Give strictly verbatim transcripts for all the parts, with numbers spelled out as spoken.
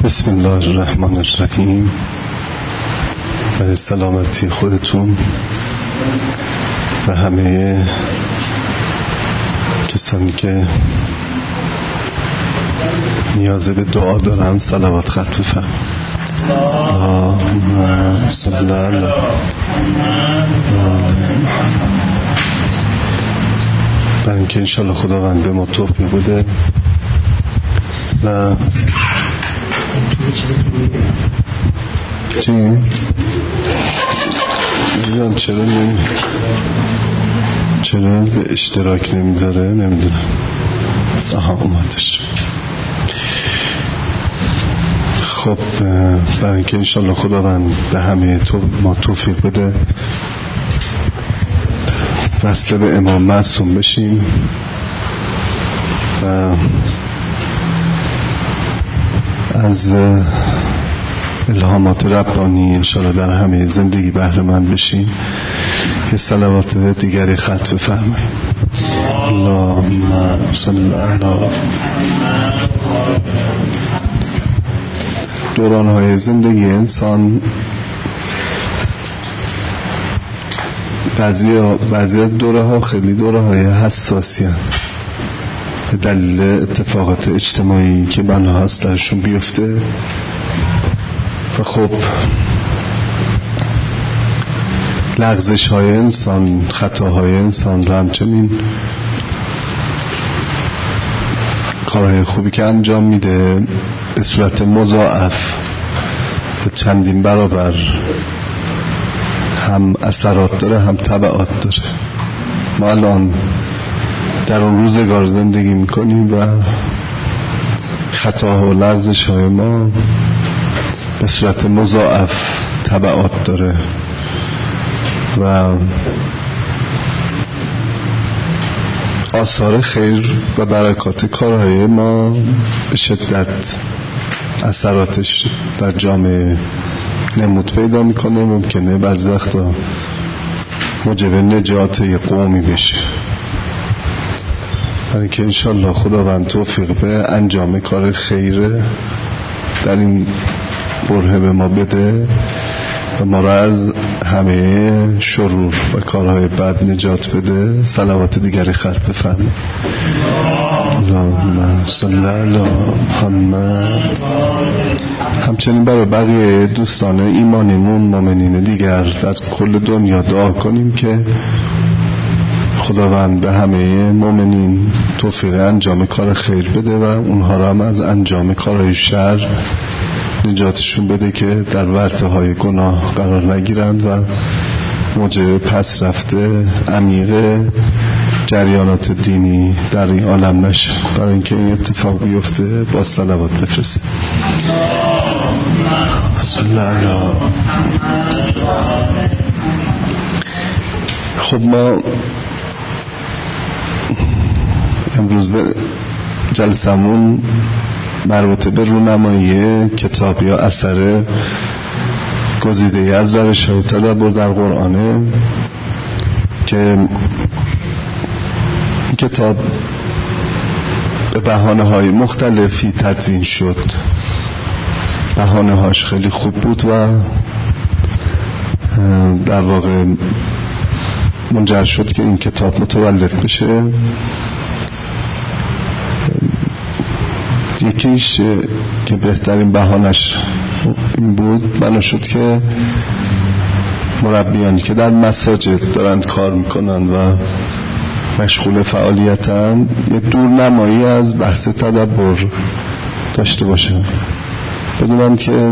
بسم الله الرحمن الرحیم. برای سلامتی خودتون و همه کسانی که نیاز به دعا دارن صلوات خط بفرم. اللهم صل علی محمد. برای اینکه انشالله خداوند به ما توفیق بده و چی؟ میگم چرا نمی چرا به اشتراک نمیذاره نمیدونم. آها اومدش. خب برای اینکه انشالله خداوند به همه تو ما توفیق بده وصل به امام معصوم بشیم و از الهامات ربانی انشاءالله در همه زندگی بهره مند بشیم. یه صلوات دیگری خط بفرمایید. اللهم صل علی. دوران‌های زندگی انسان بعضی بعضی از دوره ها خیلی دوره های حساسی هست به دلیل اتفاقات اجتماعی که بنا هست درشون بیفته و خب لغزش های انسان، خطاهای انسان رو همچنین کارهای خوبی که انجام میده به صورت مضاعف به چندین برابر هم اثرات داره هم تبعات داره. ما الان در اون روزگار زندگی میکنیم و خطاها و لغزش های ما به صورت مضاعف تبعات داره و آثار خیر و برکات کارهای ما به شدت اثراتش در جامعه نمود پیدا میکنه. ممکنه بعضی وقتا موجب نجات یک قومی بشه. برای که انشالله خداوند توفیق به انجام کار خیر در این بره به ما بده و ما را از همه شرور و کارهای بد نجات بده. صلوات دیگری خط بفرمایید. اللهم صل علی محمد. همچنین برای بقیه دوستان ایمانیمون مؤمنین دیگر در کل دنیا دعا کنیم که خداوند به همه مؤمنین توفیق انجام کار خیر بده و اونها را هم از انجام کارهای شر نجاتشون بده که در ورطه های گناه قرار نگیرند و موجب پس رفته عمیق جریانات دینی در این عالم نشه. برای اینکه این اتفاق بیفته با صلوات بفرست. خب ما امروز به جلسمون مربوط به رونمایی کتاب یا اثر گزیده از روش های تدبر در قرآنه که این کتاب به بهانه های مختلفی تدوین شد. بهانه هاش خیلی خوب بود و در واقع منجر شد که این کتاب متولد بشه. یکیش که بهترین بهانش این بود بنا شد که مربیانی که در مساجد دارند کار میکنند و مشغول فعالیتن یه دورنمایی از بحث تدبر داشته باشن، بدونند که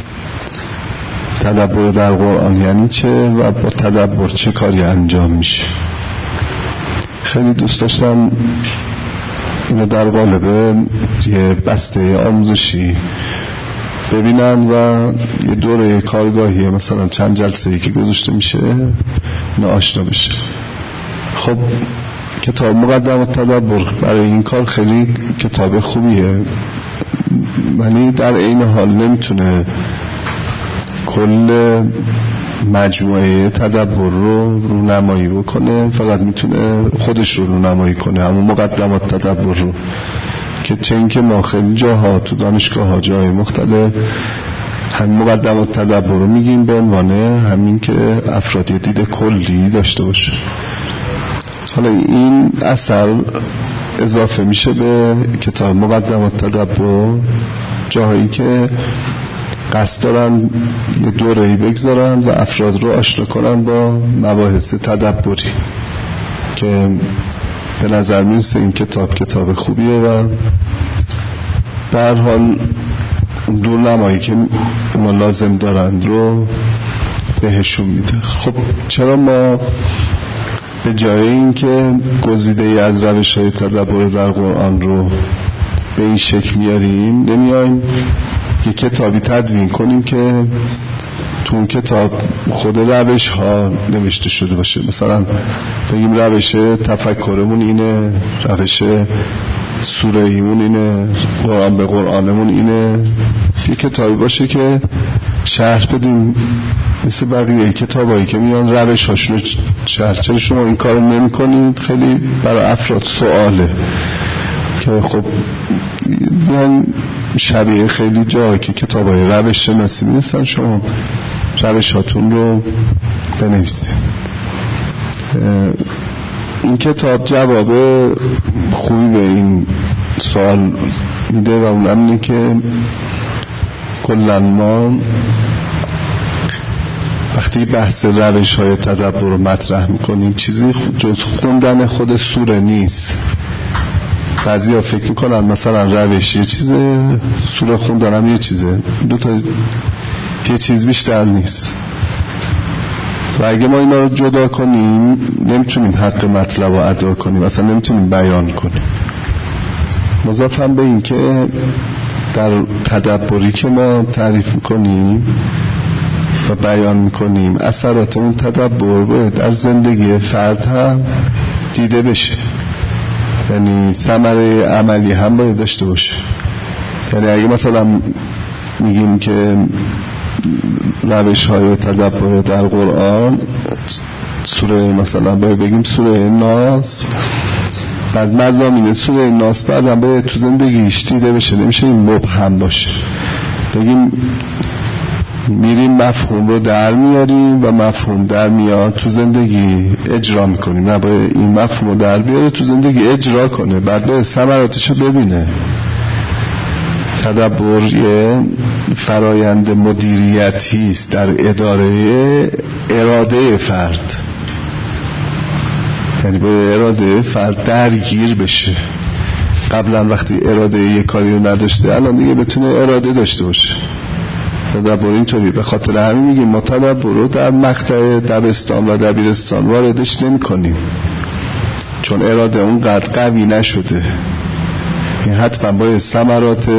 تدبر در قرآن یعنی چه و با تدبر چه کاری انجام میشه. خیلی دوست داشتم اینو در قالب یه بسته آموزشی ببینن و یه دوره کارگاهی مثلا چند جلسه‌ای که گذاشته میشه اینا آشنا بشه. خب کتاب مقدمات تدبر برای این کار خیلی کتاب خوبیه، ولی در این حال نمیتونه کل مجموعه تدبر رو رونمایی بکنه، فقط میتونه خودش رو رونمایی کنه، همون مقدمات تدبر رو که چه این که ما خیلی جاها تو دانشگاه ها جای مختلف همین مقدمات تدبر رو میگیم به عنوان همین که افراد یه دید کلی داشته باشه. حالا این اثر اضافه میشه به کتاب مقدمات تدبر جاهایی که قصد دارن یه دوره‌ای بگذارن و افراد رو آشنا کنن با مباحث تدبری که به نظر میرسه این کتاب کتاب خوبیه و به هر حال دورنمایی که ما لازم دارند رو بهشون میده. خب چرا ما به جای این که گزیده ای از روش های تدبر در قرآن رو به این شکل میاریم نمیایم یه کتابی تدوین کنیم که تو اون کتاب خود روش ها نوشته شده باشه؟ مثلا بگیم روش تفکرمون اینه، روش سوره ایمون اینه، قرآن به قرآنمون اینه. یه کتابی باشه که شرح بدیم مثل بقیه کتابایی که میان روش هاشون رو شرح. چرا شما این کارو نمی کنید؟ خیلی برای افراد سواله که خب میان شبیه خیلی جایی که کتابای روش شناسی میرسن شما روش هاتون رو بنویسید. این کتاب جواب خوبی به این سوال میده و اونم اینه که کلن ما وقتی بحث روش های تدبر رو مطرح میکنیم چیزی جز خوندن خود سوره نیست. بعضی ها فکر میکنن مثلا روش یه چیزه، سوره خوندن هم یه چیزه، دو تا یه چیز بیشتر نیست. و اگه ما اینا رو جدا کنیم نمیتونیم حق مطلب رو ادا کنیم، اصلا نمیتونیم بیان کنیم. مضاف هم به این که در تدبری که ما تعریف میکنیم و بیان میکنیم اثرات اون تدبر باید در زندگی فرد هم دیده بشه، یعنی ثمره عملی هم باید داشته باشه. یعنی اگه مثلا میگیم که روش های تدبر در قرآن سوره مثلا باید بگیم سوره ناس، بعد مضامین سوره ناس بعد هم باید تو زندگیش دیده بشه، نمیشه این مبهم باشه. بگیم میریم مفهوم رو در میاریم و مفهوم در میاد تو زندگی اجرا میکنیم، نه باید این مفهوم رو در بیاره تو زندگی اجرا کنه، بعد باید ثمراتش رو ببینه. تدبر یه فرایند مدیریتی است در اداره اراده فرد، یعنی با اراده فرد درگیر بشه. قبلا وقتی اراده یه کاری رو نداشته الان دیگه بتونه اراده داشته باشه. تدبر اینطوری، به خاطر همین میگیم ما تدبر رو در مقطع دبستان و دبیرستان واردش نمی کنیم، چون اراده اونقدر قوی نشده. این حتما باید ثمرات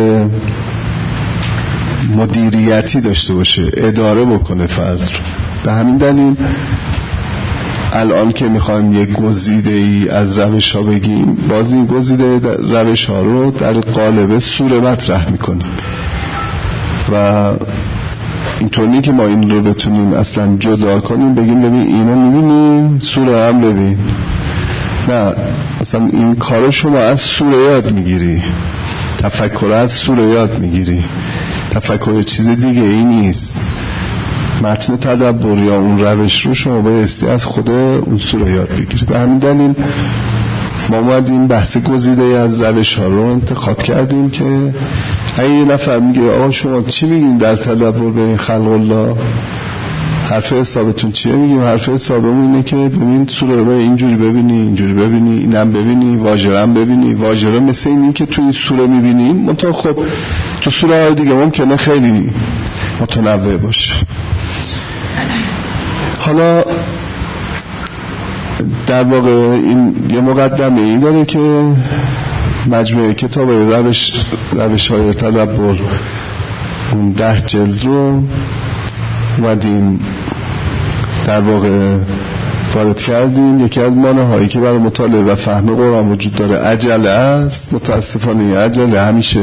مدیریتی داشته باشه، اداره بکنه فرد رو. به همین دلیل الان که میخوایم یک گزیده ای از روش ها بگیم، باز این گزیده روش ها رو در قالب سوره مطرح میکنیم و اینطوری که ما این رو بتونیم اصلا جدا کنیم، بگیم ببین اینو میبینی سوره هم ببین. نه، اصلا این کارو شما از سوره یاد میگیری، تفکر از سوره یاد میگیری، تفکر چیز دیگه ای نیست. متن تدبر یا اون روش رو شما بایستی از خود اون سوره یاد بگیری. به همین دلیل ما اومدیم بحث گزیده از روش ها رو انتخاب کردیم که اگه یه نفر میگه آقا شما چی میگین در تدبر به خلق الله، حرف حسابتون چیه؟ میگیم حرف حسابمون اینه که ببین سوره رو اینجوری ببینی، اینجوری ببینی، اینم ببینی، واژه هم ببینی. واژه رو مثل اینی که تو این سوره میبینیم، منتها خب تو سوره های دیگه ممکنه خیلی متنوع باشه. حالا در واقع این یه مقدمه ای داره که مجموعه کتاب روش روش های تدبر اون ده جلد رو اومدیم در واقع وارد کردیم. یکی از مانع هایی که برای مطالعه و فهم قرآن وجود داره عجله است. متاسفانه عجله همیشه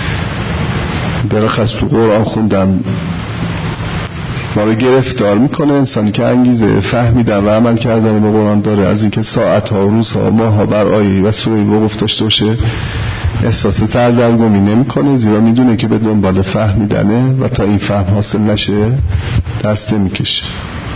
برخص تو قرآن خوندن ما رو گرفتار میکنه. انسانی که انگیزه فهمیدن و عمل کردن به قرآن داره، از اینکه ساعت ها و روز ها ماه ها بر آیه و سوره وقوف داشته باشه احساس سردرگمی نمیکنه، زیرا میدونه که به دنبال فهمیدنه و تا این فهم حاصل نشه دست نمیکشه.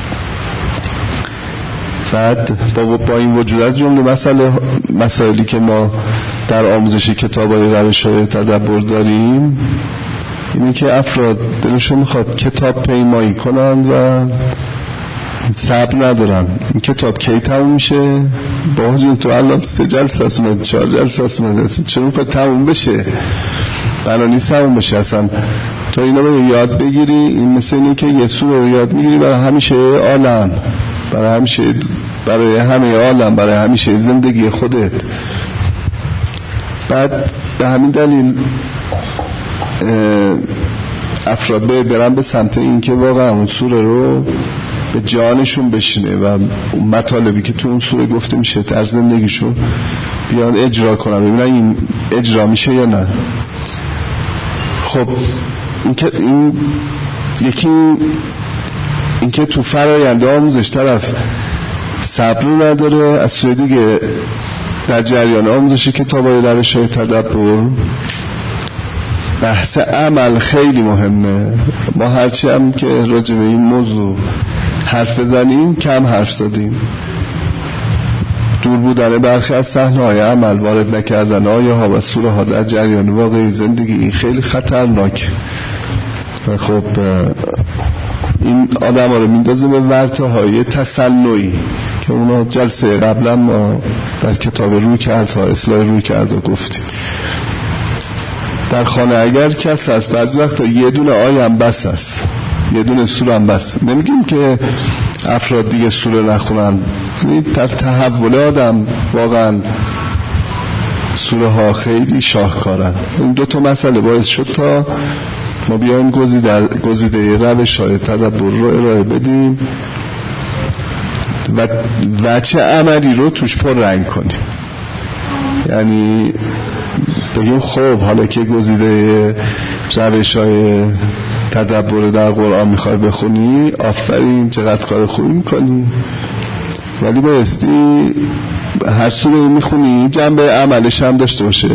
بعد با, با این وجود از جمله مسئله مسائلی که ما در آموزش کتاب‌های روش‌های تدبر داریم اینه که افراد دلشون میخواد کتاب پیمایی کنن و صبر ندارن این کتاب کی تموم میشه. با جون تو الان سه جلسه است اومد، چهار جلسه است اومد، چرا میخواد تموم بشه؟ بنا نیست تموم بشه اصلا. تو اینا رو یاد بگیری، این مثل اینه که یه سوره رو یاد میگیری برای همیشه عالم، برای همیشه، برای همه عالم، برای همیشه زندگی خودت. بعد به همین دلیل افراد باید برن به سمت این که واقعا اون سوره رو به جانشون بشینه و مطالبی که تو اون سوره گفته میشه در زندگیشون بیان اجرا کنن، ببینن این اجرا میشه یا نه. خب این که این یکی این که تو فرآیند آموزش طرف صبر نداره، از سوی دیگه در جریان آموزش کتاب‌های روش‌های تدبر بحث عمل خیلی مهمه. ما هرچی هم که راجع به این موضوع حرف بزنیم کم حرف زدیم. دور بودن برخی از صحنه‌های عمل، وارد نکردن آیه ها و سوره ها در جریان واقعی زندگی خیلی خطرناک. خب این آدم ها رو میندازه به ورطه های تسلوی که اونا جلسه قبلا ما در کتاب روی کرد ها اصلاح روی کرد ها گفتیم. در خانه اگر کس هست بعضی وقتا یه دونه آیه هم بس هست، یه دونه سوره هم بس. نمیگیم که افراد دیگه سوره نخونن، در تحول آدم واقعا سوره ها خیلی شاهکارن. این دو تا مسئله باعث شد تا ما بیایم گزیده گزیده روش های تدبر رو ارائه بدیم و وجه عملی رو توش پر رنگ کنیم. یعنی بگیم خب حالا که گزیده روش های تدبر در قرآن میخوای بخونی، آفرین چقدر کار خوبی میکنی، ولی بایستی هر سوره میخونی جنبه عملش هم داشته باشه.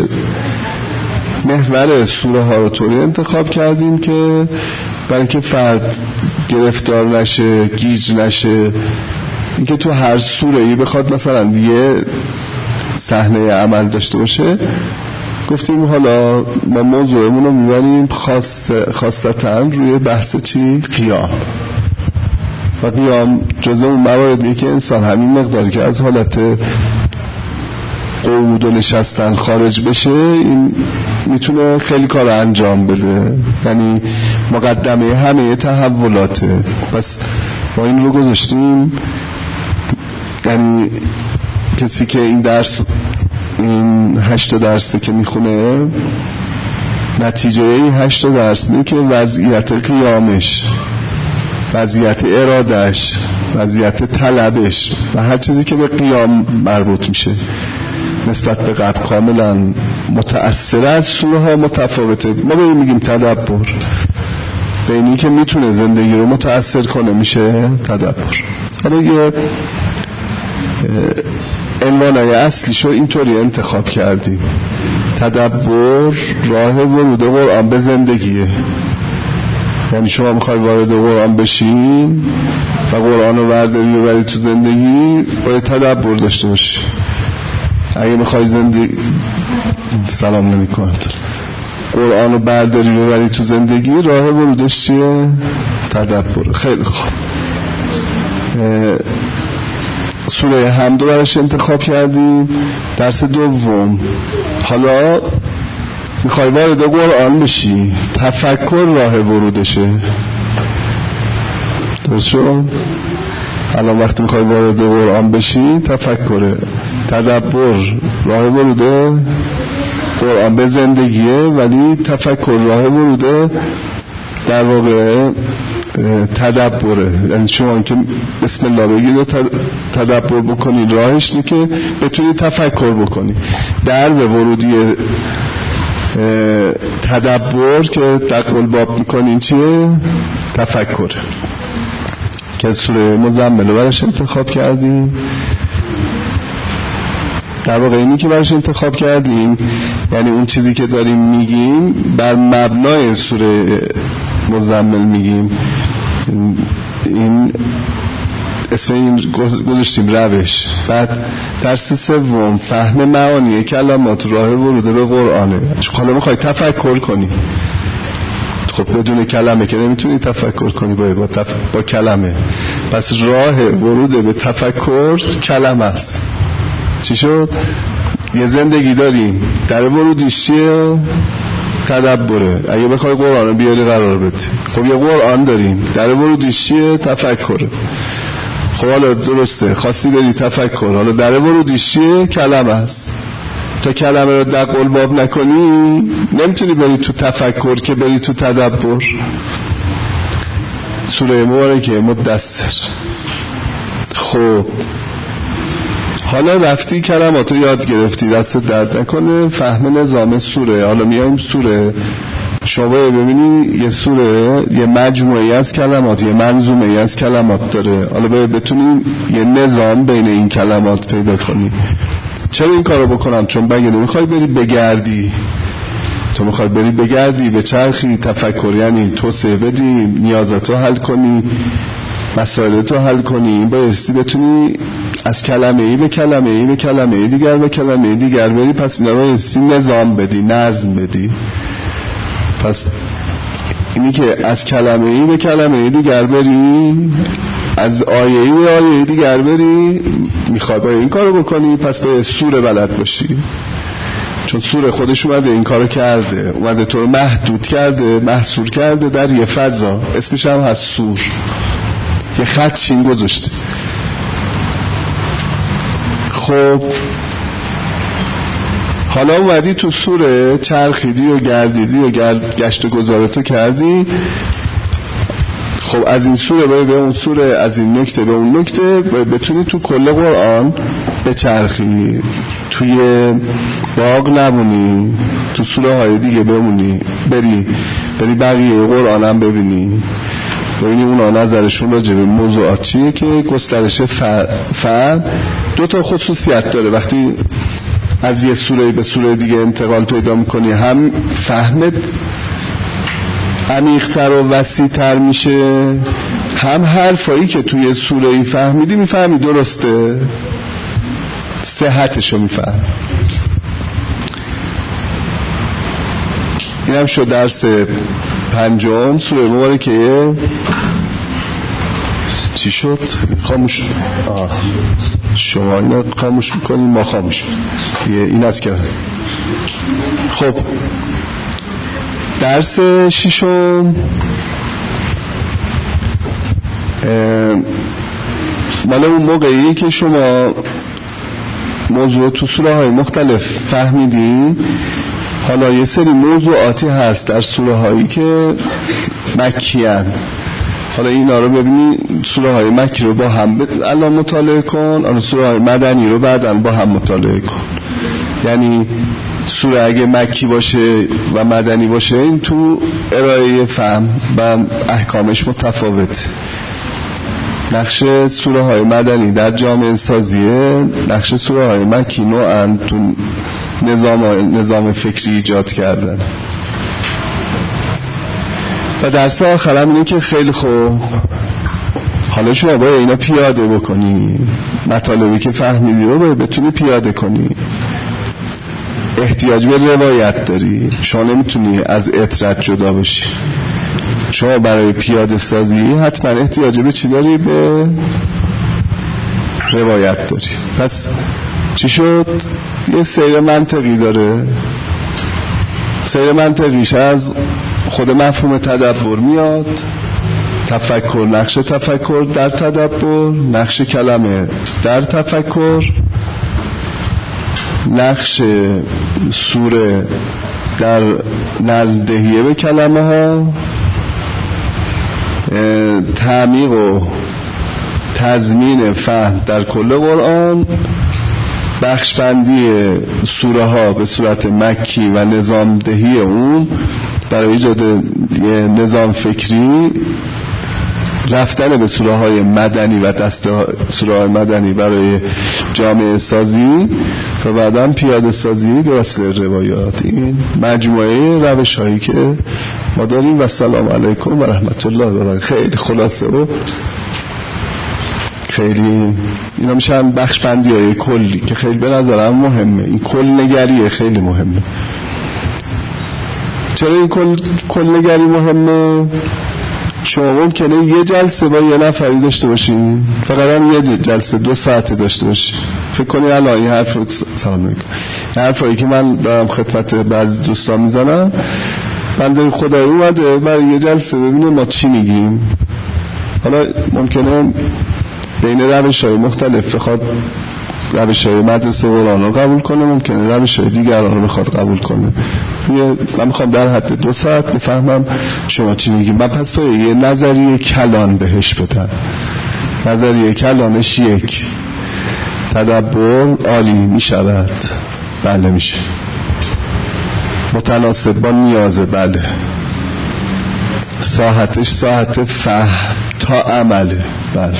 محور سوره ها رو طوری انتخاب کردیم که برای که فرد گرفتار نشه، گیج نشه. اینکه تو هر سوره ای بخواد مثلا یه صحنه عمل داشته باشه، گفتیم حالا ما موضوعمون رو میبریم خاص خاصتاً روی بحث چی؟ قیام. و قیام جزء اون مواردیه که انسان همین مقداری که از حالت قعود و نشستن خارج بشه، این میتونه خیلی کار انجام بده. یعنی مقدمه همه تحولاته. پس ما این رو گذاشتیم، یعنی کسی که این درس این هشت درسه که میخونه، نتیجه این هشت درس اینه که وضعیت قیامش، وضعیت ارادش، وضعیت طلبش و هر چیزی که به قیام مربوط میشه نسبت به قد کاملا متأثر از سوره ها متفاوته. ما به این میگیم تدبر. به اینی که میتونه زندگی رو متأثر کنه میشه تدبر. حالا یه عنوانای اصلیشو اینطوری انتخاب کردیم: تدبر راه ورود قرآن به زندگیه. یعنی شما میخوای وارد قرآن بشین و قرآن رو برداری و بری تو زندگی، باید تدبر داشته باشی. اگه میخوای زندگی سلام نمی‌کنم قرآن رو برداری و بری تو زندگی، راه ورودش چیه؟ تدبر. خیلی خوب. سوره حمد رو برش انتخاب کردیم، درس دوم. حالا میخوای وارد قرآن بشی، تفکر راه ورودشه. درست شد؟ الان وقتی میخوای وارد قرآن بشی، تفکره. تدبر راه وروده قرآن به زندگیه، ولی تفکر راه وروده در واقع تدبره. یعنی شما که بسم الله بگید و تدبر بکنی، راهش اینه که بتونی تفکر بکنی. در به ورودی تدبر که دقل باب میکنین چیه؟ تفکر. که سوره مزمل رو برش انتخاب کردیم. در واقع اینی که براش انتخاب کردیم، یعنی اون چیزی که داریم میگیم بر مبنای سوره مزمل میگیم. این اسم این گذاشتیم روش. بعد درس سوم فهم معانی کلمات، راه ورود به قرآنه. حالا میخوای تفکر کنی، خب بدون کلمه که نمیتونی تفکر کنی، باید با, تف... با کلمه. پس راه ورود به تفکر کلمه است. چی شد؟ یه زندگی داریم، در ورودیش چیه؟ تدبره. اگه بخوای قرآن رو بیاری قرار بدی، خب یه قرآن داریم، در ورودیش چیه؟ تفکره. خب حالا درسته، خواستی بری تفکر، حالا در ورودیش چیه؟ کلمه است. تا کلمه رو دق الباب نکنی نمیتونی بری تو تفکر که بری تو تدبر. سوره مبارکه مدثر. خب حالا رفتی کلماتو یاد گرفتی، دست درد نکنه، فهم نظام سوره. حالا میایم سوره، شما ببینی یه سوره یه مجموعی از کلمات، یه منظومه ای از کلمات داره. حالا بتونی یه نظام بین این کلمات پیدا کنی. چرا این کارو بکنم؟ چون بگه نمیخوای بری بگردی، تو میخوای بری بگردی به چرخی تفکر، یعنی توسعه بدی، نیازاتو حل کنی، مسائلتو حل کنی. بایستی بتونی از کلمه ای به کلمه ای به کلمه ای دیگر به کلمه ای دیگر بری. پس اینا بایستی نظام بدی، نظم بدی. پس اینی که از کلمه ای به کلمه ای دیگر بری، از آیه ای به آیه ای دیگر بری، میخوای باید این کارو بکنی، پس به سوره بلد باشی. چون سوره خودش اومده این کارو کرده، اومده تو رو محدود کرده، محصور کرده در یه فضا، اسمش هم هست سور. یه خط چین گذاشته. خب حالا اومدی تو سوره، چرخیدی و گردیدی و گرد گشت و گذارتو کردی. خب از این سوره باید به اون سوره، از این نکته به اون نکته، بتونی تو کل قرآن بچرخی، توی باغ نمونی، تو سوره های دیگه بمونی، بری بری بقیه قرآن هم ببینی، ببینی اونا نظرشون راجع به موضوعات چیه که گسترش فهم دو تا خصوصیت داره. وقتی از یه سوره به سوره دیگه انتقال پیدا میکنی، هم فهمت عمیق‌تر و وسیع‌تر میشه، هم حرفایی که توی سوره ای فهمیدی میفهمی درسته، صحتشو میفهم. این هم شد درس پنجم سوره مبارکه. چی شد؟ خاموش. آه. شما اینا خاموش میکنیم، ما خاموش. این از که خب درس ششم مال اون موقعی که شما موضوع تو سوره های مختلف فهمیدی. حالا یه سری موضوعاتی هست در سوره هایی که مکی هن. حالا اینا رو ببینی، سوره های مکی رو با هم الان مطالعه کن، حالا سوره های مدنی رو بعداً با هم مطالعه کن. یعنی سوره اگه مکی باشه و مدنی باشه، این تو ارائه فهم و احکامش متفاوت. نقش سوره های مدنی در جامعه سازیه، نقش سوره های مکی نوعاً تو نظام نظام فکری ایجاد کردن. و درس آخرم اینه که خیلی خوب حالا شما باید اینا پیاده بکنی، مطالبی که فهمیدی رو باید بتونی پیاده کنی. احتیاج به روایت داری، شما نمیتونی از اطرت جدا بشی. شما برای پیاده سازی حتما احتیاج به چی داری؟ به روایت داری. پس چی شد؟ یه سیر منطقی داره. سیر منطقیش از خود مفهوم تدبر میاد، تفکر، نقش تفکر در تدبر، نقش کلمه در تفکر، نقش سوره در نظم دهیه به کلمه ها، تعمیق و تضمین فهم در کل قرآن، بخش بندی سوره ها به صورت مکی و نظام دهی اون برای ایجاد یه نظام فکری، رفتن به سوره های مدنی و دسته سوره های مدنی برای جامعه سازی و بعداً پیاده سازی به وسیله روایات. این مجموعه روش هایی که ما داریم. و سلام علیکم و رحمت الله و برکاته. خیلی خلاصه و خیلی اینا میشن بخش بندی های کلی که خیلی به نظرم مهمه. این کل نگریه خیلی مهمه. چرا این کل, کل نگری مهمه؟ شما ممکنه یه جلسه با یه نفری داشته باشین، فقط هم یه جلسه دو ساعته داشته باشین. فکر کنی الان این حرف رو سلام علیکم این حرفایی که من دارم خدمت بعضی دوستان میزنم، بنده خدایی اومده برای یه جلسه ببینه ما چی میگیم. حالا ممکنه بین روش های مختلف بخواد روش های مدرسه قرآن رو قبول کنه، ممکنه روش های دیگران رو بخواد قبول کنه. من میخوام در حد دو ساعت بفهمم شما چی میگیم. من پس باید یه نظریه کلان بهش بدم. نظریه کلانش یک، تدبر عالی میشود، بله میشه، متناسب با نیازه، بله، ساحتش ساحت فهم تا عمله، بله،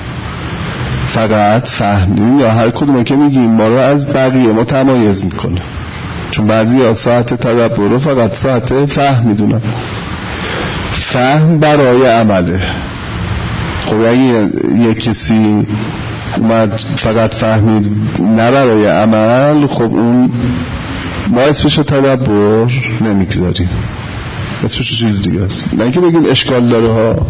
فقط فهمیم یا هر کدومه که میگیم ما رو از بقیه متمایز میکنه. چون بعضی ها ساعت تدبر رو فقط ساعت فهم میدونن. فهم برای عمله. خب اگه یک کسی اومد فقط فهمید نه برای عمل، خب اون ما اسمشو تدبر نمیگذاریم، اسمشو چیز دیگه است. نه که بگیم اشکال داره ها،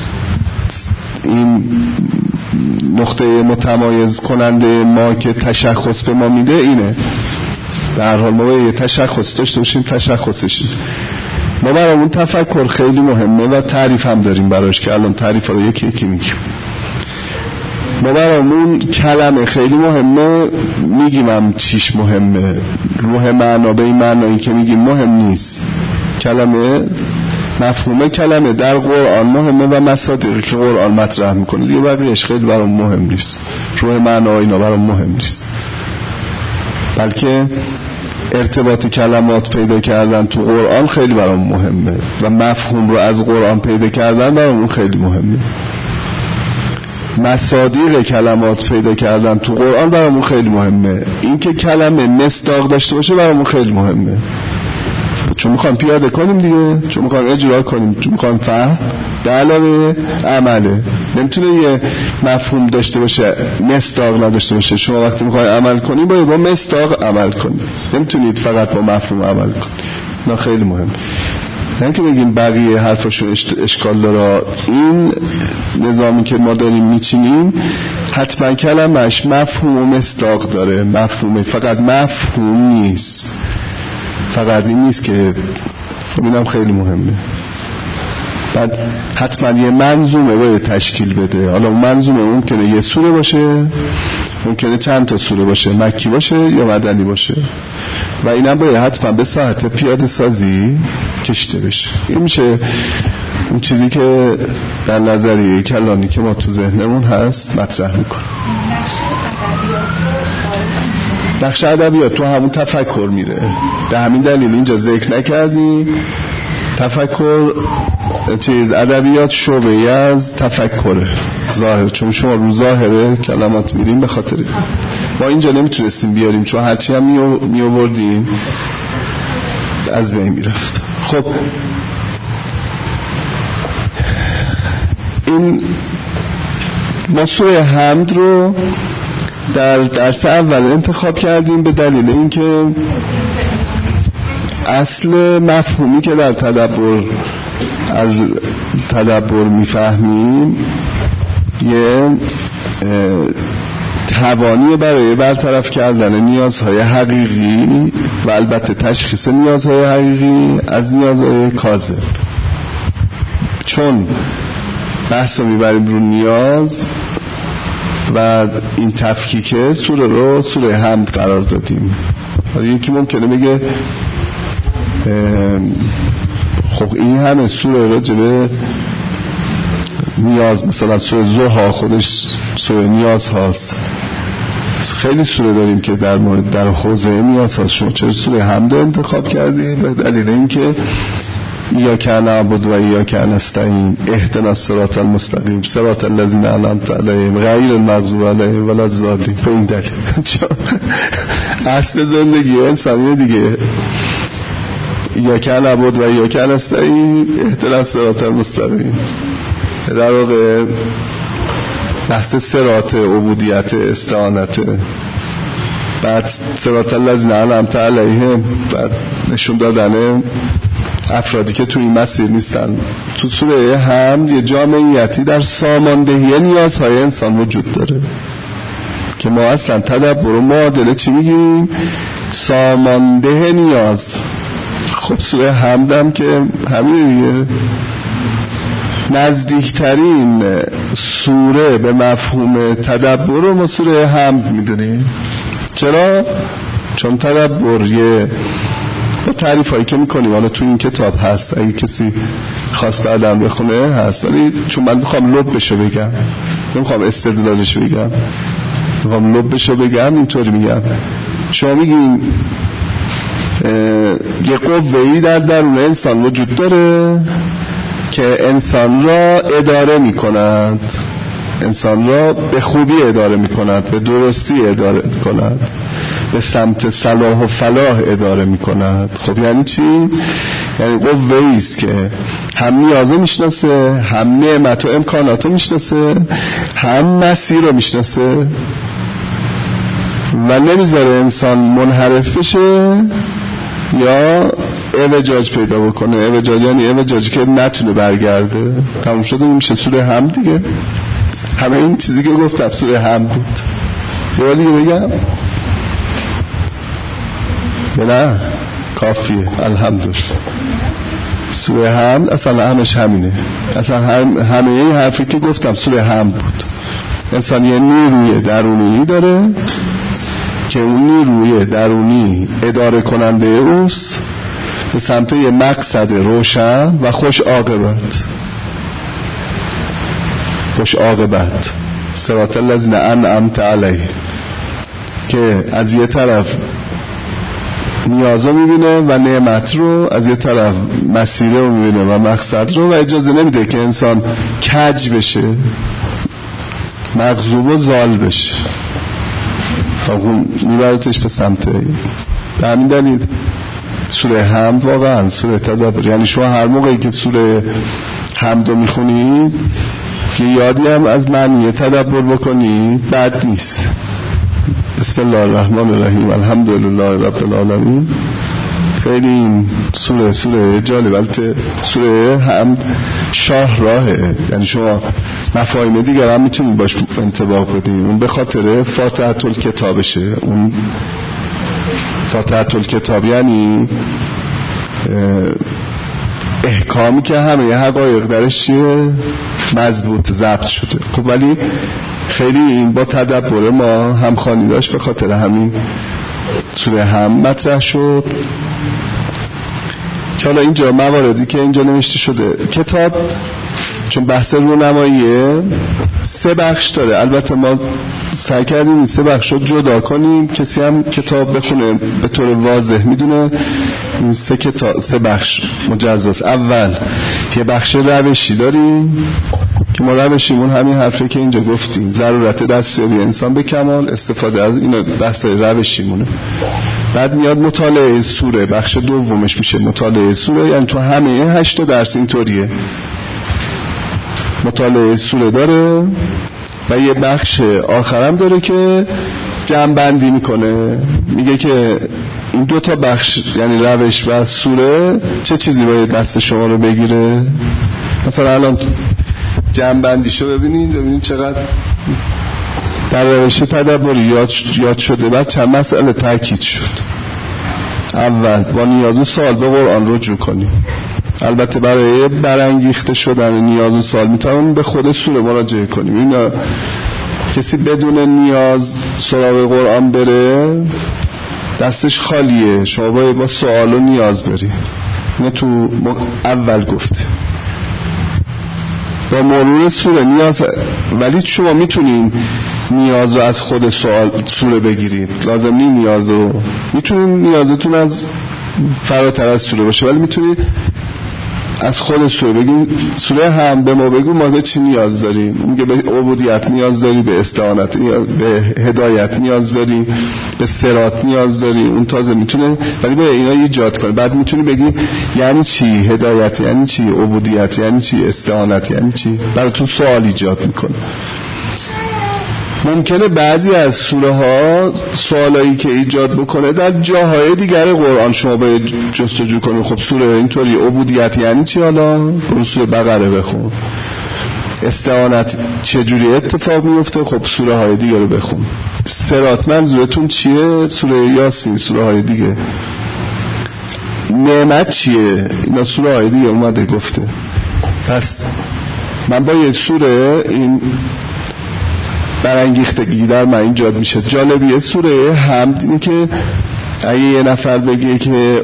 این نقطه متمایز کننده ما که تشخص به ما میده اینه. در حال ما باید یه تشخص داشته باشیم، تشخصش ما برامون تفکر خیلی مهمه و تعریف هم داریم براش که الان تعریف رو یکی یکی میگیم. ما برامون کلمه خیلی مهمه، میگیم هم چیش مهمه، روح معنا به این معنایی که میگیم مهم نیست. کلمه مفهوم کلمه در قرآن مهمه و مصادیقی که قرآن مطرح میکنه دیگه بقیه‌اش خیلی برام مهم نیست. روح معنا اینا برام مهم نیست، بلکه ارتباط کلمات پیدا کردن تو قرآن خیلی برام مهمه و مفهوم رو از قرآن پیدا کردن برام خیلی مهمه. مصادیق کلمات پیدا کردن تو قرآن برامون خیلی مهمه. این که کلمه مصداق داشته باشه برامون خیلی مهمه، چون میخوام پیاده کنیم دیگه، چون میخوام اجرا کنیم، چون میخوام فهم به علاوه عمله. نمیتونه یه مفهوم داشته باشه مصداق نداشته باشه. شما وقتی میخوای عمل کنی باید با مصداق عمل کنی، نمیتونید فقط با مفهوم عمل کنی. نه خیلی مهم. نه که بگیم بقیه حرفاشو اشکال داره. این نظامی که ما داریم میچینیم حتما کلمش مفهوم و مصداق داره. مفهومه، فقط مفهوم نیست، فقط این نیست که خب اینم خیلی مهمه. بعد حتما یه منظومه باید تشکیل بده. حالا اون منظومه ممکنه یه سوره باشه، ممکنه چند تا سوره باشه، مکی باشه یا مدنی باشه، و اینم باید حتما به ساعت پیاده سازی کشیده بشه. این میشه اون چیزی که در نظریه کلانی که ما تو ذهنمون هست مطرح میکنه. نقش ادبیات تو همون تفکر میره. به همین دلیل اینجا ذکر نکردی. تفکر چیز ادبیات شعبه از تفکره ظاهر، چون شما رو ظاهره کلمات میریم. به خاطر ما اینجا نمیتونستیم بیاریم، چون هرچی هم می آوردیم از بین میرفت. خب این ما سوره حمد رو در درس اول انتخاب کردیم به دلیل اینکه اصل مفهومی که در تدبر از تدبر میفهمیم یه توانی برای برطرف کردن نیازهای حقیقی و البته تشخیص نیازهای حقیقی از نیازهای کاذب. چون بحث رو میبریم رو نیاز و این تفکیک سوره رو سوره حمد قرار دادیم. یکی ممکنه بگه خب این همه سوره راجع به نیاز، مثلا سوره ضحی خودش سوره نیاز هاست، خیلی سوره داریم که در مورد در حوزه نیاز هاست. شما چرا سوره حمد انتخاب کردید؟ به دلیل اینکه ایاک نعبد و ایاک نستعین اهدنا الصراط المستقیم صراط الذین انعمت علیهم غیر المغضوب علیهم ولا الضالین. به این دلیل اصل زندگی انسانی دیگه، ایاک نعبد و ایاک نستعین اهدنا الصراط المستقیم. در واقع بحث صراط عبودیت استعانت، بعد صراط الذین انعمت علیهم، بعد نشون دادن افرادی که توی این مسیر نیستن. تو سوره حمد یه جامعیتی در ساماندهی نیازهای انسان وجود داره که ما اصلا تدبر و معادله چی میگیم؟ سامانده نیاز. خب سوره حمد هم که همین نزدیکترین سوره به مفهوم تدبر رو ما سوره حمد میدونیم. چرا؟ چون تدبر یه با تعریف هایی که میکنیم حالا تو این کتاب هست، اگه کسی خواست بعدم بخونه هست، ولی چون من میخوام لب بشه بگم، نمیخوام استدلالش بگم، میخوام لب بشه بگم، اینطوری میگم. شما میگین یه قوه‌ای در درون انسان وجود داره که انسان را اداره میکند، انسان را به خوبی اداره میکند، به درستی اداره میکند، به سمت صلاح و فلاح اداره میکند. خب یعنی چی؟ یعنی قوه‌ای است که هم نیازو میشناسه، هم نعمت و امکاناتو میشناسه، هم مسیر رو میشناسه و نمیذاره انسان منحرف بشه یا اعوجاج پیدا بکنه. اعوجاج یعنی اعوجاجی که نتونه برگرده. تموم شده میشه سوره حمد دیگه. همه این چیزی که گفتم سوره حمد بود. یه بار دیگه بگم نه کافیه. الحمدلله سوره حمد اصلا همش همینه، اصلا هم همه این حرفی که گفتم سوره حمد بود. انسان یه نیروی درونی داره که اون نیروی درونی اداره کننده اوست به سمت یه مقصد روشن و خوش عاقبت. خوش عاقبت صراط الذین انعمت علیهم، که از یه طرف نیازو میبینه و نعمت رو، از یه طرف مسیر رو میبینه و مقصد رو، و اجازه نمیده که انسان کج بشه، مغضوب و زال بشه، اون میبرتش به سمت. به همین دلیل سوره حمد واقعا سوره تدبر. یعنی شما هر موقعی که سوره حمد رو میخونید یه یادی هم از معنی تدبر بکنید بد نیست. بسم الله الرحمن الرحیم الحمدلله رب العالمین. خیلی این سوره سوره جالب. البته سوره حمد شاه راهه، یعنی شما مفاهیم دیگر هم میتونید باش انطباق بدید. اون به خاطر فاتحه الکتابشه. اون فاتحه الکتاب یعنی احکامی که همه حقایق درش چیه؟ مضبوط ضبط شده. خب ولی خیلی این با تدبر ما همخوانی داشت، به خاطر همین سوره هم مطرح شد. که حالا اینجا مواردی که اینجا نوشته شده، کتاب چون بحث رونماییه سه بخش داره. البته ما سعی کردیم این سه بخش رو جدا کنیم، کسی هم کتاب بخونه به طور واضح میدونه این سه کتاب سه بخش مجزاست. اول یه بخش روشی داریم که ما روشیمون همین حرفه که اینجا گفتیم، ضرورت دستیابی انسان به کمال، استفاده از این بحث روشیمونه. بعد میاد مطالعه سوره، بخش دومش میشه مطالعه سوره. یعنی تو همه هشت درس اینطوریه، مطالعه سوره داره و یه بخش آخرم داره که جمع بندی میکنه، میگه که این دو تا بخش یعنی روش و سوره چه چیزی باید دست شما رو بگیره. مثلا الان جمع بندیشو ببینید، ببینید چقدر در روش تدبری یاد, یاد شده. بعد چند مسئله تاکید شد. اول با نیاز و سوال به قرآن رجوع کنیم. البته برای برانگیخته شدن نیاز و سوال میتونیم به خود سوره مراجعه کنیم. اینا کسی بدون نیاز سراغ قرآن بره دستش خالیه. شما باید با سوال و نیاز بری. اینه تو اول گفته با مرور سوره نیاز، ولی شما میتونین نیاز رو از خود سوال سوره بگیرید. لازم نی نیاز رو، میتونین نیازتون از فراتر از سوره باشه، ولی میتونید از خود سوره بگیم سوره هم به ما بگو ما به چی نیاز داریم. میگه به عبودیت نیاز داری، به استعانت، به هدایت نیاز داری، به صراط نیاز داری. اون تازه میتونه ولی به اینا ایجاد کنه. بعد میتونی بگی یعنی چی هدایت، یعنی چی عبودیت، یعنی چی استعانت، یعنی چی. براتون سوال ایجاد میکنه. ممکنه بعضی از سوره ها سوالایی که ایجاد بکنه در جاهای دیگر قرآن شما باید جستجو کنید. خب سوره اینطوری عبودیت یعنی چی؟ حالا برو سوره بقره بخون. استعانت چجوری اتفاق میفته؟ خب سوره های دیگه رو بخون. صراط منظورتون چیه؟ سوره یاسین، سوره های دیگه. نعمت چیه؟ اینا سوره های دیگه اومده گفته. پس من با یه سوره این برانگیختگی در من ایجاد میشه. جالبیه سوره حمد اینه که اگه یه نفر بگه که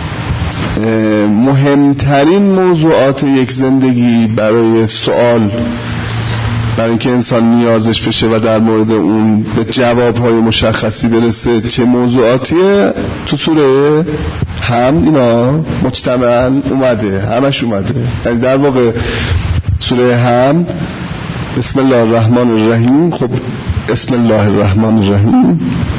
مهمترین موضوعات یک زندگی برای سوال، برای اینکه انسان نیازش بشه و در مورد اون به جوابهای مشخصی برسه چه موضوعاتیه، تو سوره حمد اینا مجتمعاً اومده، همش اومده. یعنی در واقع سوره حمد بسم الله الرحمن الرحیم. خب بسم الله الرحمن الرحیم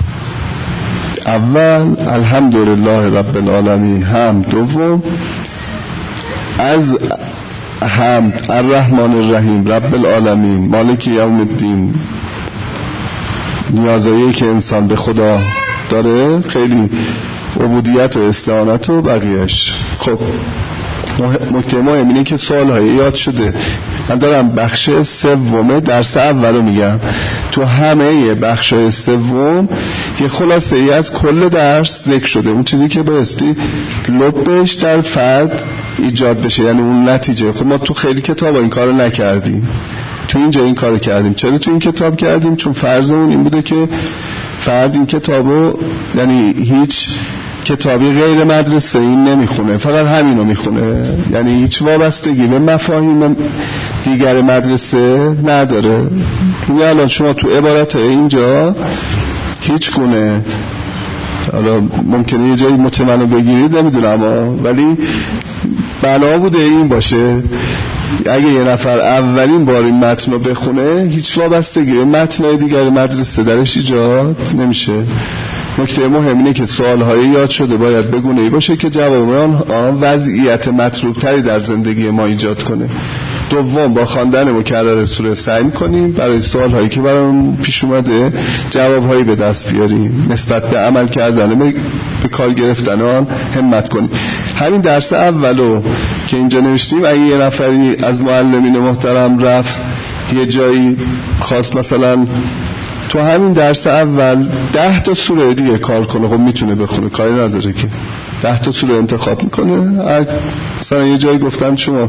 اول، الحمدلله رب العالمین حمد دوم، از حمد الرحمن الرحیم رب العالمین مالک یوم الدین، نیازایی که انسان به خدا داره، خیلی عبودیت و استعانت و بقیهش. خب نکته مهم اینه که سوال‌های یاد شده. من دارم بخش سوم درس اولو میگم. تو همه بخش‌های سوم یه خلاصه ای از کل درس ذکر شده، اون چیزی که بایستی لبش در فرد ایجاد بشه، یعنی اون نتیجه. خب ما تو خیلی کتابا این کارو نکردیم، تو اینجا این کارو کردیم. چرا تو این کتاب کردیم؟ چون فرضمون این بوده که فرد این کتابو، یعنی هیچ کتابی غیر مدرسه این نمیخونه، فقط همینو میخونه، یعنی هیچ وابستگی به مفاهیم دیگر مدرسه نداره. یعنی الان شما تو عبارت اینجا هیچ گونه، حالا ممکنه یه جایی متمنو بگیرید نمیدونم، ولی بنا بوده این باشه اگه یه نفر اولین بار این متن رو بخونه هیچ وابستگی به متن‌های دیگر مدرسه درش ایجاد نمیشه. نکته مهم اینه که سوال‌های یاد شده باید بگونه‌ای باشه که جواب آن وضعیت مطلوب‌تری در زندگی ما ایجاد کنه. دوم، با خواندن مکرر سوره سعی کنیم برای سوال‌هایی که برام پیش اومده جواب‌هایی به دست بیاریم، نسبت به عمل کردن به کار گرفتن آن همت کنیم. همین درس اولو که اینجا نوشتیم، اگه یه نفری از معلمین محترم رفت یه جایی خواست مثلا تو همین درس اول ده تا سوره دیگه کار کنه، خب میتونه بخونه، کاری نداره که ده تا سوره انتخاب میکنه. مثلا یه جایی گفتن شما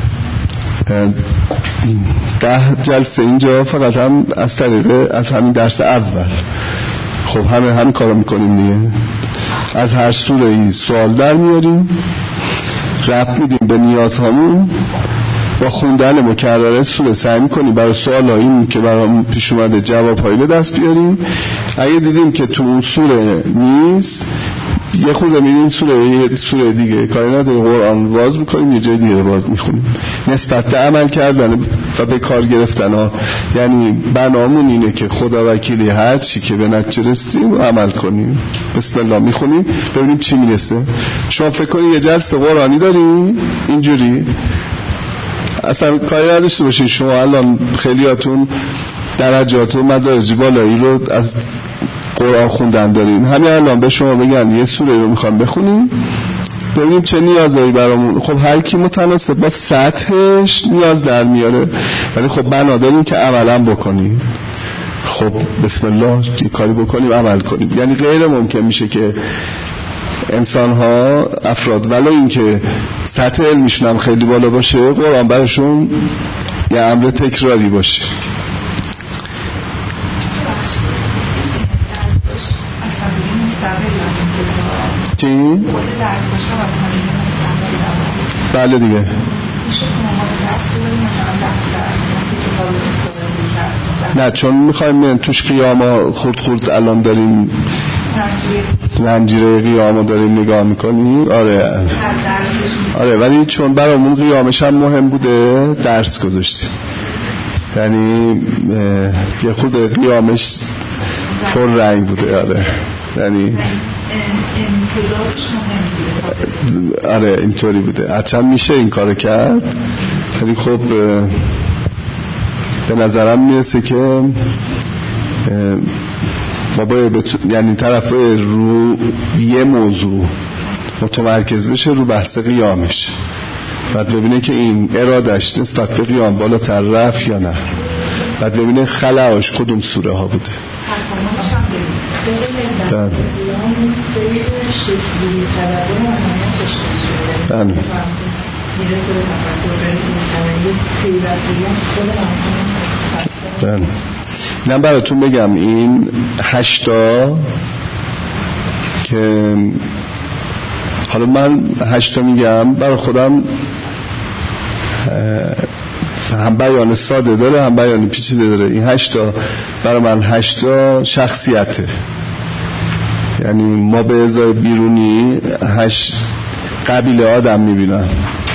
ده جلسه اینجا فقط هم از طریق از همین درس اول، خب همه هم کارو میکنیم دیگه. از هر سوره ای سوال در میاریم، ربط میدیم به نیازهامون، با خوندن مکرر سوره سعی میکنیم برای سوالایی که برام پیش اومده جوابهایی به دست بیاریم. اگه دیدیم که تو اون سوره نیست، یه خورده میریم سوره یه سوره دیگه، کاری نداره، قرآن باز میکنیم یه جای دیگه باز میخونیم. نسبت به عمل کردن و به کار گرفتن ها، یعنی بنامون اینه که خدا وکیلی هر چی که به نتیجه رسیم عمل کنیم. بسم الله میخونیم ببینیم چی میرسه. شما فکر کنید یه جلسه قرآنی داریم اینجوری اصلا کاری نداشته باشین. شما الان خیلیاتون درجات و مدارج بالایی رو از قرآن خوندن دارین، همین الان به شما بگن یه سوره رو میخوام بخونیم ببینیم چه نیازایی برامون، خب هر کی متناسب با سطحش نیاز در میاره، ولی خب بنا داریم که عملا بکنیم. خب بسم الله یه کاری بکنیم عمل کنیم. یعنی غیر ممکن میشه که انسان ها افراد ولو این که سطح علمیشون هم خیلی بالا باشه، قرآن براشون یه امر تکراری باشه. چی؟ بله دیگه. نه چون میخوایم توش قیاما خورد خورد الان داریم زنجیره قیامو داریم نگاه میکنیم. آره آره، ولی چون برامون قیامش هم مهم بوده درس گذاشتیم، یعنی یه خود قیامش پر رنگ بوده. آره یعنی آره اینطوری بوده. هرچند میشه این کارو کرد، ولی خب به نظرم میرسه که ما باید یعنی طرف رو یه موضوع متمرکز بشه، رو بحث قیامش، بعد ببینه که این ارادش نسبت به قیام بالاتر رفت یا نه، بعد ببینه خلعاش کدوم سوره ها بوده. بله بله بله. من براتون بگم این هشتا که حالا من هشتا میگم برای خودم، هم بیان ساده داره هم بیان پیچیده داره. این هشتا برای من هشتا شخصیته، یعنی ما به ازای بیرونی هشت قبیله آدم میبینم.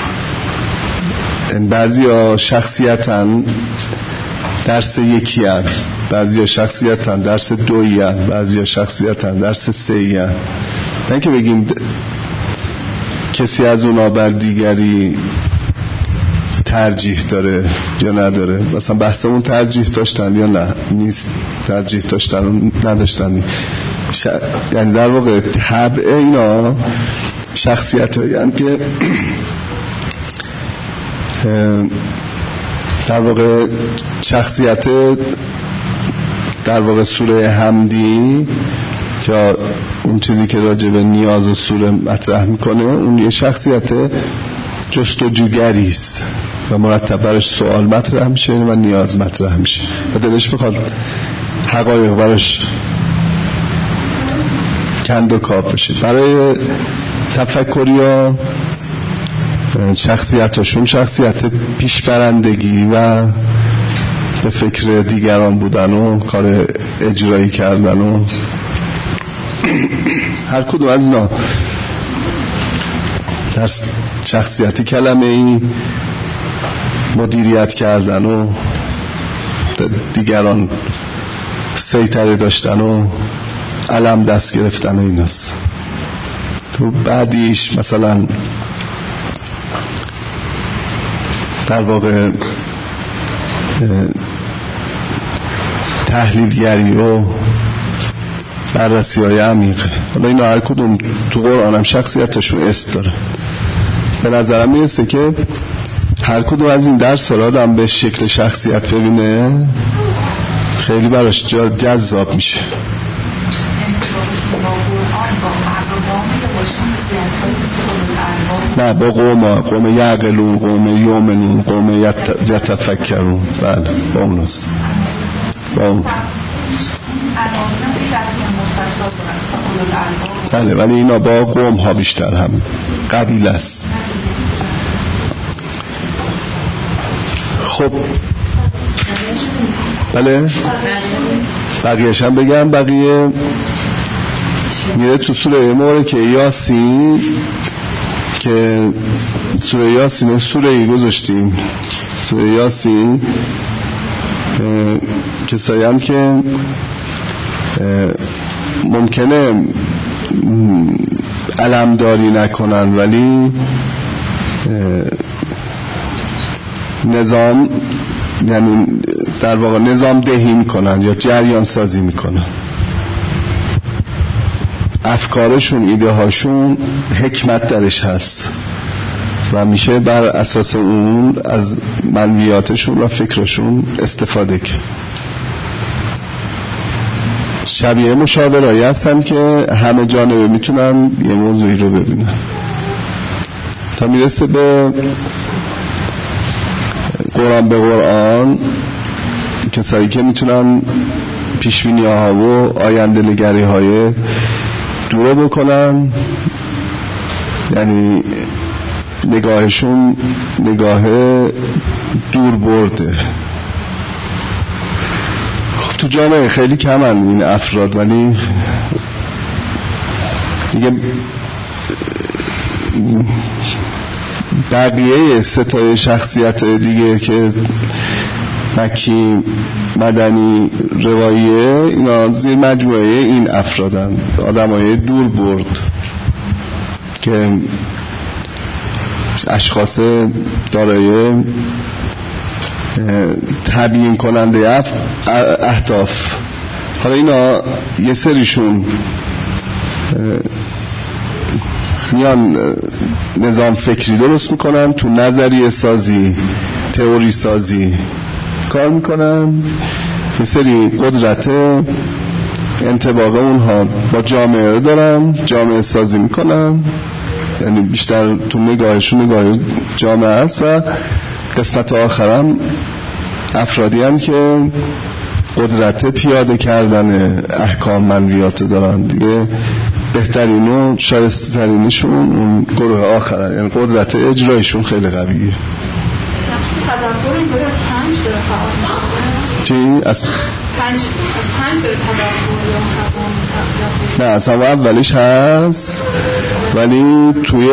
بعضی ها شخصیتن درس یکی هن، بعضی ها شخصیتن درس دویی هن، بعضی ها شخصیتن درس سهی هن. نه که بگیم کسی از اونا بر دیگری ترجیح داره یا نداره، مثلا بحثمون ترجیح داشتن یا نه نیست، ترجیح داشتن و نداشتن ش... یعنی در واقع طبع اینا شخصیت هایی هن که در واقع شخصیت در واقع سوره حمدی که اون چیزی که راجع به نیاز و سوره مطرح میکنه، اون یه شخصیت جستجوگری است و مرتب براش سوال مطرح میشه و نیاز مطرح میشه و دلش بخواد حقایق براش کند و کاف بشه. برای تفکری ها شخصیتاشون شخصیت پیشبرندگی و به فکر دیگران بودن و کار اجرایی کردن و هر کدوم از اینا در شخصیتی کلمه ای مدیریت کردن و دیگران سیطره داشتن و علم دست گرفتن و ایناست. تو بعدیش مثلا در واقع تحلیلگری و بررسی های عمیقه. حالا اینا هر کدوم تو قرآن هم شخصیتشون است داره. به نظرم میرسه که هر کدوم از این درس ها آدم به شکل شخصیت ببینه خیلی براش جذاب میشه. نه با قوم ها، قوم یعقلون، قوم یومنون، قوم یتفکرون. بله با اون هست، با اون. بله ولی اینا با قوم ها بیشتر هم قبیله است. خب بله بقیهش هم بگم. بقیه میره تو سوره مبارکه یاسین که سوره یاسین سوره ای گذاشتیم. سوره یاسین کسایی هم که ممکنه علمداری نکنن ولی نظام، یعنی در واقع نظام دهی میکنن یا جریان سازی میکنن، افکارشون، ایده هاشون حکمت درش هست و میشه بر اساس اون از منویاتشون و فکرشون استفاده کرد. شبیه مشاورایی هستن که همه جانبه میتونن یه موضوعی رو ببینن تا میرسه به قرآن به قرآن. کسایی که میتونن پیشبینی ها و آینده نگری های دورو بکنن، یعنی نگاهشون نگاه دور برده. خب تو جامعه خیلی کمن این افراد، ولی دیگه بقیه ستای شخصیت دیگه که مکی، مدنی، رواییه، اینا زیر مجموعه این افرادن، آدمای دور برد که اشخاص دارای تبیین کننده اهداف. حالا اینا یه سریشون میان نظام فکری درست میکنن، تو نظریه سازی، تئوری سازی کار میکنن، یه سری قدرت انطباق اونها با جامعه رو دارن، جامعه سازی میکنن، یعنی بیشتر تو نگاهشون نگاه جامعه است. و قسمت آخرم افرادی هم که قدرت پیاده کردن احکام منویات دارن دیگه. بهترین و شایسته ترینشون اون گروه آخرن، یعنی قدرت اجرایشون خیلی قویه. تدبر اینطوری از پنج داره فعال میشه. چی؟ از پنج از پنج داره تدبر یا تدبر؟ نه، اصلا اولش هست ولی توی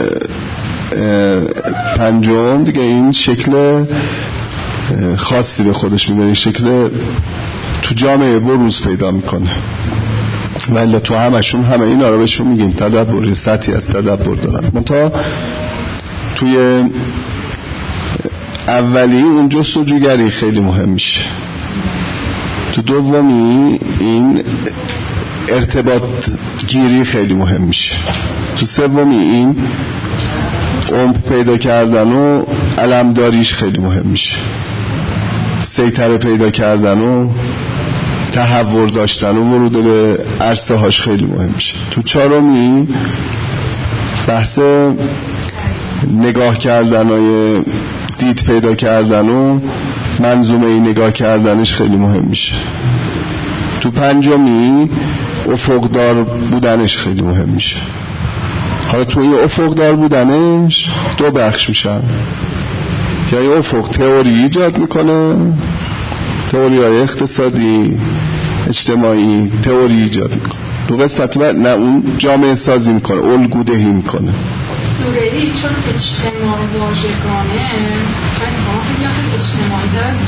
پنجم دیگه این شکل خاصی به خودش میبره، شکل تو جامعه بروز پیدا میکنه. ولی تو همشون همه اینا رو بهشون میگیم تدبر، سطحی از تدبر دارن. منتها توی اولی اون جستجوگری خیلی مهم میشه، تو دومی این ارتباط گیری خیلی مهم میشه، تو سومی این عمق پیدا کردن و علمداریش خیلی مهم میشه، سیطره پیدا کردن و تحور داشتن و ورود به عرصه هاش خیلی مهم میشه. تو چهارمی بحث نگاه کردن های دید پیدا کردن و منظومه ای نگاه کردنش خیلی مهم میشه. تو پنجمی افقدار بودنش خیلی مهم میشه. حالا تو این افقدار بودنش دو بخش میشن که این افق تئوری ایجاد میکنه، تئوری های اقتصادی اجتماعی تئوری ایجاد میکنه. دو قسمت بعد نه اون جامعه سازی میکنه، الگودهی میکنه. سوره‌ای چون اجتماع واژگانه شاید ما فکر اجتماعی تر از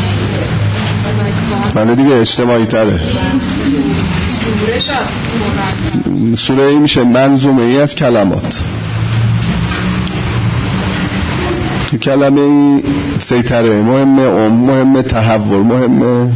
کلمه من دیگه اجتماعی تره. سوره شد سوره‌ای میشه منظومه ای از کلمات. تو کلمه ای سیطره مهمه، ام مهمه، تحور مهمه،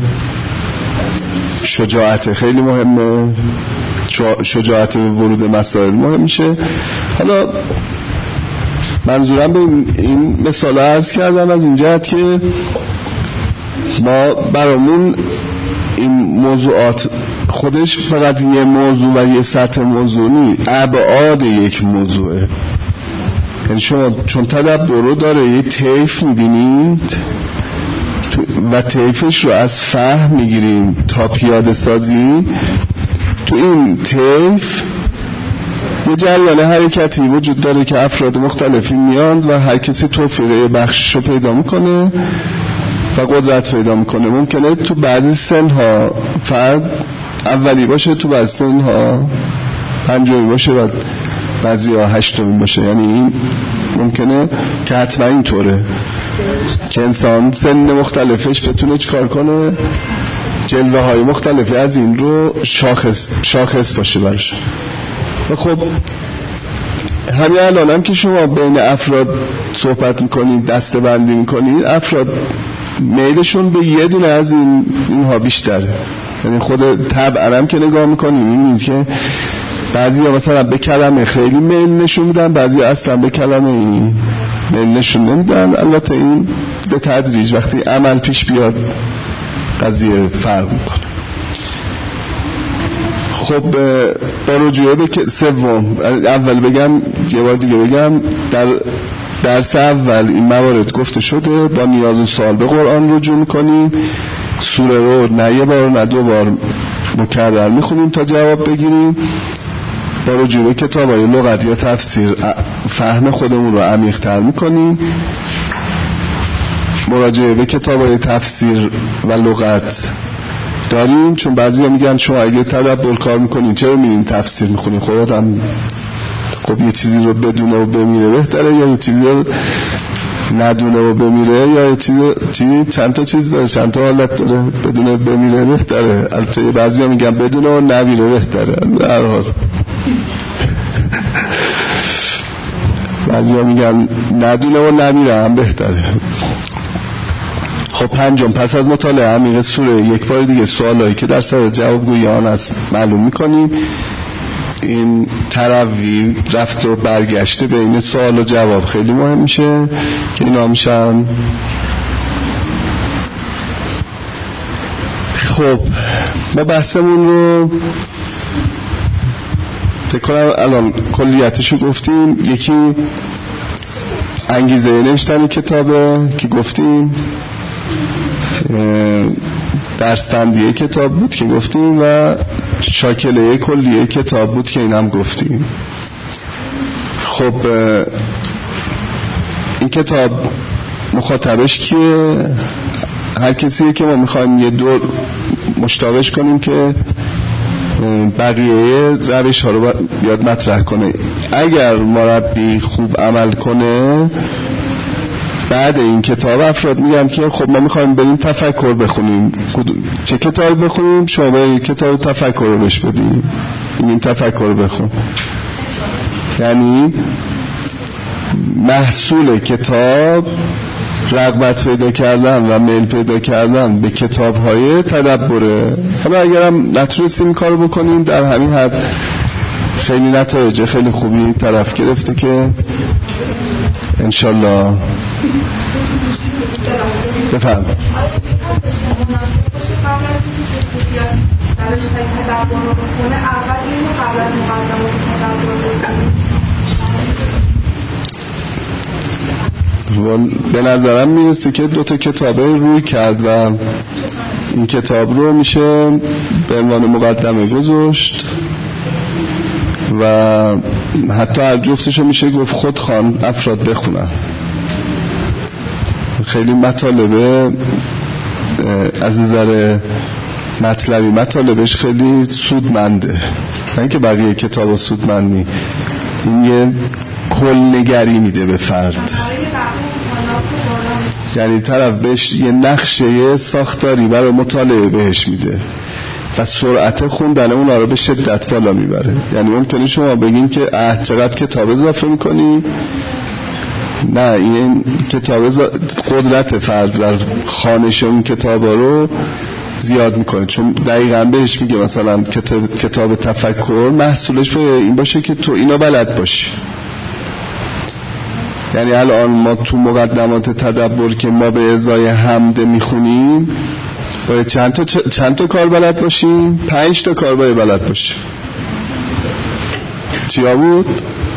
شجاعت خیلی مهمه، شجاعت ورود مسائل مهم میشه. حالا منظورم به این مثال عرض کردم از این جهت که ما برامون این موضوعات خودش فقط یه موضوع و یه سطح موضوع نیست، ابعاد یک موضوعه. یعنی شما چون تدبر رو داره یه طیف میبینید و طیفش رو از فهم میگیریم تا پیاده سازی، تو این طیف یه جریان حرکتی وجود داره که افراد مختلفی میاند و هر کسی توفیقه بخشش رو پیدا میکنه و قدرت پیدا میکنه. ممکنه تو بعضی سنها فرد اولی باشه، تو بعضی سنها پنجمی باشه و بعضی ها هشتمی باشه. یعنی این ممکنه که حتما این طوره که انسان سن مختلفش بتونه چکار کنه، جلوه های مختلفی از این رو شاخص شاخص باشه برش. و خب همین الان هم که شما بین افراد صحبت میکنید، دسته بندی میکنید، افراد میلشون به یه دونه از این اینها بیشتره. یعنی خود طبعا هم که نگاه میکنید میبینید که بعضی ها مثلا به کلمه خیلی میل نشون میدن، بعضی ها اصلا به کلمه این میل نشون نمیدن. البته این به تدریج وقتی عمل پیش بیاد قضیه فرق میکنه. خب با رجوع به سوم، اول بگم یه بار دیگه بگم، در درس اول این موارد گفته شده، با نیاز و سوال به قرآن رجوع میکنیم، سوره رو نه یه بار نه دو بار مکرر میخونیم تا جواب بگیریم. با رجوع به کتابای لغت یا تفسیر فهم خودمون رو عمیق‌تر میکنیم. مراجعه به کتابای تفسیر و لغت داریم. چون بعضیا میگن شما اگه تدبر کار میکنین چرا میرین تفسیر میخونین؟ خودت هم خب یه چیزی رو بدونه و بمیره بهتره یا یه چیزی رو ندونه و بمیره یا یه چیزی چی چند تا چیز داره، چند تا حالت داره. بدونه بمیره بهتره. البته بعضیا میگن بدونه و نمیره بهتره. در حال بعضیا میگن ندونه و نمیره هم بهتره. خب پنجم، پس از مطالعه عمیق سوره یک بار دیگه سوالایی که در سر جوابگویی آن است معلوم میکنیم. این تروی رفت و برگشته بین سوال و جواب خیلی مهم میشه که اینا میشن. خب ما بحثمون رو فکر کنم الان کلیتشو گفتیم. یکی انگیزه نوشتن کتابه که گفتیم، درستندیه کتاب بود که گفتیم و شاکله کلیه کتاب بود که اینم گفتیم. خب این کتاب مخاطبش که هر کسیه که ما میخوایم یه دور مشتاقش کنیم که بقیه روش ها رو بیاد مطرح کنه. اگر مربی خوب عمل کنه بعد این کتاب افراد میگن که خب ما میخوایم بریم تفکر بخونیم. چه کتاب بخونیم؟ شما بریم کتاب تفکر رو بهش بدیم، این تفکر رو بخون. یعنی محصول کتاب رغبت پیدا کردن و میل پیدا کردن به کتاب های تدبره. حالا اگرم نتونستیم کارو بکنیم در همین حد خیلی نتایج خیلی خوبی طرف گرفته که انشالله. بفهم به نظرم میرسه که دوتا کتابه روی کرد و این کتاب رو میشه به عنوان مقدمه گذاشت و حتی هر جفتشو میشه گفت خود خوان افراد بخونن. خیلی مطالبه از نظر مطلبی مطالبش خیلی سودمنده، نه اینکه بقیه کتاب سودمندی. این یه کل نگری میده به فرد، یعنی طرف بهش یه نقشه ساختاری برای مطالعه بهش میده و سرعت خوندن اونا رو به شدت بالا میبره. یعنی ممکنه شما بگین که اه چقدر کتاب اضافه میکنی، نه، این کتاب قدرت فرد در خوانش اون کتابا رو زیاد میکنه. چون دقیقاً بهش میگه مثلا کتاب, کتاب تفکر محصولش این باشه که تو اینا بلد باشی. یعنی الان ما تو مقدمات تدبر که ما به ازای حمد میخونیم باید چند تا, چند تا کار بلد باشیم؟ پنج تا کار باید بلد باشیم. چیا بود؟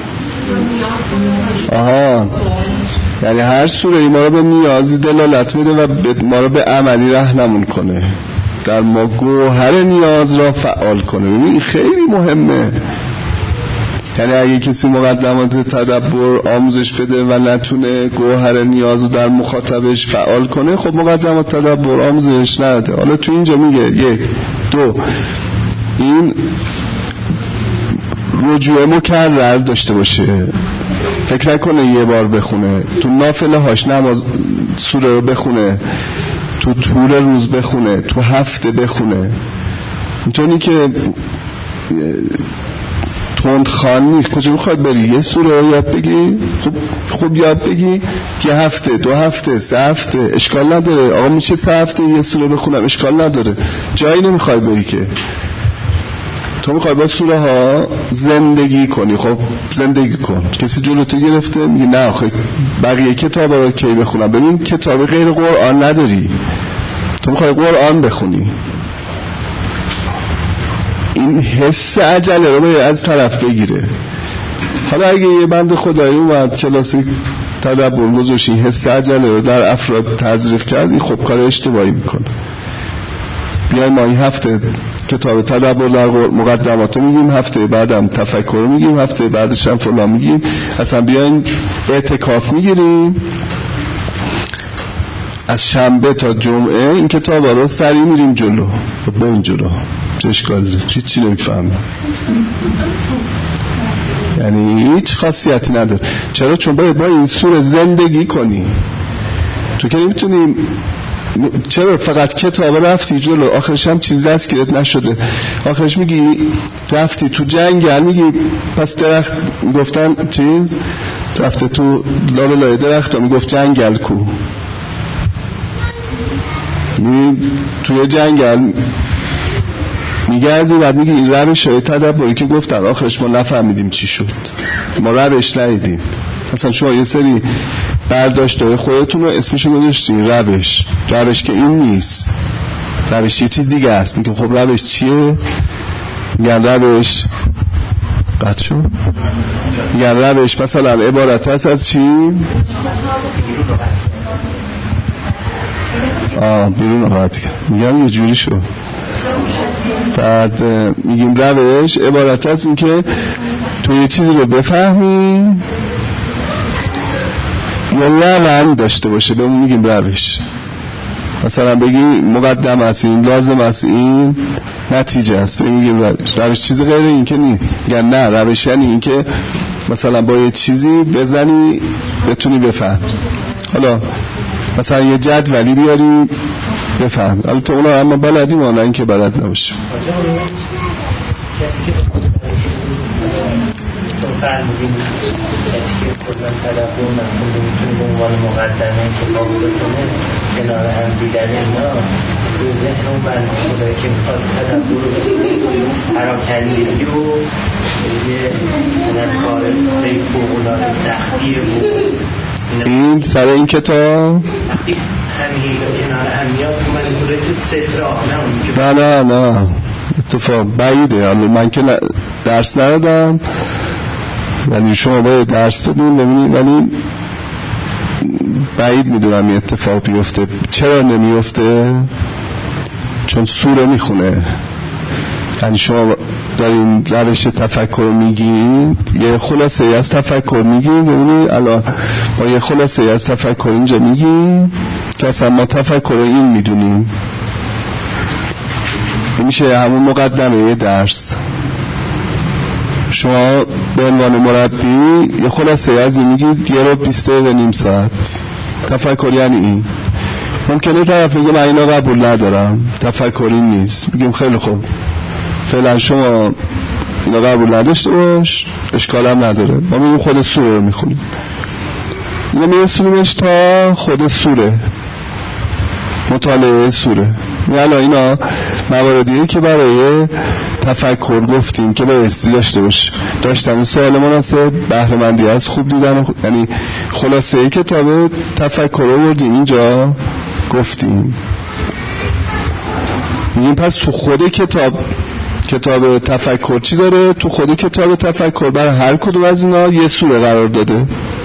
آها، یعنی هر سوره ما رو به نیازی دلالت بده و ما رو به عملی راهنمون کنه، در ما گوهر نیاز را فعال کنه. ببین خیلی مهمه. یعنی اگه کسی مقدمات تدبر آموزش بده و نتونه گوهر نیاز رو در مخاطبش فعال کنه، خب مقدمات تدبر آموزش نده. حالا تو اینجا میگه یک دو این رجوع مکرر داشته باشه، فکر نکنه یه بار بخونه، تو نافله هاش نماز سوره رو بخونه، تو طول روز بخونه، تو هفته بخونه. اینطوری که تند خان نیست. کجا میخواد بری یه سوره رو یاد بگی؟ خب خوب یاد بگی یه هفته، دو هفته، سه هفته، اشکال نداره. آقا میشه سه هفته یه سوره بخونم، اشکال نداره. جایی نمیخوای بری که تو میخوای با سوره ها زندگی کنی. خب زندگی کن. کسی جلوتو گرفته میگه نه آخه بقیه کتاب رو کی بخونم؟ ببین کتاب غیر قرآن نداری، تو میخوای قرآن بخونی. این حس عجله رو باید از طرف بگیره. حالا اگه یه بند خدایی اومد کلاسی تدبر گذاشت این حس عجله رو در افراد تزریق کرد، این خب کار اشتباهی میکنه. بیایم ما این هفته کتاب تدبر در مقدمات میگیم، هفته بعدم تفکر میگیم، هفته بعدش هم فلان میگیم. اصلا بیایم اعتکاف میگیریم از شنبه تا جمعه این کتاب رو سریع میریم جلو، بریم جلو، چه اشکالی داره؟ چی چی نمیفهمم، یعنی هیچ خاصیتی نداره. چرا؟ چون باید با این سوره زندگی کنی. تو که نمیتونی، چرا فقط کتاب رفتی جلو، آخرش هم چیز دستگیرت نشده، آخرش میگی رفتی تو جنگل، میگی پس درخت گفتن چیز رفته تو لابه لای درخت ها، میگفت جنگل کو، می توی جنگل میگردی بعد میگی این روش های تدبری که گفتن آخرش ما نفهمیدیم چی شد، ما روش ندیدیم. مثلا شما یه سری برداشت‌های خودتون رو اسمشو گذاشتین روش، روش که این نیست، روش یه چیز دیگه است. میگه خب روش چیه؟ میگن روش قطع شد، میگن روش مثلا عبارت هست از چی؟ آه بیرون رو قطع کرد، میگم یه جوری شد. بعد میگیم روش عبارت هست این که تو یه چیزی رو بفهمی یا روند داشته باشه، به اون میگیم روش. مثلا بگی مقدم است این، لازم است این، نتیجه است، به میگیم روش. روش چیز غیر این که نی، میگن نه روش یعنی این که مثلا با یه چیزی بزنی بتونی بفهم. حالا مثلا یه جدولی بیاری بفهم، البته اونا اما بلدیم، اونا این که بلد نباشه. کسی که فرمودیم کسی که کلن تدبر نکنده میتونه به عنوان مقدمه کتاب بکنه کنار هم دیدن اینا به ذهن اون بند خدایی که میخواد تدبر رو پراکندگی و یه سنت کار خیلی فوق‌العاده سختیه و این سر این کتاب همین کنار هم میاد که من دوره تو صفر آه نه نه نه اتفاق بعیده. حالا من که درس ندادم، ولی شما باید درس بدین ببینید، ولی بعید میدونم این اتفاق بیفته. چرا نمیفته؟ چون سوره میخونه. یعنی شما دارین روش تفکر میگین، یه خلاصه از تفکر میگین، ببینید الان با یه خلاصه از تفکر اینجا میگین که اصلا ما تفکر این میدونیم، میشه همون مقدمه یه درس. شما به عنوان مربی یه خلاصه از این میگید یه رو بیست دقیقه نیم ساعت تفکر، یعنی این. ممکنه طرف بگه من اینا قبول ندارم، تفکری نیست، بگیم خیلی خوب فعلا شما اینا قبول نداشته باش، اشکال هم نداره، ما میگیم خود سوره رو میخونیم، اینا میرسونیمش تا خود سوره، مطالعه سوره. یعنی اینا مواردیه که برای تفکر گفتیم که بایستی داشته باشه، داشتن سوال مناسب، بهره مندی از خوب دیدن، یعنی خلاصه کتاب تفکر رو بردیم اینجا گفتیم. میگیم پس تو خود کتاب کتاب تفکر چی داره؟ تو خود کتاب تفکر برای هر کدوم از اینا یه سوره قرار داده.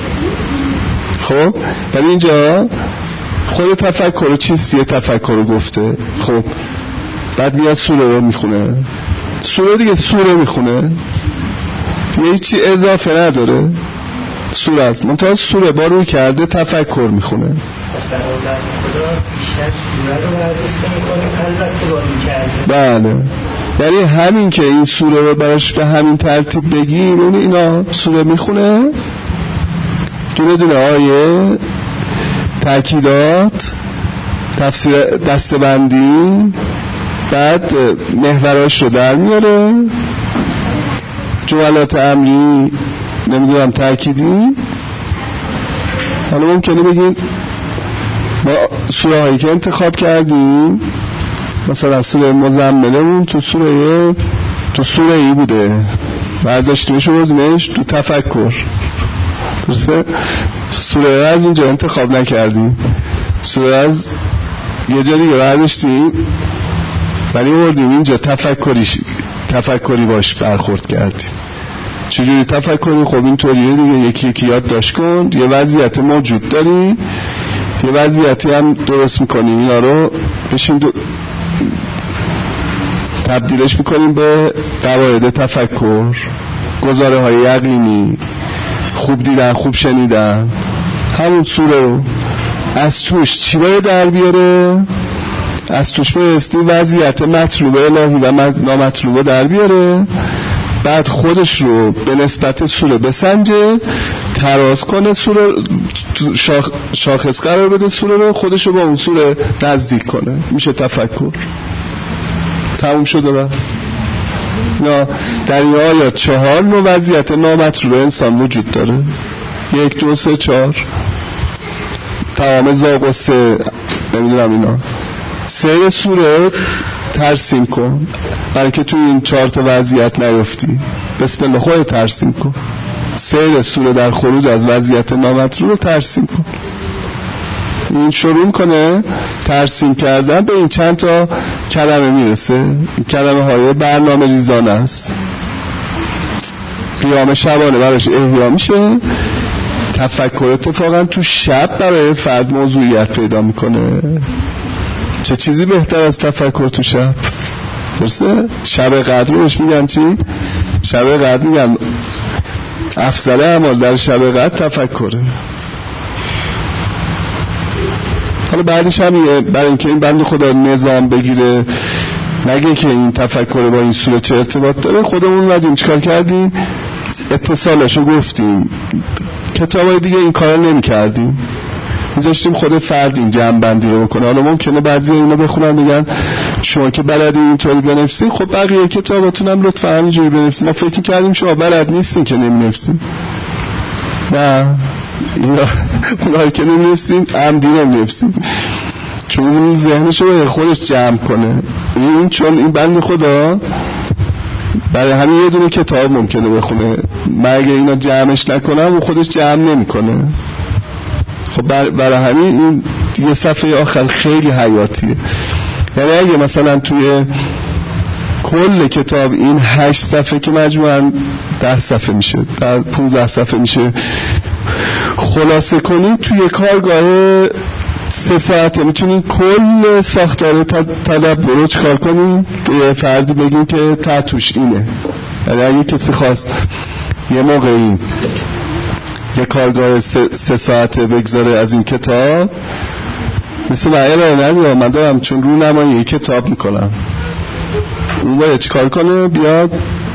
خب ولی اینجا خود تفکر رو چیستی تفکر رو گفته. خب بعد میاد سوره رو میخونه، سوره دیگه سوره میخونه، دیگه هیچی اضافه نداره، سوره است. منتها سوره با روی کرده تفکر میخونه. پس برادر خدا بیشتر سوره رو برداشته میکنه البته با روی کرده. بله، یعنی همین که این سوره رو براش به همین ترتیب بگیم، اون اینا سوره میخونه، دونه دونه آیه، تأکیدات، تفسیر دستبندی، بعد محوراش رو در میاره، جملات امری، نمیدونم تأکیدی. حالا ممکنه بگیم ما سوره هایی که انتخاب کردیم، مثلا سوره مزملمون تو سوره تو سوره ای بوده، برداشتیمش رو بردیمش تو تفکر، درسته؟ سوره از اینجا انتخاب نکردیم، سوره از یه جا دیگه برداشتیم ولی بردیم اینجا تفکریش تفکری باش برخورد کردیم. چجوری تفکری؟ خب اینطوریه دیگه، یکی یکی یاد داشت کن، یه وضعیت موجود داری، یه وضعیتی هم درست میکنیم، اینا رو بشین دو... تبدیلش میکنیم به قواعد تفکر، گزاره های یقینی، خوب دیدن، خوب شنیدن، همون سوره رو از توش چی باید در بیاره؟ از توش بایستی وضعیت مطلوب الهی و نامطلوب در بیاره، بعد خودش رو به نسبت سوره بسنجه، تراز کنه، سوره شاخ شاخص قرار بده سوره رو، خودش رو با اون سوره نزدیک کنه. میشه تفکر. تموم شده را نه. در این آیات چهار نوع وضعیت نامطلوب انسان وجود داره. یک دو سه چهار، تمام زاغ و سه نمیدونم اینا. سه سوره ترسیم کن برای که توی این چهار تا وضعیت نیفتی. بسم الله خود ترسیم کن. سیر سوره در خروج از وضعیت نامطلوب رو ترسیم کن. این شروع کنه ترسیم کردن به این چند تا کلمه میرسه. این کلمه های برنامه ریزانه است. قیام شبانه براش احیا میشه. تفکر اتفاقا تو شب برای فرد موضوعیت پیدا میکنه. چه چیزی بهتر از تفکر تو شب؟ درسته؟ شب قدر روش میگن چی؟ شب قدر میگن افضل اعمال در شب قدر تفکره. حالا بعدش هم برای اینکه این بند خدا نظام بگیره، نگه که این تفکر با این سوره چه ارتباط داره، خودمون اومدیم چیکار کردیم؟ اتصالشو گفتیم. کتابای دیگه این کارا نمی کردیم، میذاشتیم خود فرد این جمع بندی رو بکنه. حالا ممکنه بعضی اینا بخونن بگن شما که بلدی اینطوری بنویسین، خب بقیه کتاباتون هم لطفا همینجوری بنویسین. ما فکر کردیم شما بلد نیستین که نمی‌نویسین. نه، اینا اونایی که نمی‌نویسین عمدی نمی‌نویسین، چون اون ذهنشو به خودش جمع کنه. این چون این بند خدا برای همین یه دونه کتاب ممکنه بخونه، مگه اینا جمعش نکنم اون خودش جمع نمی‌کنه. خب برای همین این یه صفحه آخر خیلی حیاتیه. یعنی اگه مثلا توی کل کتاب این هشت صفحه که مجموعاً ده صفحه میشه، در پونزده صفحه میشه، خلاصه کنید توی کارگاه سه ساعته میتونین کل ساختار تدبر رو چکار کنین؟ به فردی بگین که تحتوش اینه. یعنی اگه کسی خواست یه موقعی یه کارگاه سه, سه ساعته بگذاره از این کتاب، مثل معیل آینه من دارم چون رو نمایی کتاب میکنم، اون باید چی کار کنه؟ بیاد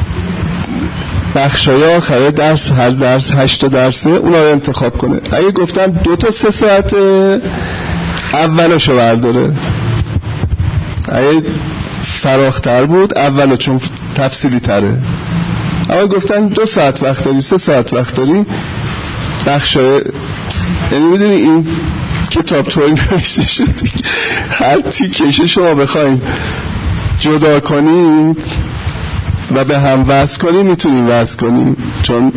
بخشای آخره درس، هر درس هشتا درسه، اونا رو انتخاب کنه. اگه گفتم دو تا سه ساعته، اولشو برداره. اگه فراختر بود اولو چون تفصیلی تره. اما گفتن دو ساعت وقت داری، سه ساعت وقت داری، بخشای، یعنی میدونی این کتاب طوری نوشته شدی هر تیکشه شما بخواین جدا کنید و به هم وصل کنید میتونید وصل کنید، چون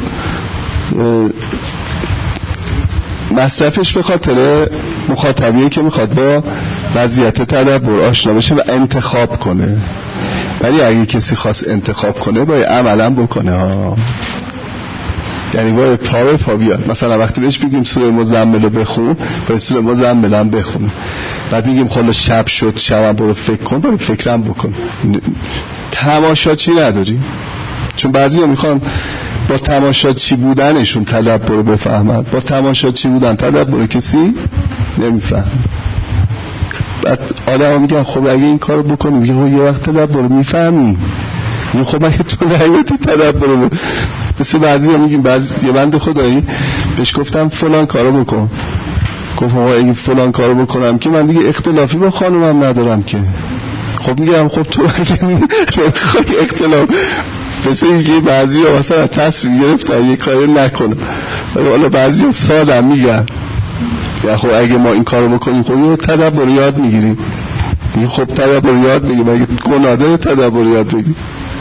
مصرفش به خاطر مخاطبیه که میخواد با وضعیت تدبر آشنا بشه و انتخاب کنه. ولی اگه کسی خواست انتخاب کنه باید عملا بکنه ها. یعنی باید پا به پا بیاد. مثلا وقتی بهش بگیم سوره مزمل رو بخون، باید سوره مزمل هم بخون. بعد میگیم خلا شب شد، شبم برو فکر کن، باید فکرم بکن. تماشا چی نداری؟ چون بعضی ها میخوان با تماشا چی بودنشون تدبر رو بفهمند. با تماشا چی بودن تدبر کسی نمیفهم. بعد آدم ها میگن خب اگه این کار رو بکنی، میگه خب یه وقت تدبر رو میفهمی. میگه خب اگه تو نهیتی تدبر رو مثل بعضی ها میگیم، بعضی یه بند خدایی بهش گفتم فلان کارو بکن، گفت آقا اگه فلان کارو بکنم که من دیگه اختلافی با خانومم ندارم که. خب میگم خب تو اگه اختلاف مثل اینکه بعضی ها مثلا تصمیم گرفتن یه کاری نکنه، حالا بعضی ها سادم میگن یا خب اگه ما این کارو بکنیم خب یه تدبر یاد میگیریم. میگه خب تدبر یاد میگیم، اگه گناه داره تدبر یاد بگیم.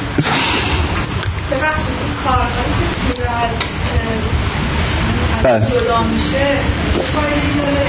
ببخشید این کارهایی که سوره از جدا میشه چه کاری داره؟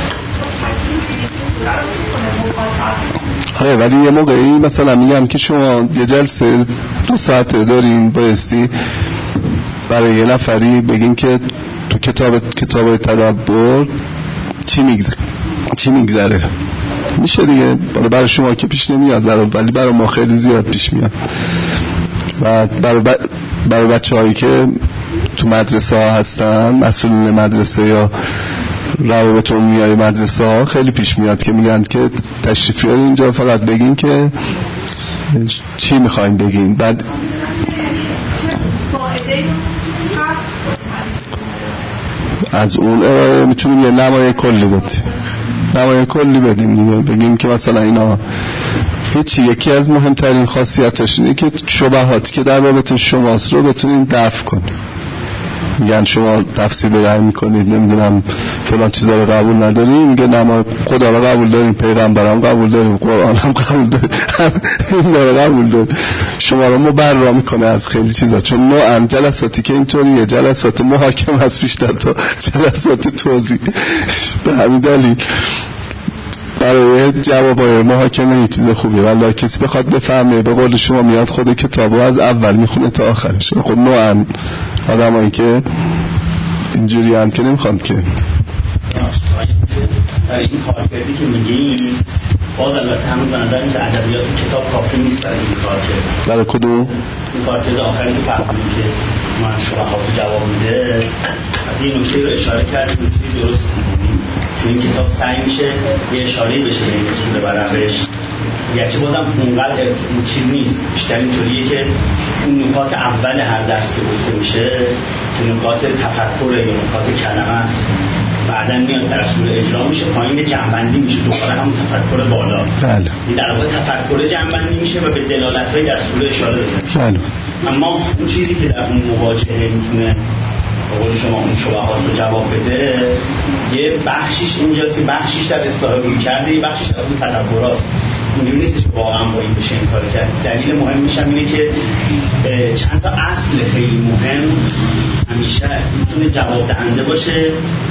آره ولی یه موقعی مثلا میگن که شما یه جلسه دو ساعته دارین، بایستی برای یه نفری بگین که تو کتاب کتاب تدبر چی میگذره چی میگذره میشه دیگه. برای شما که پیش نمیاد، ولی برای ما خیلی زیاد پیش میاد. و برای, ب... برای بچه هایی که تو مدرسه ها هستن، مسئولین مدرسه یا روابط عمومی مدرسه ها خیلی پیش میاد که میگن که تشریف بیارین اینجا فقط بگین که چی میخواین بگین، بعد از اون ارائه میتونیم یه نمای کلی بدیم نمای کلی بدیم دیگه، بگیم که مثلا اینا هیچی. یکی از مهمترین خاصیتش اینه که شبهات که در رابطه شماست رو بتونین دفع کنید. میگن شما تفسیر بیان میکنید نمیدونم فلان چیزا رو قبول نداریم، میگه نه ما خدا رو قبول داریم، پیغمبرام قبول داریم، قرآن هم قبول داریم، این رو قبول داریم. شما رو مبرا میکنه از خیلی چیزا، چون نوعا جلساتی که اینطوریه جلسات محاکمه هست بیشتر تا جلسات توضیح. به همین دلیل برای جوابای محاکمه این چیز خوبیه، ولی کسی بخواد بفهمه به قول شما میاد خود کتابو از اول میخونه تا آخرش. خب نوعا آدمایی که اینجوری هم که نمیخواند که برای این کارکردی که میگیم باز البته همون به نظر نیست ادبیات کتاب کافی نیست برای این کارکرد. برای کدوم؟ این کارکرد آخری که فهمیدیم که من شبهات جواب میده، از این نکته رو اشاره کردیم، نکته درست می‌کنیم. تو این کتاب سعی میشه یه اشاره بشه به این اصول و روش، گرچه بازم اونقدر این چیز نیست، بیشتر اینطوریه که اون نکات اول هر درس که گفته میشه که نکات تفکر یا نکات کلمه است، بعداً میاد در صورت اجرا میشه، پایین جنبندی میشه، دوباره همون تفکر بالا. بله. در واقع تفکر جنبندی میشه و به دلالت‌های در صورت اشاره میشه. بله. اما اون چیزی که در اون مواجهه میتونه به قول شما اون شبهات رو جواب بده، یه بخشیش اینجاست، یه بخشیش در اصلاح روی کرده، یه بخشیش در اون تدبراست. اینجوری نیستش که واقعا با این بشه این کار کرد. دلیل مهمش هم اینه که چند تا اصل خیلی مهم همیشه میتونه جواب دهنده باشه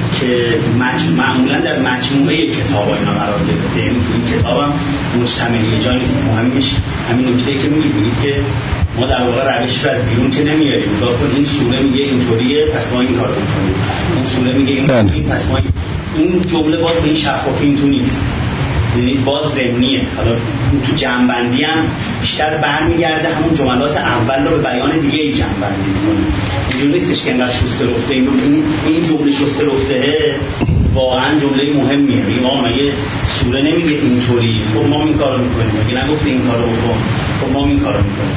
که معمولا در مجموعه کتابا اینا قرار گرفته. یعنی تو این کتاب هم مجتمعی جای نیست. مهمش همین نکته که میگید که ما در واقع روش رو از بیرون که نمیاریم. مثلا این سوره میگه اینطوریه پس ما این کارو میکنیم، این سوره میگه این پس ما این جمله باز به این شفافی این تو نیست، یعنی باز ضمنیه. حالا تو جمع‌بندی هم بیشتر برمیگرده همون جملات اول رو به بیان دیگه ای جمع‌بندی می‌کنه. اینجوری نیستش که انقدر شسته رفته این این جمله شسته رفته واقعا جمله مهمیه. میگه ما مگه سوره نمیگه اینطوری، خب ما این کارو می‌کنیم، مگه نگفته این کارو بکن، خب ما این کارو می‌کنیم.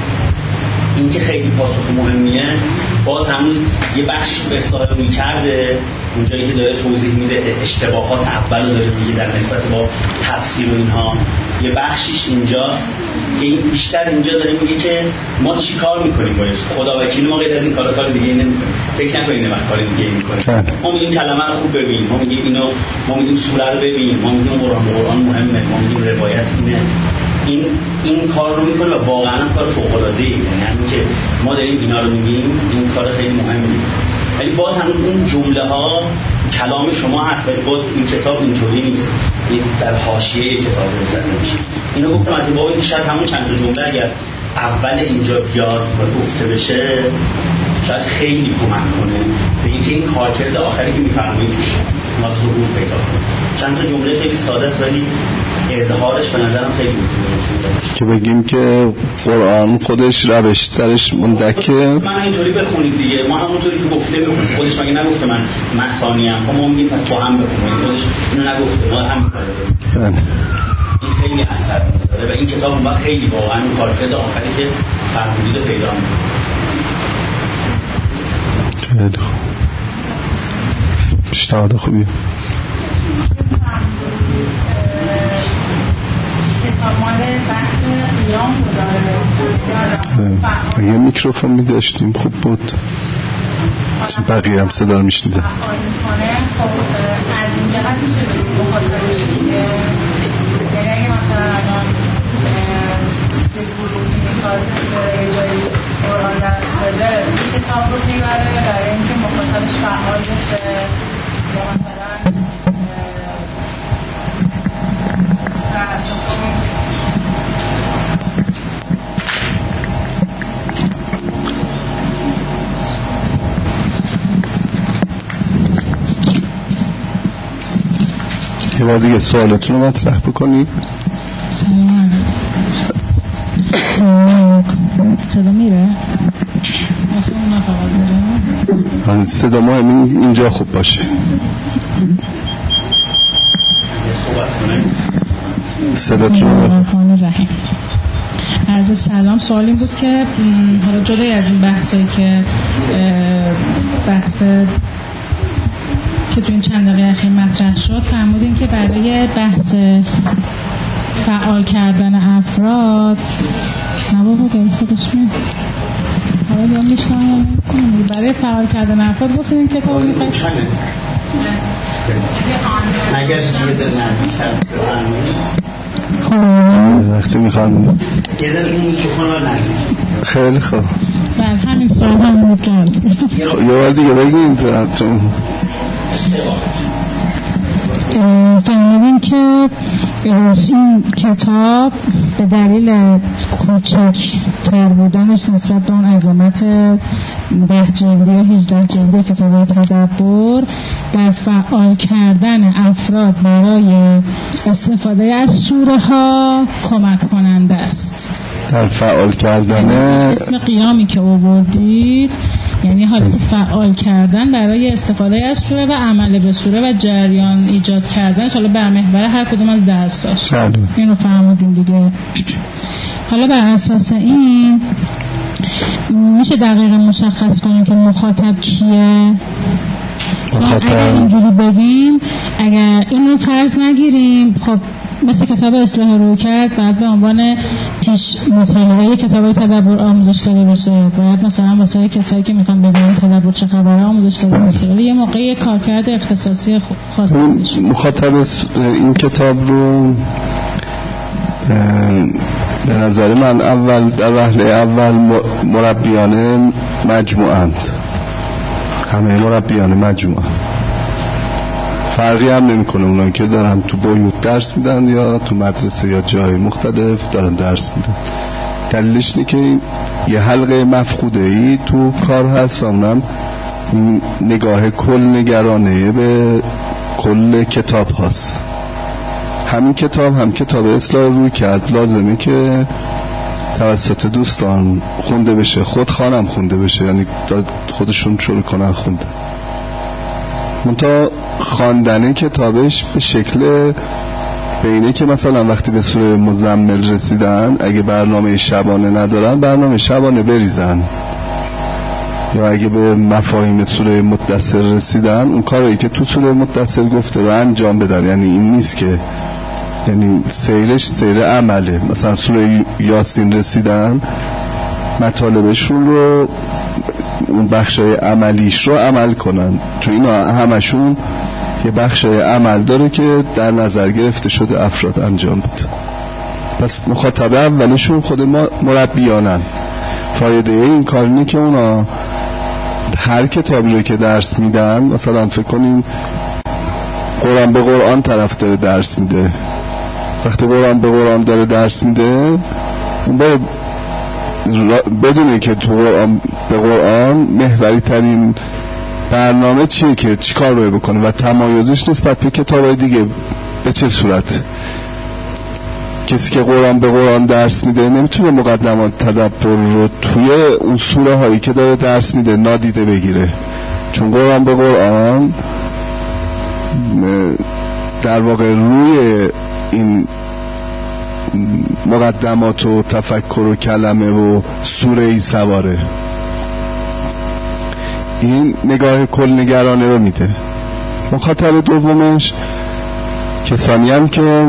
این که خیلی پاسخ مهمیه. باز هنوز یه بخشش به اصلاح روی کرده اونجایی که داره توضیح میده اشتباهات اول رو داره میگه در نسبت با تفسیر و اینها، یه بخشش اینجاست که این بیشتر اینجا داره میگه که ما چی کار میکنیم باید خدا وکیل ما غیر از این کارا کار دیگه ای نمیکنیم، فکر نکنید وقت کار دیگه ای میکنیم. ما میگیم کلمه رو خوب ببین، ما میگیم اینو، ما میگیم سوره رو ببین، ما میگیم قرآن قرآن مهمه، ما میگیم روایت اینه. این این کار رو میکنه و واقعا کار فوق العاده ای، یعنی همین که ما داریم اینا رو میگیم این کار خیلی مهمه. ولی باز هنوز اون جمله ها کلام شما هست، ولی باز این کتاب اینطوری نیست، این در حاشیه کتاب رسیده میشه. اینو گفتم از این بابا که شاید همون چند تا جمله اگر اول اینجا بیاد و گفته بشه شاید خیلی کمک کنه به اینکه این کارکرد آخری که میفرمایید توش ما ظهور پیدا کنه. چند تا جمله خیلی ساده است ولی اظهارش به نظرم خیلی میتونه که بگیم که قرآن خودش روش درش مندکه. من اینطوری بخونید دیگه، ما همونطوری که گفته بخونید، خودش مگه نگفته من مثانیم، خب ما میگیم پس با هم بخونید، خودش اینو نگفته، ما هم کار داریم. این خیلی اثر میذاره و این کتاب اون وقت خیلی واقعا اون کارکرد آخری که فرمودید پیدا میکنه. خیلی خوب، پیشنهاد خوبی. اگه میکروفون میداشتیم خوب بود، بقیه هم صدا رو میشنیده. خب از این جهت میشه بگیم بخاطرش دیگه، یعنی اگه مثلا الان یک گروهی میخواد یه جایی قرآن درس بده این کتاب رو میبره برای اینکه مخاطبش فعال بشه، یا مثلا در اساس یه بار دیگه سوالتون رو مطرح بکنید. صدا میره؟ صدا ما همین اینجا خوب باشه. صداتون رحیم. عرض سلام. سوال این بود که حالا جدای از این بحثایی که بحث که تو این چند دقیقه اخیر مطرح شد، فرمودین که برای بحث فعال کردن افراد نبا بود ایستادش می حالا دارم میشنم برای فعال کردن افراد گفتیم این کتاب میخواید اگر یه در نزدیک شد وقتی میخوان یه در این میکروفون رو نزدیک خیلی خوب بله همین سوال هم بود یه بار دیگه بگیم تو فهمیدیم که این کتاب به دلیل کوچک تر بودنش نسبت به اون عظمت ده جلدی یا هجده جلدی کتاب تدبر در فعال کردن افراد برای استفاده از سوره ها کمک کننده است. در فعال کردن اسم قیامی که آوردید یعنی حالا فعال کردن برای استفاده از سوره و عمل به سوره و جریان ایجاد کردن حالا بر محور هر کدوم از درساش اینو فهمیدیم دیگه. حالا بر اساس این میشه دقیقا مشخص کنیم که مخاطب کیه؟ مخاطب اگر اینجوری بگیم، اگر اینو فرض نگیریم، خب مثل کتاب اصلاح روی کرد بعد به عنوان پیش مطالعه کتابای تدبر آموزش داده بشه، باید مثلا واسه کسایی که میخوان بدونن تدبر چه خبره آموزش داده بشه. یه موقعی کارکرد اختصاصی خاص میشه. مخاطب این کتاب رو به نظر من اول در وهله اول مربیان مجموعند، همه مربیان مجموعه، فرقی هم نمی کنه اونا که دارن تو بیوت درس میدن یا تو مدرسه یا جای مختلف دارن درس میدن. دلیلش اینه که یه حلقه مفقوده ای تو کار هست و اونم نگاه کل نگرانه به کل کتاب هست. همین کتاب هم کتاب اصلاح روی کرد لازمه که توسط دوستان خونده بشه، خود خانم خونده بشه، یعنی خودشون شروع کنن خونده. منتها خواندن کتابش به شکل بینه که مثلا وقتی به سوره مزمل رسیدن اگه برنامه شبانه ندارن برنامه شبانه بریزن، یا اگه به مفاهیم سوره مدثر رسیدن اون کاری که تو سوره مدثر گفته رو انجام بدن. یعنی این نیست که یعنی سیرش سیر عمله، مثلا سوره یاسین رسیدن مطالبشون رو اون بخشای عملیش رو عمل کنن، چون اینا همشون یه بخشای عمل داره که در نظر گرفته شده افراد انجام بده. پس مخاطب اولشون خود ما مربیانن. فایده این کار اینه که اونا هر کتابی رو که درس میدن، مثلا فکر کنین قرآن به قرآن طرف داره درس میده، وقتی قرآن به قرآن داره درس میده اون باید بدونه که تو قرآن به قرآن محوری ترین برنامه چیه که چی کار رو بکنه و تمایزش نسبت به کتابای دیگه به چه صورت. کسی که قرآن به قرآن درس میده نمیتونه مقدمات تدبر رو توی اون سوره هایی که داره درس میده نادیده بگیره، چون قرآن به قرآن در واقع روی این مقدمات و تفکر و کلمه و سوره ای سواره. این نگاه کل نگرانه رو میده. مخاطب دومش کسانی هستند که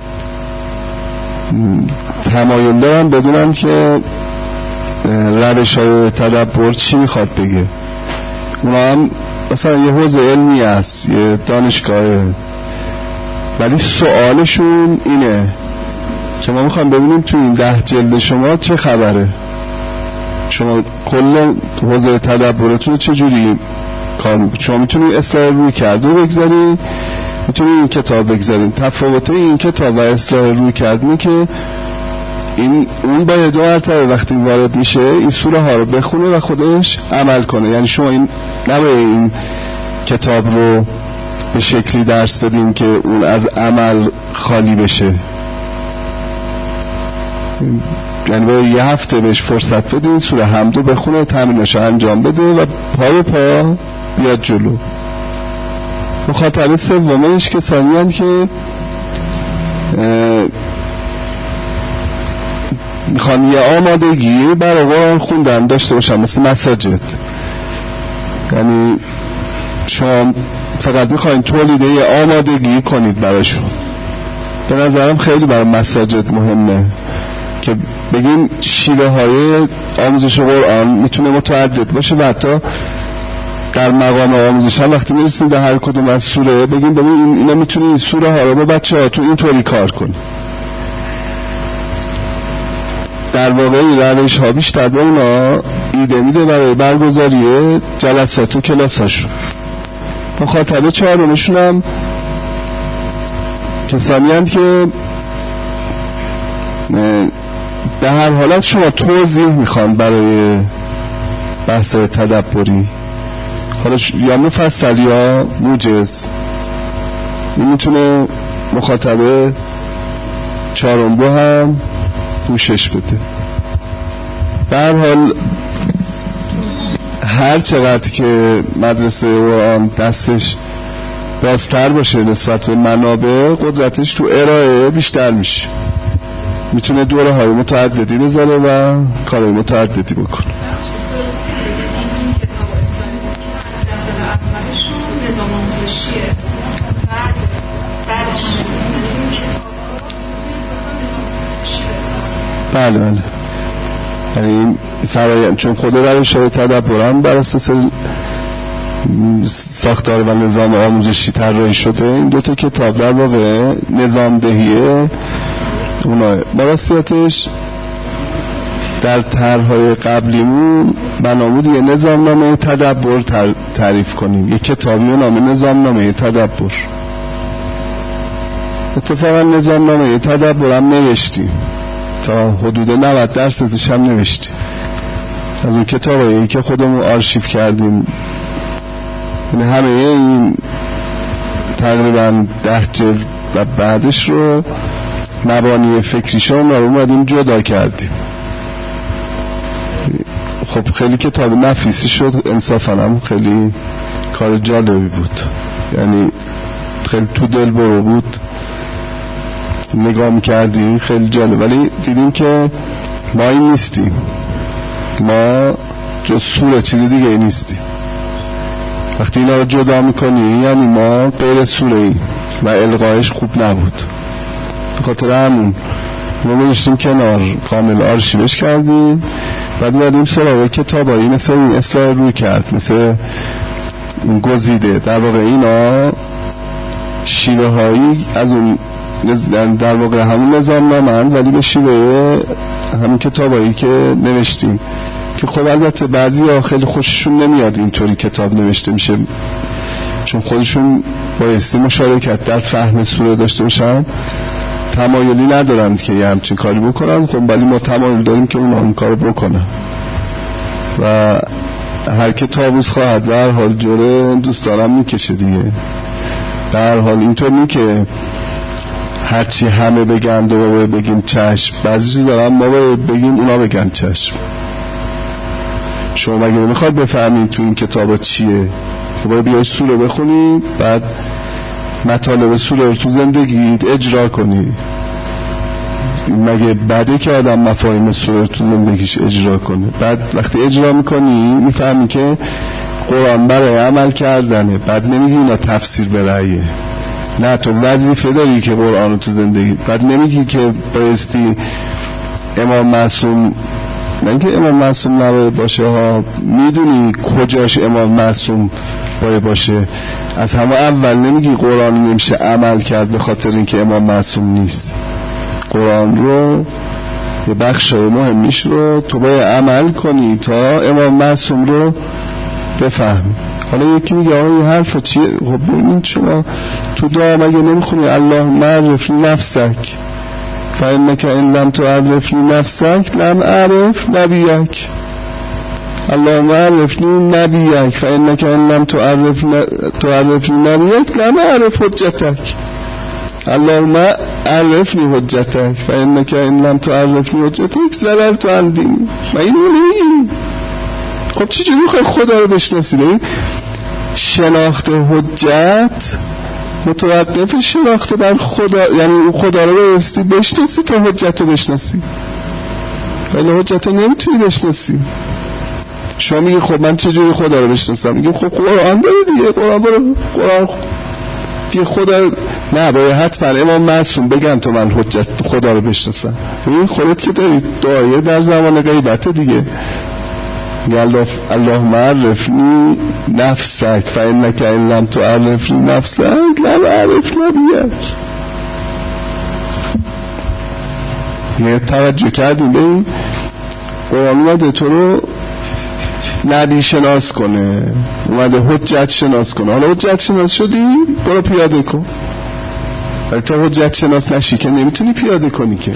تمایل دارن بدونن که روش های تدبر چی میخواد بگه. اونا هم مثلا یه حوزه علمی هست، یه دانشگاهه، ولی سوالشون اینه که ما میخوام ببینیم تو این ده جلد شما چه خبره، شما کل حوزه تدبرتون چه جوری کار میکنید. شما میتونید اصلاح روی کرده بگذارید، میتونید این کتاب بگذارید. تفاوت این کتاب و اصلاح روی کردنی که این اون باید دو مرتبه وقتی وارد میشه این سوره ها رو بخونه و خودش عمل کنه. یعنی شما این نباید این کتاب رو به شکلی درس بدین که اون از عمل خالی بشه، یعنی باید یه هفته بهش فرصت بدین سوره حمدو بخونه، تمرینش انجام بده و پا به پا بیاد جلو. مخاطب سومش کسانی هستند که میخوان یه آمادگی برای قرآن خوندن داشته باشن، مثل مساجد. یعنی شما فقط میخواین تولیده یه آمادگی کنید براشون. به نظرم خیلی برای مساجد مهمه که بگیم شیوه های آموزش قرآن میتونه متعدد باشه و حتی در مقام آموزش هم وقتی میرسیم به هر کدوم از سوره بگیم ببین این اینا میتونی این سوره ها رو با بچه ها تو اینطوری کار کنی. در واقع روش ها بیشتر به اونا ایده میده برای برگزاری جلسات و کلاس هاشون. مخاطب چهارمشون هم کسانی هستند که به هر حالت شما توضیح میخوان برای بحث تدبری، حالا یا مفصل یا موجز. این میتونه مخاطب چهارم رو هم پوشش بده. به هر حال هر چقدر که مدرسه قرآن دستش بازتر باشه نسبت به منابع، قدرتش تو ارائه بیشتر میشه. میتونه دوره های متعددی بذاره و کارهای متعددی بکنه. بله بله. یعنی فرایند چون خود روش های تدبرم بر اساس ساختار و نظام آموزشی طراحی شده. این دو تا کتاب در واقع نظام دهیه اونها. ما راستیتش در طرح‌های قبلیمون بنامود یه نظامنامه تدبر تعریف کنیم، یه کتابی به نام نظامنامه تدبر. اتفاقا نظامنامه تدبر هم نوشتیم، تا حدود نود درصدش هم نوشتیم از اون کتابایی که خودمون آرشیو کردیم. یعنی همه این تقریبا ده جلد و بعدش رو مبانی فکریشون رو اومدیم جدا کردیم. خب خیلی کتاب نفیسی شد، انصافا هم خیلی کار جالبی بود، یعنی خیلی تو دل برو بود، نگاه میکردیم خیلی جالب. ولی دیدیم که ما این نیستیم، ما جز سوره چیز دیگه ای نیستیم. وقتی اینا رو جدا میکنی یعنی ما غیر سوره ای و القایش خوب نبود. به خاطر همون ما میشتیم کنار، کامل آرشیوش کردیم. بعد اومدیم سراغ کتابایی مثل این اصلاح روی کرد، مثل گزیده. در واقع اینا شیوه هایی از اون در واقع همون نظام نامند، ولی به شیوه همون کتابایی که نوشتیم که خب البته بعضی ها خیلی خوششون نمیاد اینطوری کتاب نوشته میشه، چون خودشون بایستی مشارکت در فهم سوره داشته باشن، تمایلی ندارند که یه همچین کاری بکنن. خب ولی ما تمایل داریم که اون هم کار بکنن و هر که تابوس خواهد به هر حال جوره دوستانم میکشه دیگه. به هر حال اینطور نی که هرچی همه بگند و باید بگیم چشم، بعضی چیز دارم ما باید بگیم اونا بگن چشم. شما مگه نمیخواد بفهمید تو این کتابا چیه؟ خب باید بیای سوره بخونی، بعد مطالب سوره رو تو زندگیت اجرا کنی. مگه بعده که آدم مفاهیم سوره رو تو زندگیش اجرا کنه؟ بعد وقتی اجرا میکنی میفهمی که قرآن برای عمل کردنه. بعد نمیگی اینا تفسیر به رأیه، نه تو وظیفه داری که قرآن رو تو زندگی. بعد نمیگی که بایستی امام معصوم، نه اینکه امام معصوم نباید باشه ها، میدونی کجاش امام معصوم باید باشه. از همه اول نمیگی قرآن نمیشه عمل کرد به خاطر اینکه امام معصوم نیست. قرآن رو یه بخشای مهمیش رو تو باید عمل کنی تا امام معصوم رو بفهمی. حالا یکی میگه آقا این حرف چیه؟ خب ببینید شما تو دعا مگه نمیخونی اللهم عرفنی نفسک فانک ان لم تعرفنی نفسک لم اعرف نبیک. اللهم عرفنی نبیک فانک ان لم تعرفنی نبیک لم اعرف حجتک. اللهم عرفنی حجتک فانک ان لم تعرفنی حجتک ضللت عن دینی. ما اینو نمیگی. خب چی جوری میخوای خدا رو بشناسی؟ ببین شناخت حجت متوقف شناخت بر خدا، یعنی خدا رو بایستی بشناسی تا حجت رو بشناسی. ولی حجت رو نمیتونی بشناسی. شما میگی خب من چجوری خدا رو بشناسم؟ میگیم خب قرآن داره دیگه، قرآن برو قرآن دیگه خدا نه باید حتما امام معصوم بگن تو من حجت خدا رو بشناسم. این خودت که داری دعایه در زمان غیبت دیگه. الله اللهم عرفنی نفسک فانک ان لم تعرفنی نفسک لم اعرف نبیک. یه توجه کردیم به این قرآن اومده تو رو نبی شناس کنه، اومده حجت شناس کنه. حالا حجت شناس شدی برو پیاده کن، ولی تو حجت شناس نشی که نمیتونی پیاده کنی که.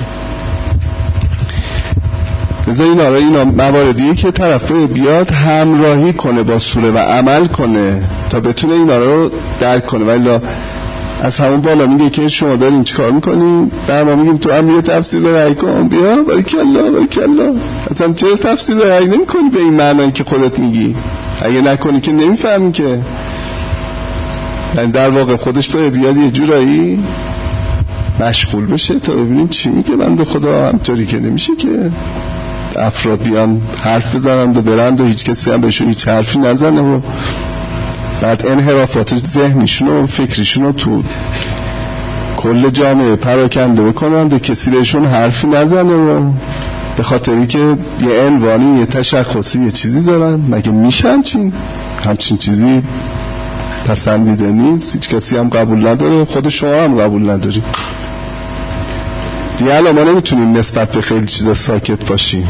بذار اینا رو اینا مواردیه که طرف بیاد همراهی کنه با سوره و عمل کنه تا بتونه اینا رو درک کنه. ولی از همون بالا میگه که شما دارین چیکار میکنین؟ بعد ما میگیم تو هم یه تفسیر به رأی کن، بیا بارکالله بارکالله. اصلا چرا تفسیر به رأی نمیکنی به این معنایی که خودت میگی؟ اگه نکنی که نمیفهمی که. یعنی در واقع خودش باید بیاد یه جورایی مشغول بشه تا ببینیم چی میگه بنده خدا. همطوری که نمیشه که افراد بیان حرف بزنند و برند و هیچ کسی هم بهشون هیچ حرفی نزنه و بعد انحرافات ذهنیشون و فکریشون رو تو کل جامعه پراکنده بکنند و کسی بهشون حرفی نزنه و به خاطری که یه عنوانی یه تشخصی یه چیزی دارن. مگه میشه همچین همچین چیزی پسندیده نیست؟ هیچ کسی هم قبول نداره، خود شما هم قبول نداری دیگه. الان ما نمیتونیم نسبت به خیلی چیزا ساکت باشیم.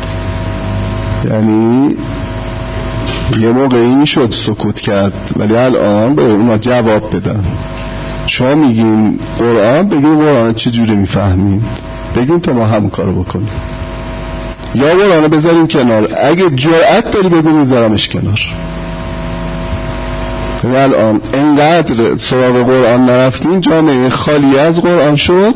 یعنی یه موقعی میشد سکوت کرد ولی الان به اونا جواب بدن. شما میگین قرآن، بگین قرآن چه جوری میفهمین، بگین تا ما هم کارو بکنیم. یا قرآن بذاریم کنار، اگه جرأت داری بگو میذارمش کنار. الان انقدر سراغ قرآن نرفتین، جامعه خالی از قرآن شد.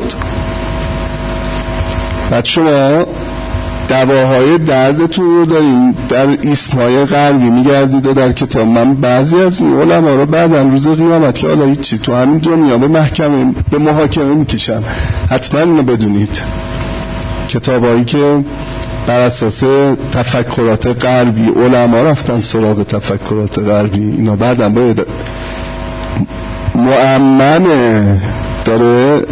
بعد شما دواهای دردتون رو دارین در اسمهای غربی میگردید و در کتاب. من بعضی از این علما رو بعداً روز قیامت که حالا هیچی تو همین دنیا به محکمه به محاکمه میکشن، حتما اینو بدونید. کتابایی که بر اساس تفکرات غربی علما رفتن سراغ تفکرات غربی، اینا بعداً باید مؤمنه داره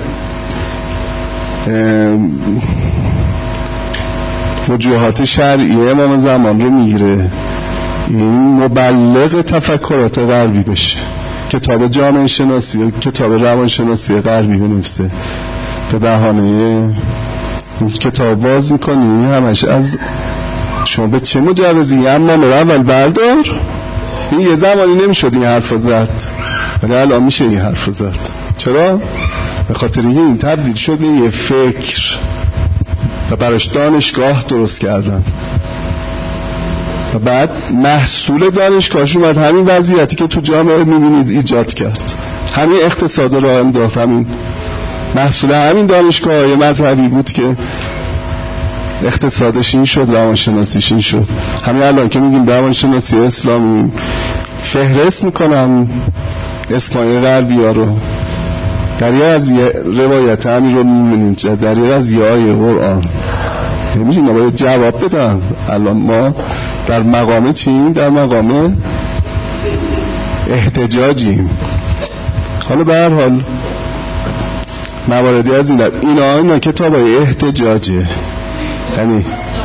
وجوهات شرعی امام زمان رو میگیره، این مبلغ تفکرات غربی بشه. کتاب جامعه شناسی و کتاب روان شناسی غربی بنویسه، به بهانه کتاب باز میکنی همش از شما به چه مجوزی؟ اما رو اول بردار. این یه زمانی نمیشد این حرف زد ولی الان میشه این حرف زد. چرا؟ به خاطر این تبدیل شد به یه فکر و براش دانشگاه درست کردن و بعد محصول دانشگاهش اومد همین وضعیتی که تو جامعه میبینید ایجاد کرد. همین اقتصاد را انداخت، همین محصول همین دانشگاه های مذهبی بود که اقتصادش این شد، روانشناسیش این شد. همین الان که میگیم روانشناسی اسلامی فهرست میکنم اسمای غربی ها رو، در یه از یه روایت همین رو میبینیم، در یه از یه آیه قرآن نمیشیم باید جواب بدن. الان ما در مقام چیم؟ در مقام احتجاجیم. حالا به هر حال مواردی از این اینا اینا کتاب های احتجاجه. یعنی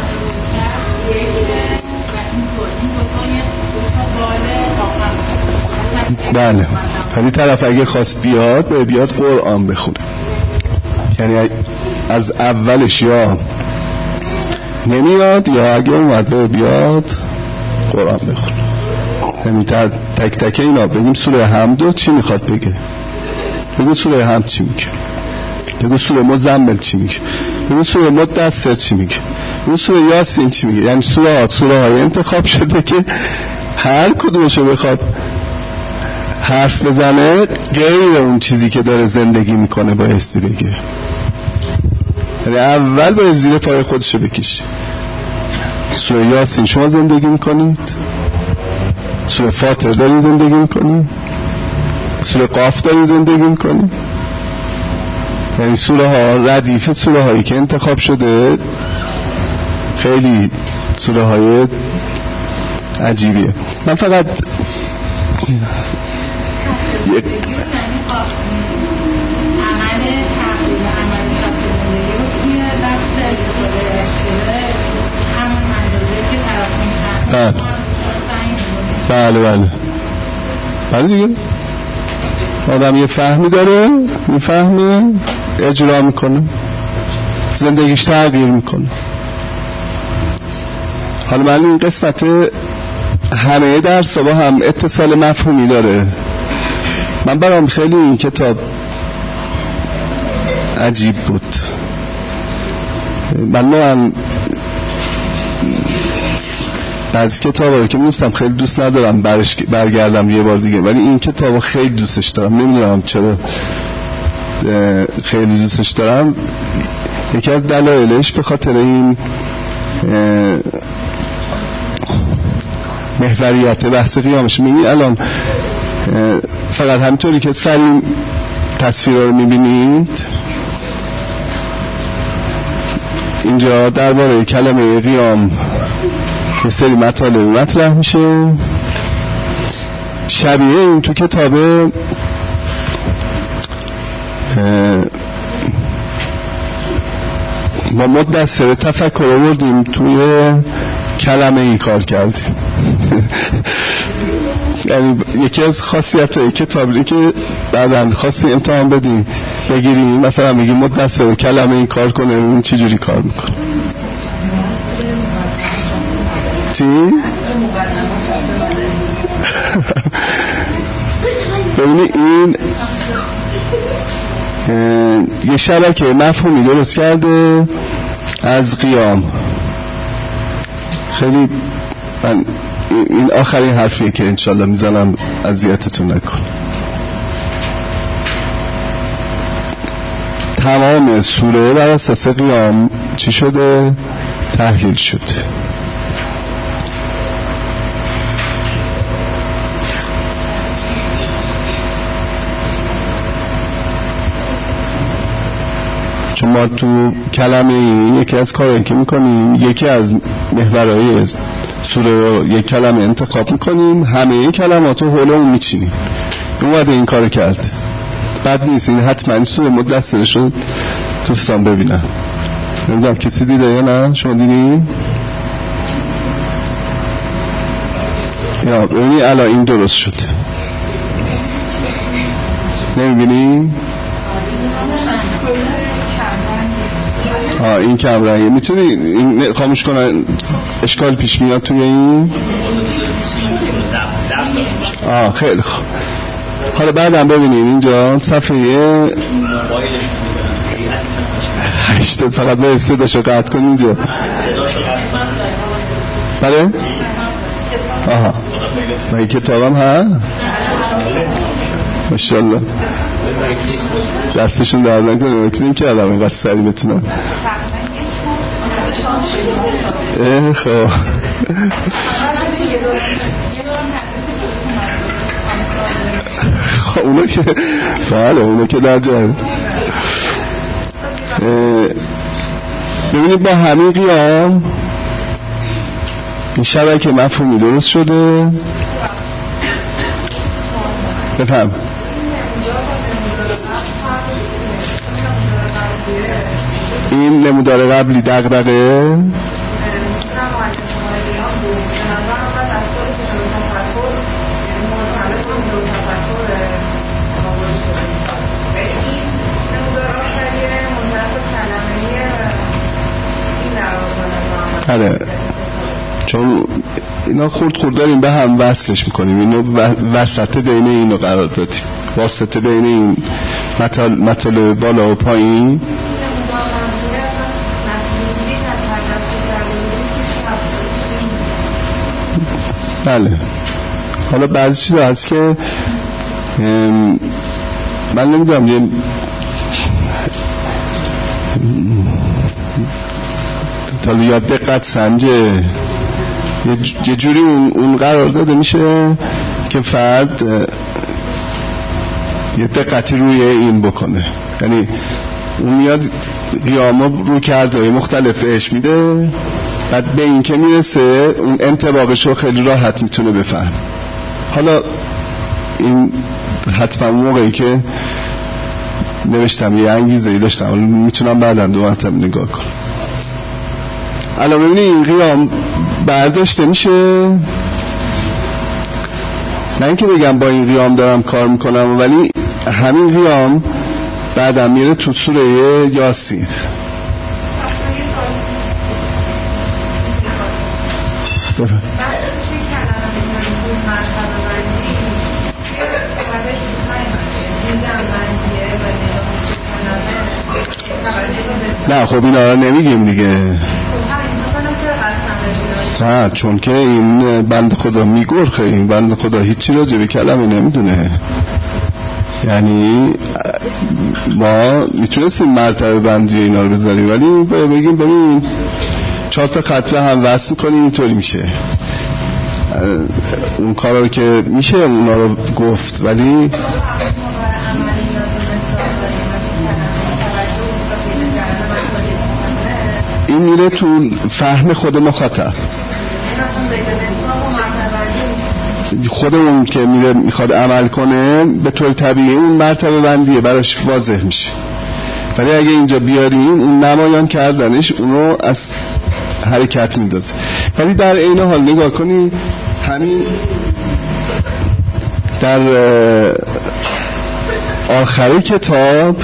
بله، ولی طرف اگه خواست بیاد به بیاد قرآن بخونه. یعنی از اولش یا نمیاد یا اگه اومد به بیاد قرآن بخونه. یعنی تک تک اینا بگیم سوره حمد چی میخواد بگه، بگو سوره حمد چی میگه، بگو سوره مزمل چی میگه، بگو سوره مدثر چی میگه، بگو سوره یاسین چی میگه. یعنی سوره ها سوره های انتخاب شده که هر کدومشو بخواد حرف بزنه غیر اون چیزی که داره زندگی میکنه بایستی بگه. یعنی اول باید زیر پای خودشو بکشه. سوره یاسین شما زندگی میکنید، سوره فاطر دارین زندگی میکنید، سوره قاف دارین زندگی میکنید. یعنی سوره ها ردیف سوره هایی که انتخاب شده خیلی سوره های عجیبیه. من فقط یک بله بله بله دیگه آدم یه فهمی داره، میفهمه، اجرا میکنه، زندگیش تغییر میکنه. حالا من این قسمت همه درس با هم اتصال مفهومی داره. من برام خیلی این کتاب عجیب بود. من من از کتابا رو که می‌نویسم خیلی دوست ندارم برش برگردم یه بار دیگه، ولی این کتابو خیلی دوستش دارم. نمیدونم چرا خیلی دوستش دارم. یکی از دلایلش به خاطر این محوریت بحث قیامش. می‌بینی الان فقط همینطوری که سریع تصویرها رو می‌بینید، اینجا درباره کلمه قیام یه سری مطالب مطرح میشه شبیه این تو کتاب ما مدثر تفکر آوردیم، توی کلمه ای کار کردیم. یعنی یکی از خاصیت‌های کتابی که بعداً خواستی امتحان بدی بگیریم، مثلا میگیم مدثر کلمه ای کار کنه، این چه جوری کار میکنه. چی؟ ببینی این یه شبکه مفهومی درست کرده از قیام. خیلی من این آخرین حرفیه که انشالله میزنم اذیتتون نکن. تمام سوره بر اساس قیام چی شده؟ تحلیل شده. چون ما تو کلمه این یکی از کارهایی که میکنیم، یکی از محورهای سوره رو یک کلمه انتخاب میکنیم، همه کلمات رو حول اون میچینیم. اومده این کار کرد، بد نیست. این حتما این سوره مدثرش رو دوستان ببینن. نمیدونم کسی دیده یا نه؟ شما دیدین؟ یا ببینی الان این درست شد، نمیبینی؟ آه این کم رنگه. میتونی این خاموش کنن؟ اشکال پیش میاد توی این؟ آه خیلی خوب. حالا بعدم ببینید اینجا صفحه هشتاد، فقط باید صداشو قطع کن اینجا. بله؟ آها من این کتابم ها؟ ماشاءالله دستشون در نکنه. میتونیم که آدم اینقدر سریع بتونم. اه خب خب اونو که فعلا اونو که در جای ببینید با همین قیام این شبکه مفهومی درست شده. بفهم این نمودار قبلی دغدغه آره، چون اینا خورد خورد داریم به هم وصلش میکنیم. اینو وسط بین اینو قرار دادیم، واسطه بین این مطالب بالا و پایین. بله. حالا بعضی چیزا هست که من نمیدونم یه تا یا دقت سنجه یه جوری اون, اون قرار داده میشه که فرد یه دقتی روی این بکنه. یعنی اون میاد قیاما رو کردهای مختلف بهش میده، بعد به این که میرسه اون انطباقش رو خیلی راحت میتونه بفهم. حالا این حتما موقعی که نوشتم یه انگیزه ای داشتم، حالا میتونم بعدم دو مرتبه نگاه کنم. الان ببینید این قیام برداشته میشه، نه اینکه بگم با این قیام دارم کار میکنم، ولی همین قیام بعدم میره تو سوره یاسین. بفرم. نه خب اینا رو نمیگیم دیگه. نه چون که این بند خدا میگرخه، این بند خدا هیچی راجع به کلمه نمیدونه. یعنی ما میتونستیم مرتبه بندی اینا رو بذاریم، ولی بگیم ببین چهار تا خط هم وصل میکنیم اینطوری میشه. اون کارا رو که میشه اونا رو گفت، ولی این میره تو فهم خود مخاطب. خودمون که میره میخواد عمل کنه به طور طبیعی اون مرتبه بندیه براش واضح میشه، ولی اگه اینجا بیاریم اون نمایان کردنش اونو از حرکت میندازه. ولی در این حال نگاه کنی همین در آخر کتاب،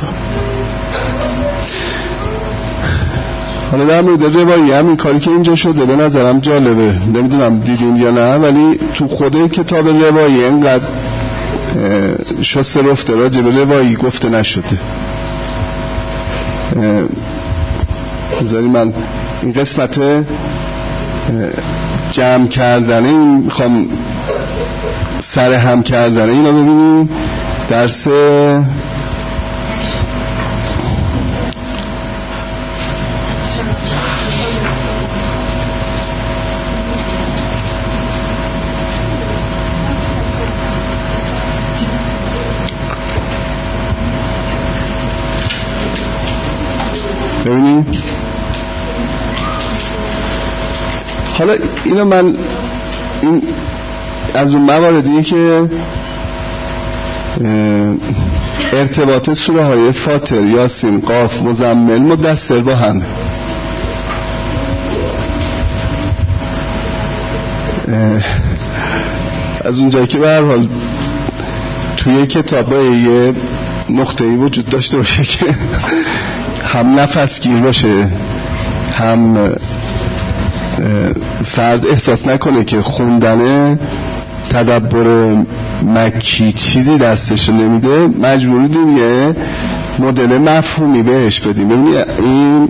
حالا در مورد روایی هم این کاری که اینجا شده به نظرم جالبه، نمیدونم دیدین یا نه، ولی تو خود کتاب روایی اینقدر شسته رفته راجع به روایی گفته نشده. بذاری من این قسمت جمع کردنه، این میخوام سر هم کردنه اینا ببینیم. درس ببینیم. حالا اینو من این از اون مواردیه که ارتباط سوره های فاطر، یاسین، قاف، مزمل، مدثر با هم. از اونجایی که به هر حال توی کتاب یه نقطه‌ای وجود داشته باشه که هم نفس گیر باشه، هم فرد احساس نکنه که خوندن تدبر مکی چیزی دستش نمیده، مجبور بودیم یه مدل مفهومی بهش بدیم. ببینید این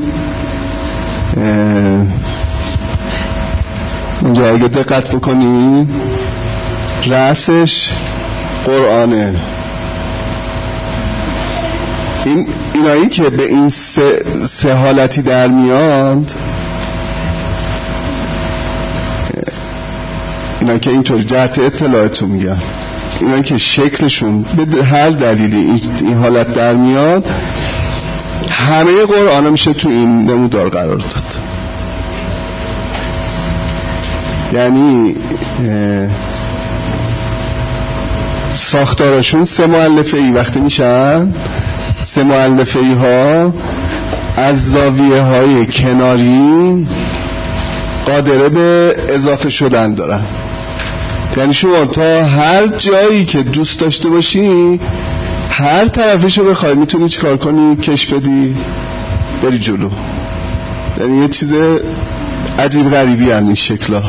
اینجا اگه دقت بکنی رأسش قرآنه. این اینایی که به این سه, سه حالتی در میاد، اینا که اینطور جهت اطلاعتون میگن، اینا که شکلشون به هر دلیلی این, این حالت در میاد، همه قرآن میشه تو این نمودار قرار داد. یعنی ساختارشون سه مؤلفه ای وقتی میشن، سه مؤلفه ای ها از زاویه های کناری قادره به اضافه شدن دارن. یعنی شما تا هر جایی که دوست داشته باشی، هر طرفشو بخوای میتونی چیکار کنی؟ کش بدی بری جلو. یعنی یه چیز عجیب غریبی هم این شکلا.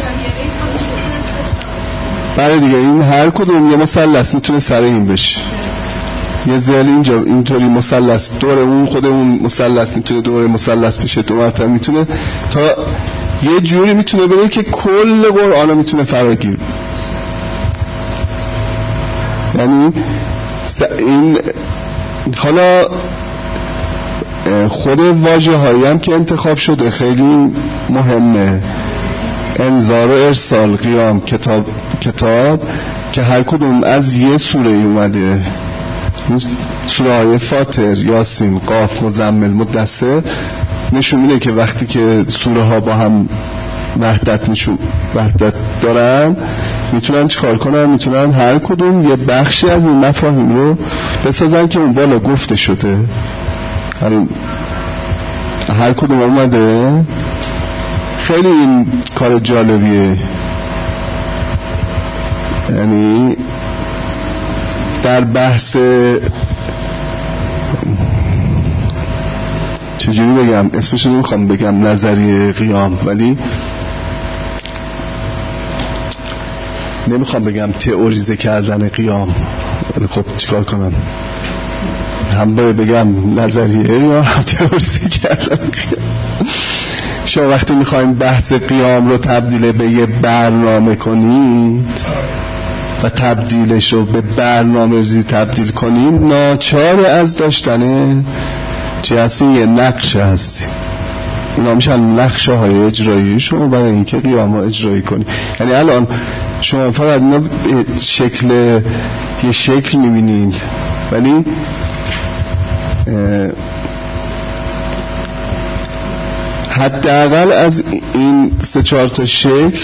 بله دیگه، این هر کدوم یه مثلث میتونه سر این بشه. یه زل اینجا اینطوری مثلث دور اون، خود اون مثلث میتونه دور مثلث بشه، دو مرتبه میتونه، تا یه جوری میتونه بره که کل قرآن میتونه فراگیر. یعنی این حالا خود واژه هایی هم که انتخاب شده خیلی مهمه. انذار و ارسال، قیام، کتاب کتاب که هر کدوم از یه سوره اومده. سوره های فاطر، یاسین، قاف، مزمل، مدثر نشون میده که وقتی که سوره ها با هم وحدت نشون وحدت دارن میتونن چیکار کنن؟ میتونن هر کدوم یه بخشی از این مفاهیم رو بسازن که اون بالا گفته شده. هر کدوم اومده. خیلی این کار جالبیه. یعنی در بحث چجوری بگم اسمش رو نمیخوام بگم نظریه قیام، ولی نمیخوام بگم تئوریزه کردن قیام، ولی خب چیکار کنم، هم باید بگم نظریه یا هم تئوریزه کردن قیام. شما وقتی میخوایم بحث قیام رو تبدیل به یه برنامه کنید و تبدیلش رو به برنامه ریزی تبدیل کنید، ناچار از داشتن چی هستی؟ یه نقشه هستی. اینا میشن نقشه های اجرایی شما برای اینکه قیام رو اجرایی کنید. یعنی الان شما فقط اینا شکل یه شکل میبینید، ولی حداقل از این سه چهار تا شکل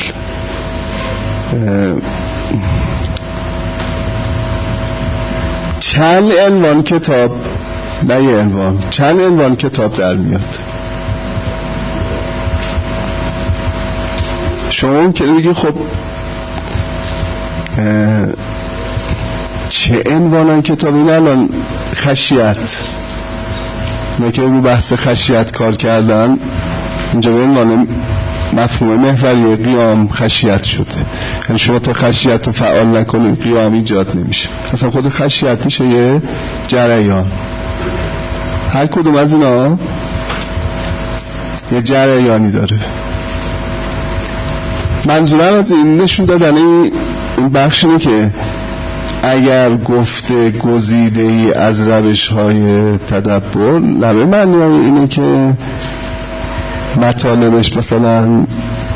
چند عنوان کتاب، نه یه عنوان، چند عنوان کتاب در میاد. شما ممکنه بگی خب چه عنوان کتاب؟ این الان خشیت، نه که رو بحث خشیت کار کردن، اینجا به عنوان مفهوم محوری قیام خشیت شده. یعنی شما تا خشیت رو فعال نکنید قیام ایجاد نمیشه. اصلا خود خشیت میشه یه جریان. هر کدوم از اینا یه جریانی داره. منظورم از این نشون دادن این بخش اینه که اگر گفته گزیده ای از روش های تدبر، نبه معنی اینه که مطالبش مثلا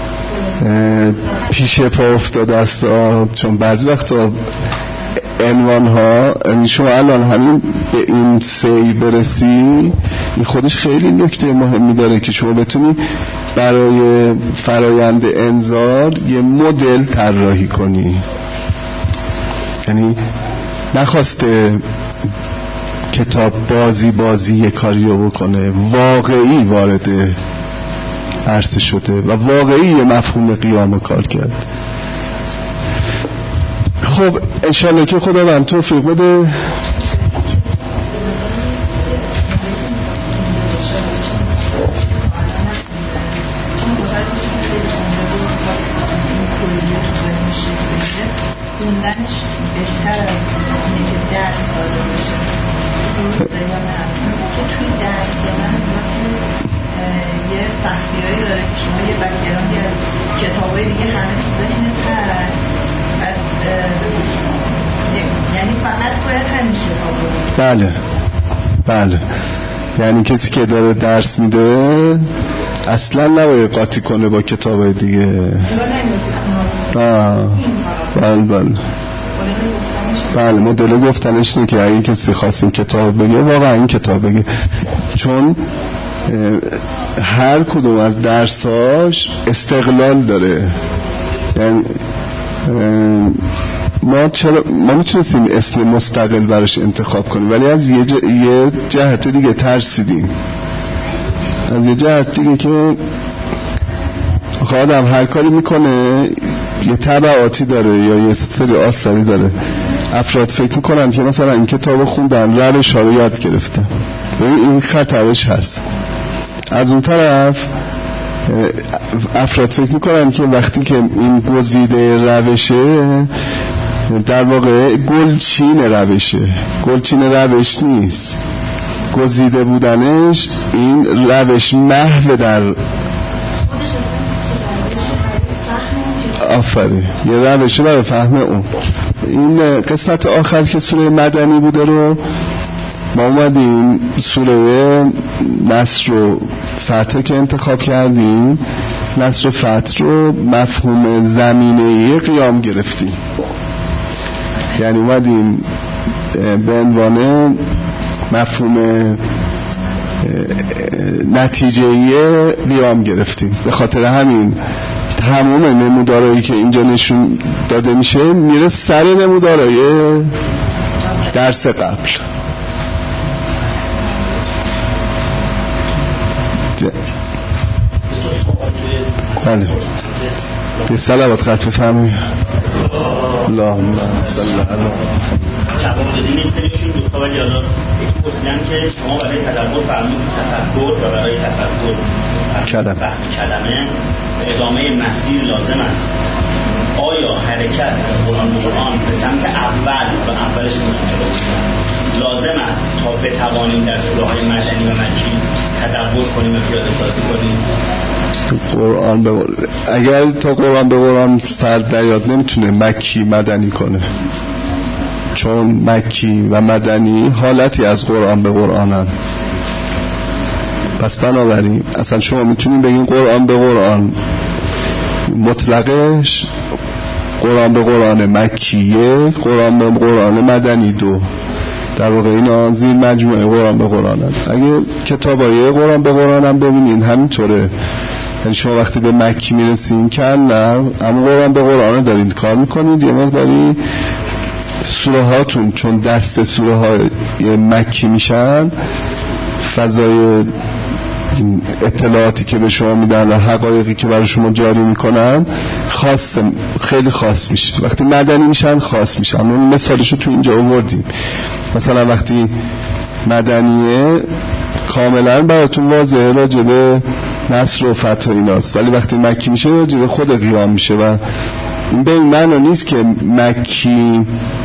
پیش پا افتاده است، چون بعضی وقتا عنوان ها، شما الان همین به این سی برسی، این خودش خیلی نکته مهمی داره که شما بتونی برای فرایند انذار یه مدل طراحی کنی. یعنی نخواسته کتاب بازی بازی یه کاریو بکنه، واقعی وارد عرصه شده و واقعی یه مفهوم قیام کار کرد. خب انشالله که خداوند توفیق بده. خوندنش بهتر از اینه که درس داده بشه. درسته یا نه؟ که توی درس دادن یه سختی‌هایی داره که شما یه بک‌گراندی از کتابای دیگه همه تو ذهنت هست، بعد یعنی فقط باید همین کتاب رو. بله بله، یعنی کسی که داره درس میده اصلا نباید قاطی کنه با کتابای دیگه. آه بله بله بله، مدل گفتنش اینه که اگه کسی خواست این کتاب بگه واقعا این کتاب بگه، چون هر کدوم از درساش استقلال داره. یعنی ما چرا ما میتونستیم اسم مستقل براش انتخاب کنیم، ولی از یه, ج... یه جهت دیگه ترسیدیم، از یه جهت دیگه که آدم هر کاری میکنه یه تبعاتی داره یا یه سری آثاری داره. افراد فکر میکنن که مثلا این کتاب خوندن روش ها رو یاد گرفتن، این خطرش هست. از اون طرف افراد فکر میکنن که وقتی که این گزیده روشه در واقع گلچین روشه، گلچین روش نیست، گزیده بودنش این روش محو در آفره یه روشه برای فهم اون. این قسمت آخر که سوره مدنی بوده رو ما اومدیم سوره نصر و فتح که انتخاب کردیم، نصر و فتح رو مفهوم زمینه‌ای قیام گرفتیم. یعنی اومدیم به عنوان مفهوم نتیجه قیام گرفتیم. به خاطر همین تمام نمودارهایی که اینجا نشون داده میشه میره سر نمودارهای درس قبل. بله یه صلوات قطع بفرمایید. اللهم صل علی محمد. جواب دادین این سریشون دوتا ولی حالا یکی پرسیدن که شما برای تدبر فرمود تفکر و برای تفکر کلمه فهم کلمه ادامه مسیر لازم است. آیا حرکت از قرآن به قرآن به سمت اول و اولش لازم است تا بتوانیم در سوره‌های مدنی و مکی تدبر کنیم و پیاده سازی کنیم؟ قرآن به قرآن اگر تا قرآن به قرآن فرد نیاد نمیتونه مکی مدنی کنه، چون مکی و مدنی حالتی از قرآن به قرآنن. پس بنابراین اصلا شما میتونید بگین قرآن به قرآن مطلقش قرآن به قرآن مکی یک، قرآن به قرآن مدنی دو. در واقع اینا زیر مجموعه قرآن به قرآن هست. اگه کتابای قرآن به قرآن هم ببینین همینطوره. یعنی شما وقتی به مکی میرسین که نه اما قرآن به قرآن دارید کار میکنید، یه مقداری سوره هاتون چون دست سوره های مکی میشن، فضای اطلاعاتی که به شما میدن و حقایقی که برای شما جاری میکنن خاص، خیلی خاص میشه. وقتی مدنی میشن خاص میشن. اما مثالشو تو اینجا آوردیم. مثلا وقتی مدنیه کاملا براتون واضحه راجع به نصر و فتح ایناست، ولی وقتی مکی میشه راجع به خود قیام میشه. و این به این معنی نیست که مکی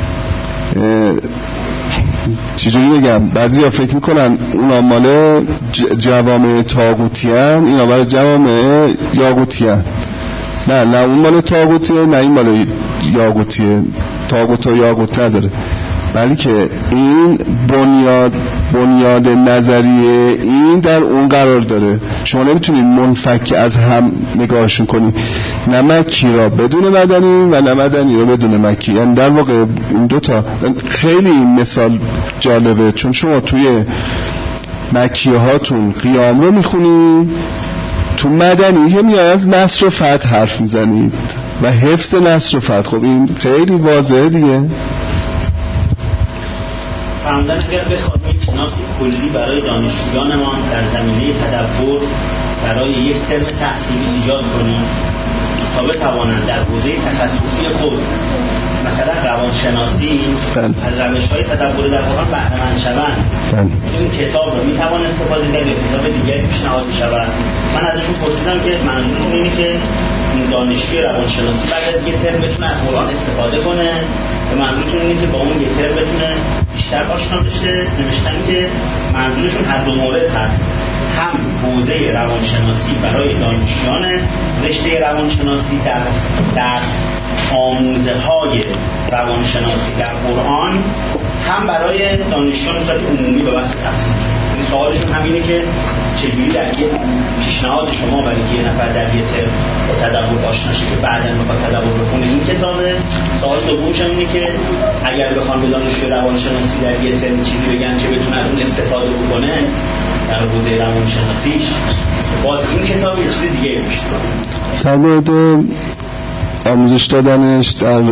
چجوری بگم، بعضی ها فکر میکنن اونا مال جوامع طاغوتیان، اینا برای جوامع یاغوتیان. نه نه اون مال طاغوتیه، نه این مال یاغوتیه. طاغوت و یاغوت نداره، بلکه این بنیاد بنیاد نظریه این در اون قرار داره. شما نمیتونید منفک از هم نگاهشون کنید، نه مکی را بدون مدنی و نه مدنی را بدون مکی. یعنی در واقع این دوتا خیلی این مثال جالبه، چون شما توی مکی هاتون قیام رو میخونید، تو مدنی هم یا از نصر و فتح حرف میزنید و حفظ نصر و فتح. خب این خیلی واضحه دیگه. فرمودن اگر بخواد یک شناخت کلی برای دانشجویانمان در زمینه تدبر برای یک ترم تحصیلی ایجاد کنیم تا بتوانند در حوزه تخصصی خود مثلا روانشناسی از روش‌های تدبر در قرآن بهره مند شوند، این کتاب رو میتوان استفاده کرد یا کتاب دیگری پیشنهاد می‌شود؟ من ازشون پرسیدم که منظورتون اینه که دانشجوی روانشناسی بعد از یک ترم بتونه از قرآن استفاده کنه و منظورتون اینه که با اون یک ترم بتونه بیشتر آشنا بشه؟ نوشتن که منظورشون هر دو مورد هست، هم حوزه روانشناسی برای دانشجویان رشته روانشناسی درس درس آموزه های روانشناسی در قرآن، هم برای دانشجویان صورت عمومی و بحث تفسیری. این سوالشون همینه که چجوری در یه پیشنهاد شما برای که یه نفر در یه ترم با تدبر آشنا شه که بعداً بخواد تدبر بخونه این کتابه. سوال دومش هم اینه که اگر بخوام به دانشجوی روانشناسی در یه ترم چیزی بگن که بتونه اون استفاده بکنه در حوزه روانشناسیش، باز این کتاب یه چیز دیگه میشه. در مورد آموزش دادنش در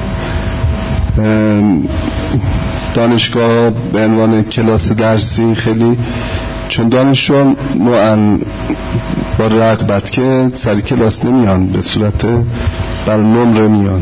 دانشگاه به عنوان کلاس درسی خیلی، چون دانشجویان نوعاً با رغبت که سر کلاس نمیان، به صورت بر نمره میان.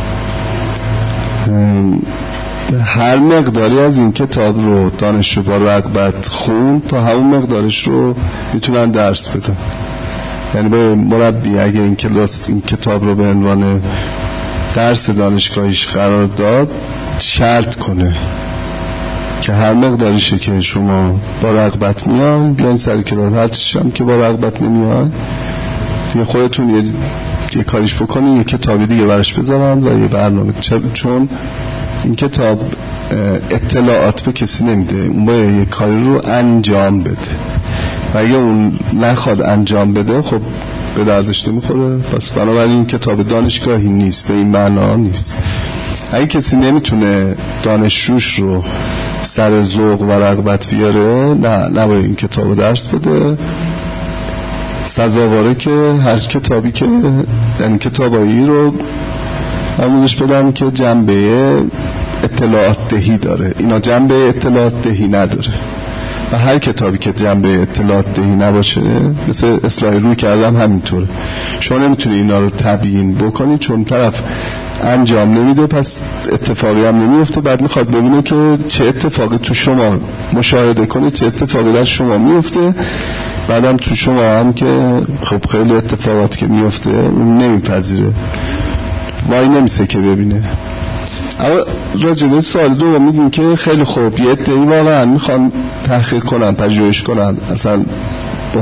هر مقداری از این کتاب رو دانشجو با رغبت خون تا همون مقدارش رو میتونن درس بدن. یعنی به مربی اگه این کلاس این کتاب رو به عنوان درس دانشگاهیش قرار داد، شرط کنه که هر مقداریشه که شما با رغبت میان بیان سر کلاس، هرچیش هم که با رغبت نمیان دیگه خودتون یه, یه کاریش بکنین، یه کتابی دیگه برش بذارن و یه برنامه، چون این کتاب اطلاعات به کسی نمیده، اون باید یه کاری رو انجام بده و اگه اون نخواد انجام بده خب به دردش نمیخوره. پس بنابراین این کتاب دانشگاهی نیست، به این معنا نیست. اگه کسی نمیتونه دانشجوش رو سر ذوق و رغبت بیاره، نه نباید این کتاب رو درس بده. سزاواره که هر کتابی که یعنی کتابایی رو آموزش بدن که جنبه اطلاعات دهی داره، اینا جنبه اطلاعات دهی نداره. و هر کتابی که جنبه اطلاعات دهی نباشه، مثل اصلاح روی کردم همینطوره، شما نمیتونی اینا رو تبیین بکنی، چون طرف انجام نمیده پس اتفاقی هم نمیفته، بعد میخواد ببینه که چه اتفاقی تو شما مشاهده کنه، چه اتفاقی در شما میفته، بعدم تو شما هم که خب خیلی اتفاقات که میفته اون نمیپذیره، وای نمیسه که ببینه. اما راجبه سوال دو میگیم که خیلی خوب یه عده‌ای واقعا میخوان تحقیق کنن، پژوهش کنن، اصلا با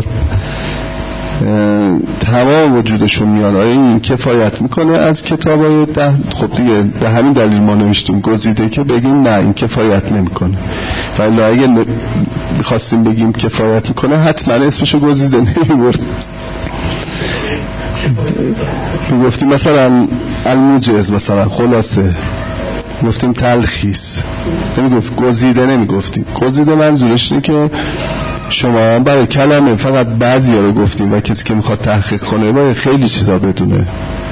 تمام وجودشون میاد آیا این کفایت میکنه از کتابای ده. خب دیگه به همین دلیل ما نوشتیم گزیده که بگیم نه این کفایت نمیکنه، ولی اگه میخواستیم بگیم کفایت میکنه حتما اسمشو گزیده نمیبرد. میگفتیم مثلا الموجز، مثلا خلاصه، گفتیم تلخیص، نمیگفت گزیده، نمیگفتیم گزیده. منظورش اینه که شما برای کلمه فقط بعضی ها رو گفتیم و کسی که میخواد تحقیق کنه باید خیلی چیزا بدونه.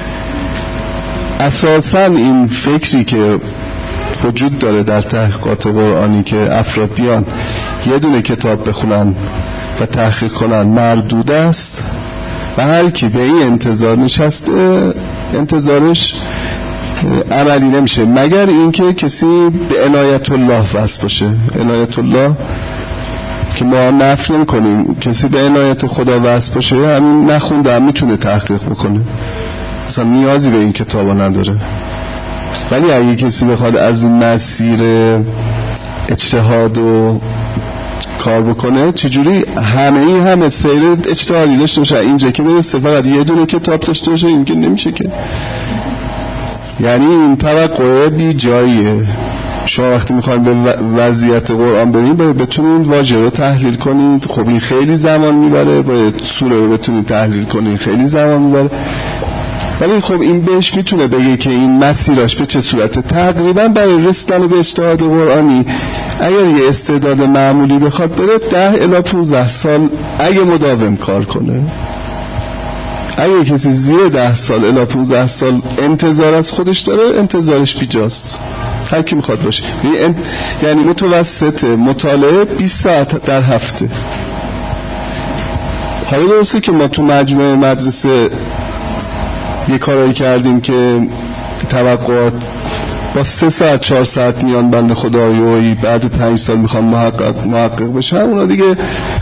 اساسا این فکری که وجود داره در تحقیقات قرآنی که افراد بیان یه دونه کتاب بخونن و تحقیق کنن مردود است و هر کی به این انتظار نشسته انتظارش عملی نمیشه، مگر اینکه کسی به عنایت الله وصل باشه. عنایت الله که ما نفی نمی کنیم، کسی به عنایت خدا وصل باشه همین نخونده هم میتونه تحقیق بکنه، اصلا نیازی به این کتابا نداره. ولی اگه کسی بخواد از این مسیر اجتهاد و کار بکنه، چجوری همه ای همه سیر اجتهادی داشته باشه اینجا که برسه فقط یه دونه کتاب داشته باشه، این که نمیشه که. یعنی این توقع بی جاییه. شما وقتی میخواین به وضعیت قرآن برید باید بتونید واژه رو تحلیل کنید، خب این خیلی زمان میبره، باید سوره رو بتونید تحلیل کنید، خیلی زمان میبره. ولی خب این بهش میتونه بگه که این مسیراش به چه صورته. تقریبا برای رسیدن به اجتهاد قرآنی اگر یه استعداد معمولی بخواد بره ده الی پانزده سال اگه مداوم کار کنه. اگه کسی زیر ده سال الی پانزده سال انتظار از خودش داره، انتظارش بیجاست. هر کی میخواد باشه، یعنی متوسط مطالعه بیست ساعت در هفته. حالا درسته که ما تو مجموعه مدرسه یه کارایی کردیم که توقعات با سه ساعت چهار ساعت میان بنده خدایوی بعد پنج سال میخوان محقق محقق بشن، اونا دیگه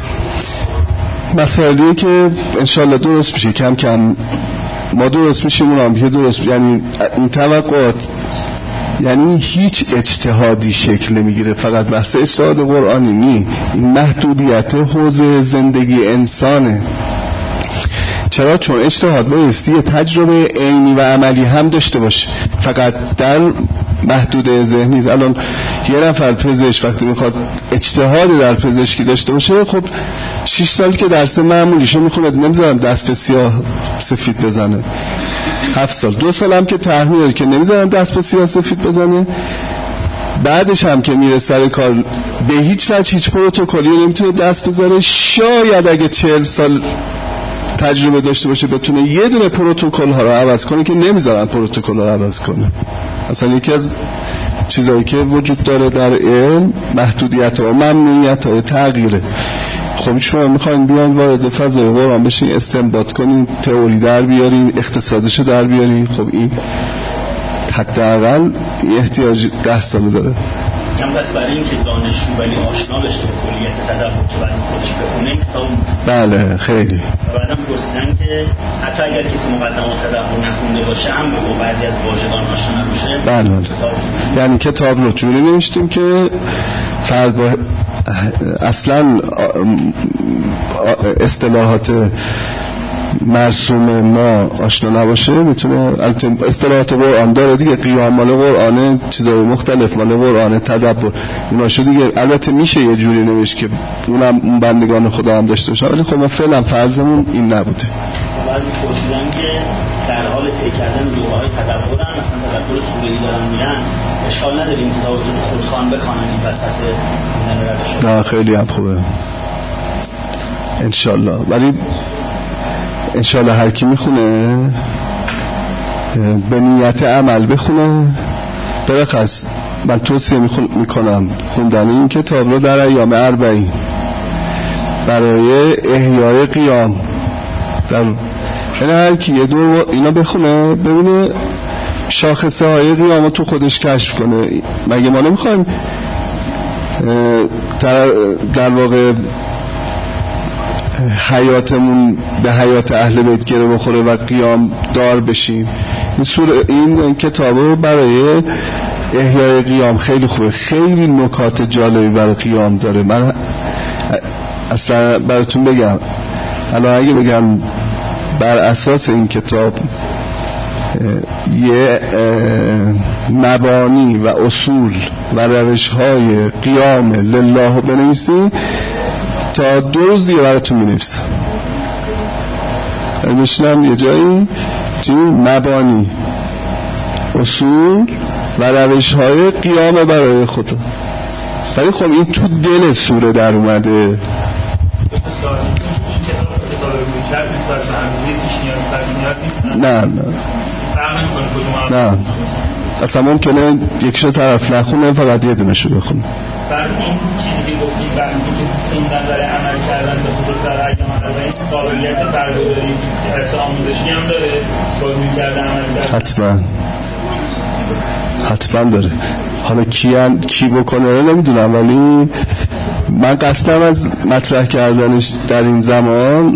مسائلیه که انشالله درست میشه، کم کم ما درست میشیم اونام که درست. یعنی این توقعات یعنی هیچ اجتهادی شکل نمیگیره، فقط بحث اجتهاد قرآنی نی، این محدودیت حوزه زندگی انسانه. چرا؟ چون اجتهاد بایستی تجربه عینی و عملی هم داشته باشه، فقط در محدوده ذهنی. الان یه نفر پزشک وقتی میخواد اجتهاد در پزشکی داشته باشه، خب شش سال که درس معمولیشو میخونه، نمیذارن دست به سیاه سفید بزنه. هفت سال دو سال هم که تحمیل که نمیذارن دست به سیاه سفید بزنه. بعدش هم که میره سر کار به هیچ وجه هیچ پروتکلی نمیتونه دست بذاره. شاید اگه چهل سال تجربه داشته باشه بتونه یه دونه پروتکل ها رو عوض کنه که نمیذارن پروتکل ها رو عوض کنه. اصلا یکی از چیزایی که وجود داره در علم محدودیت و ممنوعیت های تغییره. خب شما میخواین بیان وارد فضای قرآن بشین، استنباط کنین، تئوری در بیارین، اقتصادشو در بیارین، خب این حداقل احتیاج ده سال داره. هم بس برای اینکه دانشجو ولی آشنا بشه به کلیت تدبر تو برای خودش بخونه کتاب. بله خیلی. و بعدم پرسیدن که حتی اگر کسی مقدمات تدبر نخونده باشه هم با بعضی از واژگان آشنا نباشه. بله بله. یعنی کتاب رو جوری نوشتیم که فرد با اصلا اصطلاحات مرسوم ما آشنا نباشه میتونه. اصطلاحات قرآن داره دیگه، قیام مال قرآنه، چیزای مختلف مال قرآنه، تدبر اینا شو دیگه. البته میشه یه جوری نوشت که اونم اون بندگان خدا هم داشته باشه، ولی خب ما فعلا فرضمون این نبوده. بعد پرسیدن که در حال طی کردن دوره‌های تدبرن، مثلا تدبر سوره‌ای دارن میرن، اشکال نداره این کتاب رو خودخوان بخوانن این وسط این روش. نه خیلی هم خوبه انشالله. ولی انشالله هر کی میخونه به نیت عمل بخونه. برخص من توصیه میکنم خوندن این کتاب رو در ایام اربعین برای احیای قیام. در یعنی هر کی یه دور اینا بخونه ببینه شاخصه های قیام رو تو خودش کشف کنه. مگه ما نمیخوایم در, در واقع حیاتمون به حیات اهل بیت گره بخوره و قیام دار بشیم؟ این سوره این کتابو برای احیای قیام خیلی خوبه، خیلی نکات جالبی برای قیام داره. من اصلا براتون بگم الان اگه بگم بر اساس این کتاب یه مبانی و اصول و روش های قیام لله بنویسی تا دو روز دیگه براتون می‌نویسم. میشنم یه جایی چی مبانی اصول و روش های قیام برای خدا. ولی خب این تو دل سوره در اومده. نه نه نه اصلا ممکنه یکشو طرف نخونه فقط یه دونشو بخونه. بعد این چیزی که گفتیم بحثی که خوندن برای عمل کردن به خصوص در ایام اربعین قابلیت فرگذاری درس آموزشی هم داره بازی کردن عمل کردن؟ حتما حتما داره. حالا کی کی بکنه نمیدونم، ولی من قصدم از مطرح کردنش در این زمان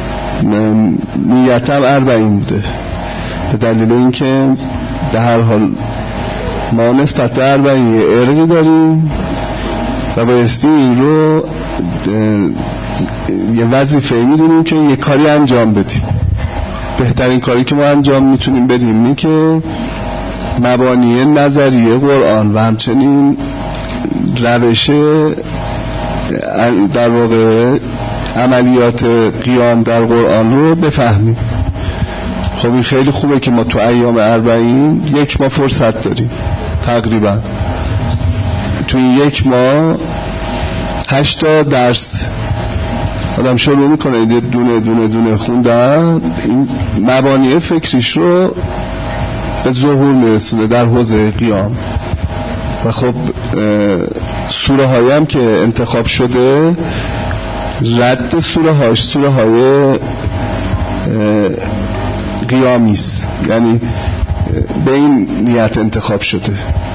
نیتم اربعین بوده، به دلیل اینکه به هر حال ما نسبت به اربعین یه ارقی داریم و بایستی این رو یه وظیفه میدونیم که یه کاری انجام بدیم. بهترین کاری که ما انجام میتونیم بدیم اینه که مبانی نظریه قرآن و همچنین روش در واقع عملیات قیام در قرآن رو بفهمیم. خب این خیلی خوبه که ما تو ایام اربعین یک ماه فرصت داریم تقریبا. تو این یک ماه هشتا درس آدم شروع میکنه دونه دونه دونه خوندن، این مبانی فکریش رو به ظهور میرسونه در حوزه قیام. و خب سوره هایی هم که انتخاب شده رد سوره هاش سوره های قیامی است، یعنی به این نیت انتخاب شده.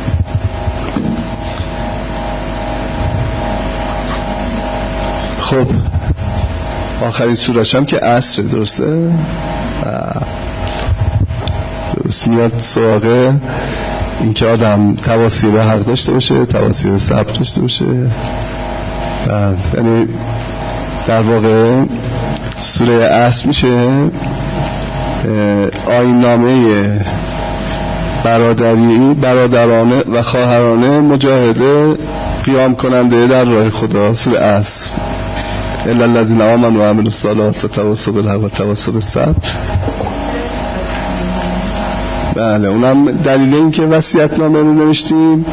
خب آخرین سوره‌ش هم که عصر، درسته؟ درست میاد سراغ این که آدم تواصی به حق داشته باشه، تواصی به صبر داشته باشه. یعنی در واقع سوره عصر میشه آیین نامه برادری برادرانه و خواهرانه مجاهده قیام کننده در راه خدا. سوره عصر الا الذين آمنوا وعملوا الصالحات وتواصوا بالحق وتواصوا بالصبر. بله اونم دلیل این که وصیت نامه رو نوشتیم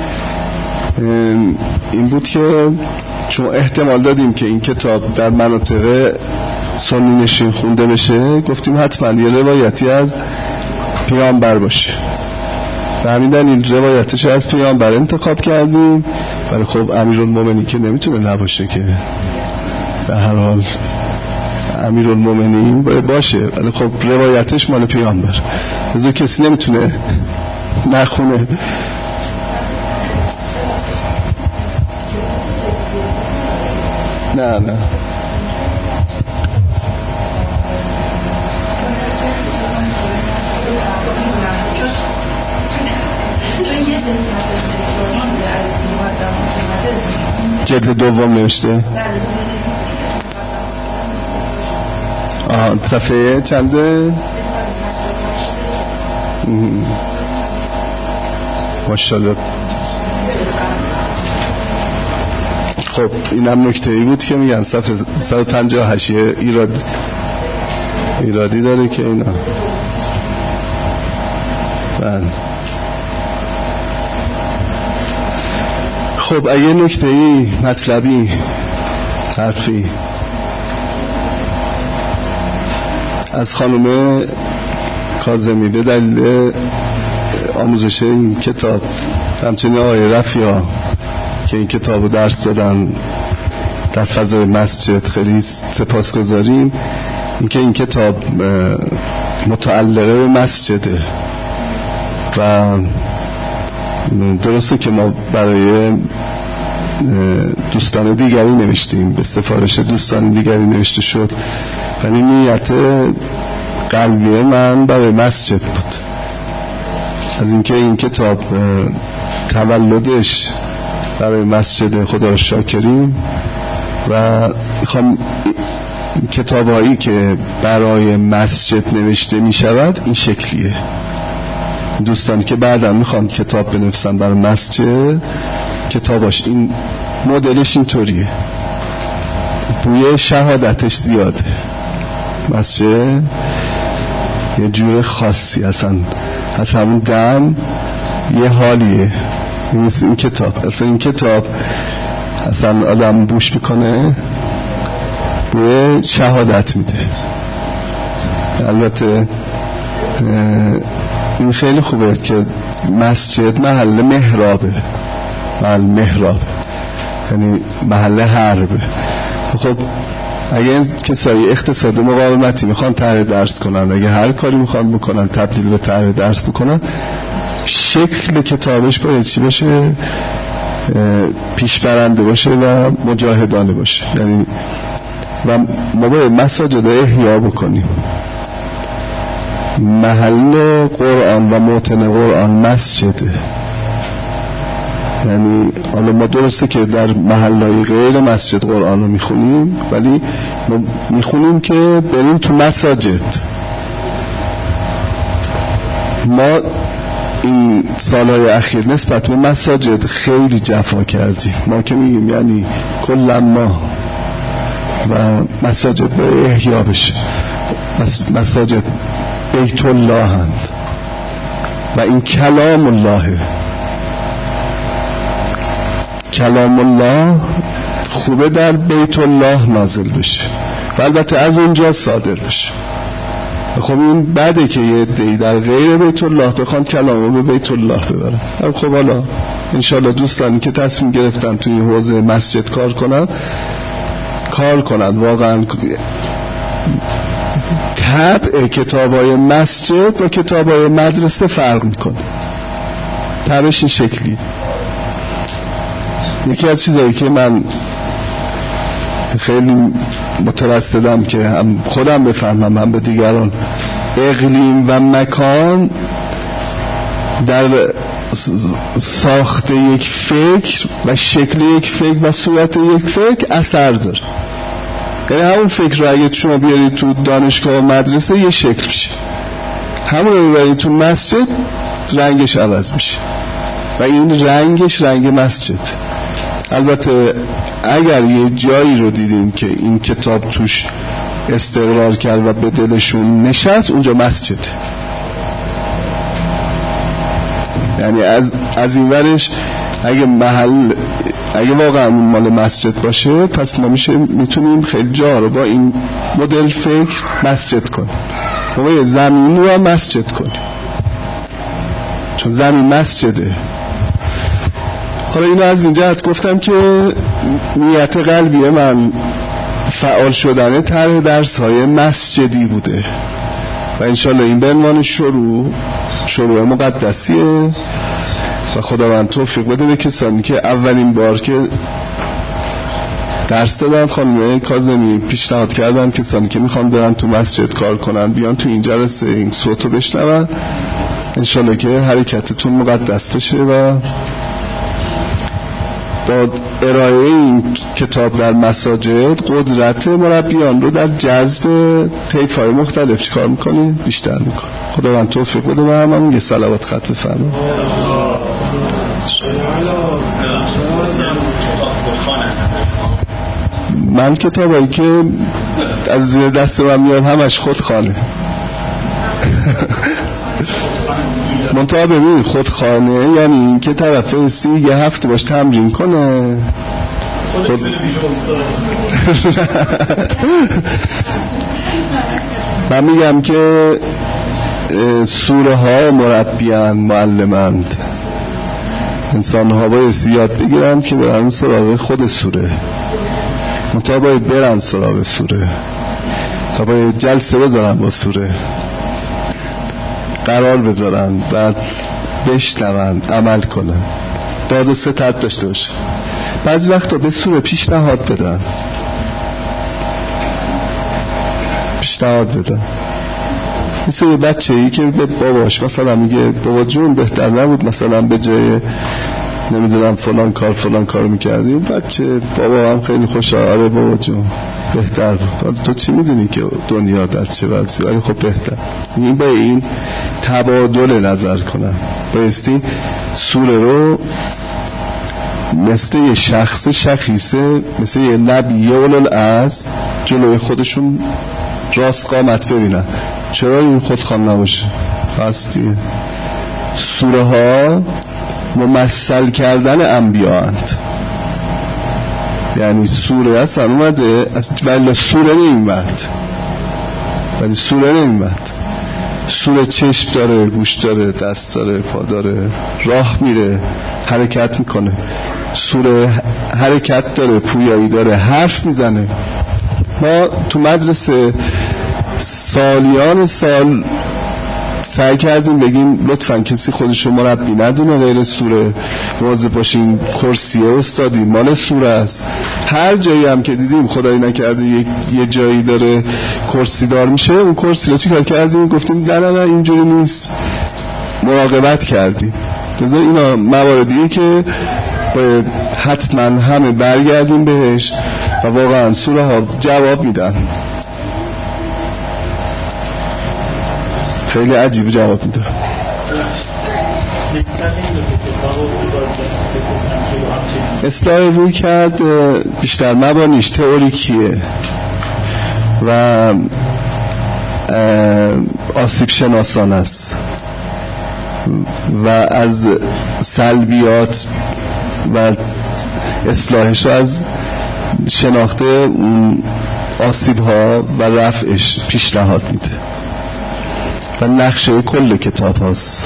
این بود که چون احتمال دادیم که این کتاب در مناطق سنی نشین خونده بشه، گفتیم حتما یه روایتی از پیامبر باشه. به همین دلیل روایتش از پیامبر انتخاب کردیم. ولی خب امیرالمومنین که نمیتونه نباشه که، به هر حال امیرالمومنین باشه، ولی خب روایتش مال پیامبر، از کسی نمیتونه نخونه. نه نه جلد دوم نوشته. آه صفحه چنده؟ ماشاءالله. خب اینم نکته ای بود که میگن صفحه صد و پنجاه و هشت ایراد ایرادی داره که اینا بله. خب اگه نکته‌ای، مطلبی، حرفی از خانم کاظمی به دلیل آموزش این کتاب، همچنین آقای رفیع که این کتاب رو درس دادن در فضای مسجد، خیلی سپاسگزاریم. اینکه این کتاب متعلقه به مسجده و درسته که ما برای دوستان دیگری نوشتیم، به سفارش دوستان دیگری نوشته شد، ولی نیت قلبی من برای مسجد بود. از اینکه این کتاب تولدش برای مسجد، خدا رو شاکریم و میخوام کتابایی که برای مسجد نوشته میشود این شکلیه. دوستانی که بعدا میخوان کتاب بنویسن برای مسجد، کتاباش این مدلش اینطوریه، بوی شهادتش زیاده. مسجد یه جور خاصی اصلا از همون دم یه حالیه، مثل این کتاب. اصلا این کتاب اصلا آدم بوش میکنه بوی شهادت میده. البته این خیلی خوبه که مسجد محل محرابه، محل محراب یعنی محل حربه. خب اگه کسایی اقتصاد مقاومتی میخوان طرح درس کنن، اگه هر کاری میخوان بکنن تبدیل به طرح درس بکنن، شکل کتابش باید چی باشه؟ پیش برنده باشه و مجاهدانه باشه. یعنی و ما باید مساجد احیا بکنیم. محل قرآن و موطن قرآن مسجده. یعنی حالا ما درسته که در محلهای غیر مسجد قرآن رو میخونیم، ولی ما میخونیم که بریم تو مساجد. ما این سالهای اخیر نسبت به مساجد خیلی جفا کردیم. ما که میگیم یعنی کلا ما و مساجد به احیا بشه. مساجد بیت الله هند و این کلام الله، کلام الله خوبه در بیت الله نازل بشه و البته از اونجا صادر بشه. خب این بعده که یه عده‌ای در غیر بیت الله بخوان کلام رو به بیت الله ببرن. خب حالا انشالله دوستانی که تصمیم گرفتن توی حوزه مسجد کار کنن کار کنن. واقعا طبع کتابای مسجد و کتابای مدرسه فرق میکنه. طبعش این شکلی. یکی از چیزایی که من خیلی مترصدم که هم خودم بفهمم هم به دیگران، اقلیم و مکان در ساخت یک فکر و شکل یک فکر و صورت یک فکر اثر داره. یعنی همون فکر رو اگه شما بیارید تو دانشگاه و مدرسه یه شکل میشه، همون رو بیارید تو مسجد رنگش عوض میشه و این رنگش رنگ مسجد. البته اگر یه جایی رو دیدیم که این کتاب توش استقرار کرد و به دلشون نشست، اونجا مسجد. یعنی از از این ورش اگه محل اگه واقعا اون مال مسجد باشه، پس ما میشه میتونیم خیلی جا رو با این مدل فکر مسجد کنیم. ما یه زمین رو مسجد کنیم چون زمین مسجده. حالا اینو از این جهت گفتم که نیت قلبی من فعال شدن طرح درس های مسجدی بوده و انشالله این به عنوان شروع شروع مقدسیه و خداوند توفیق بده به کسانی که اولین بار که درس دادن خانم کاظمی پیشنهاد کردن کسانی که میخوان برن تو مسجد کار کنن بیان تو این جلسه این صوتو بشنون. انشالله که حرکتتون مقدس بشه و با ارائه این کتاب در مساجد قدرت مربیان رو در جذب طیف‌های مختلف چیکار میکنیم؟ بیشتر میکنیم. خداوند توفیق بده و همون یه صلوات خط بفرمایید. من کتابایی که از زیر دست من میاد همش خودخانه. منطقه ببین خودخانه یعنی این که طرف استی یه هفته باش تمرین کنه خود... من میگم که سوره ها مربیان معلمند، انسان ها باید یاد بگیرن که برن سراغ خود سوره، منطقه باید برن سراغ سوره تا باید جلسه بذارن با سوره، قرار بذارن، بعد بشنون، عمل کنن، داد و ستد داشته باشه. بعضی وقتا به سوره پیشنهاد بدن پیشنهاد بدن مثل یه بچه ای که به باباش مثلا میگه بابا جون بهتر نبود مثلا به جای نمیدونم فلان کار فلان کار میکردی، بچه بابا هم خیلی خوشحال، آره بابا جون بهتر بود. تو چی میدونی که دنیا در چه وضعی، ولی خب بهتر. این با این تبادل نظر کنن، بایستی سوره رو مثل یه شخص شخیصه، مثل یه نبی اولوالعزم جلوی خودشون راست قامت ببینن. چرا این خودخوان نباشه؟ هستی سوره ها ممثل کردن انبیاء اند، یعنی سوره اصلا اومده ولی سوره نیمد ولی سوره نیمد سوره چشم داره، گوش داره، دست داره، پا داره، راه میره، حرکت میکنه. سوره حرکت داره، پویایی داره، حرف میزنه. ما تو مدرسه سالیان سال سعی کردیم بگیم لطفاً کسی خودشو مربی ندونه غیر سوره، مواظب باشین کرسیه استادی مال سوره است. هر جایی هم که دیدیم خدایی نکرده یه, یه جایی داره کرسی دار میشه، اون کرسی رو چیکار کردیم؟ گفتیم نه نه نه اینجوری نیست، مراقبت کردیم. لذا اینا مواردیه که باید حتما همه برگردیم بهش و واقعا سوره ها جواب میدن. خیلی عجیب جواب میده. اصلاح روی کرد بیشتر مبانیش تئوریکیه و آسیب شناسان است و از سلبیات و اصلاحش از شناخته آسیب ها و رفعش پیشنهاد میده و نقشه کل کتاب هاست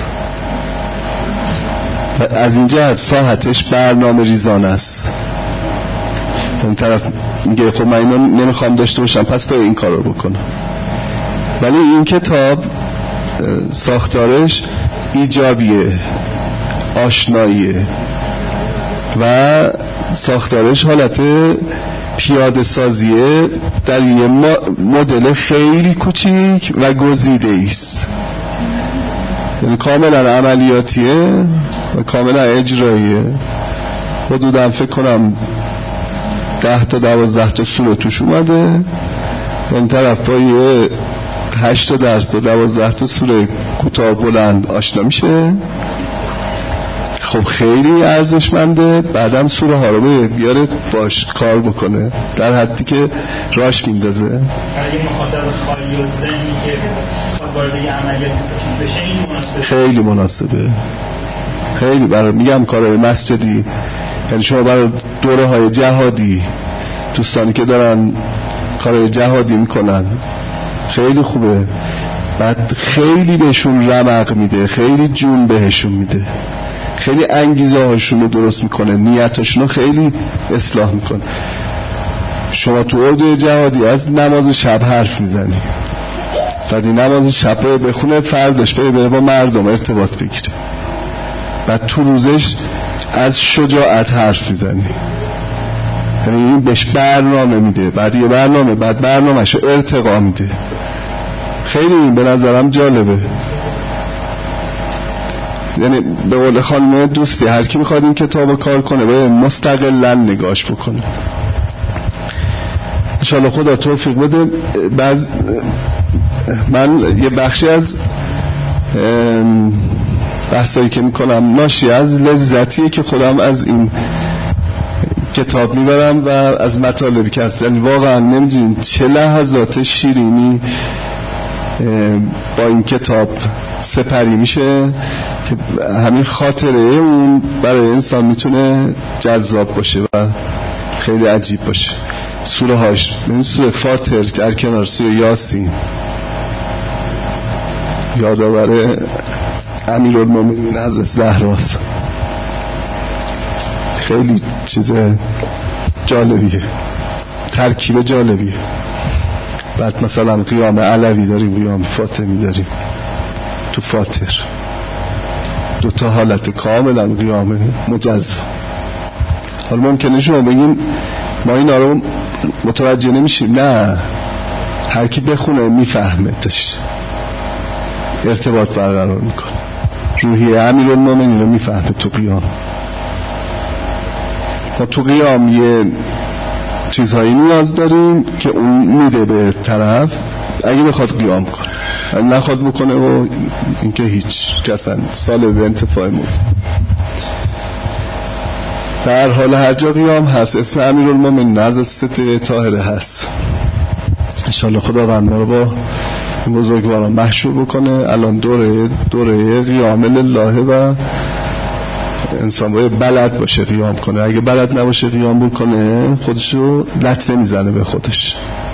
و از اینجا از ساحتش برنامه ریزان است. اون طرف میگه خب من اینو نمیخوام داشته باشم پس باید این کار رو بکنم، ولی این کتاب ساختارش ایجابیه، آشناییه و ساختارش حالت پیاده سازیه در یه مدل خیلی کوچیک و گزیده است، یعنی کاملا عملیاتیه و کاملا اجراییه. حدودا فکر کنم ده تا دوازده تا سوره توش اومده، این طرف با یه هشت تا درس تا دوازده تا سوره کوتاه بلند آشنا میشه. خب خیلی ارزشمنده. بعدم سوره ها رو بیاره باش کار بکنه در حدی که راش میندازه. اگه مخاطب خالی و ذهنی که وارد یه عملیات بشه این مناسبه، خیلی مناسبه. خیلی برای میگم کارهای مسجدی، یعنی شما برای دوره های جهادی، دوستانی که دارن کارهای جهادی میکنن خیلی خوبه. بعد خیلی بهشون رمق میده، خیلی جون بهشون میده، خیلی انگیزه هاشون رو درست میکنه، نیتاشون رو خیلی اصلاح میکنه. شما تو اردوی جهادی از نماز شب حرف میزنی، بعد این نماز شب بخونه فرداش بره با مردم ارتباط بگیره، بعد تو روزش از شجاعت حرف میزنی، یعنی این بهش برنامه میده، بعد یه برنامه، بعد برنامهش رو ارتقا میده. خیلی این به نظرم جالبه. یعنی به قول خانم دوستی هر کی میخواد این کتاب کار کنه باید مستقلاً نگاش بکنه. انشاءالله خدا توفیق بده. بعض من یه بخشی از بحثایی که میکنم ناشی از لذتیه که خودم از این کتاب میبرم و از مطالبی که هست. یعنی واقعا نمیدونین چه لحظات شیرینی با این کتاب سپری میشه که همین خاطره اون برای انسان میتونه جذاب باشه و خیلی عجیب باشه. سوره هاش ببین، سوره فاطر در کنار سوره یاسین یادآور امیرالمومنین حضرت زهراست. خیلی چیز جالبیه، ترکیب جالبیه. بعد مثلا قیام علوی داریم، قیام فاطمی داریم تو فاطر، دو تا حالت کاملا قیام مجزا. حالا ممکنه شما بگیم ما اینا رو متوجه نمیشیم، نه، هر کی بخونه میفهمه، تش ارتباط برقرار میکنه، روحیه امیرالمومنین رو میفهمه تو قیام. ما تو قیام یه چیزهایی نیاز داریم که اون میده به طرف اگه بخواد قیام کنه، اگه نخواد بکنه و اینکه هیچ کسن سال به انتفاع مود. در حال هر جا قیام هست اسم امیرالمومنین حضرت ست طاهره هست. انشاءالله خداوند ما رو با این بزرگواران محشور بکنه. الان دوره دوره قیام لله و انسان باید بلد باشه قیام کنه، اگه بلد نباشه قیام بکنه خودشو لطمه میزنه به خودش.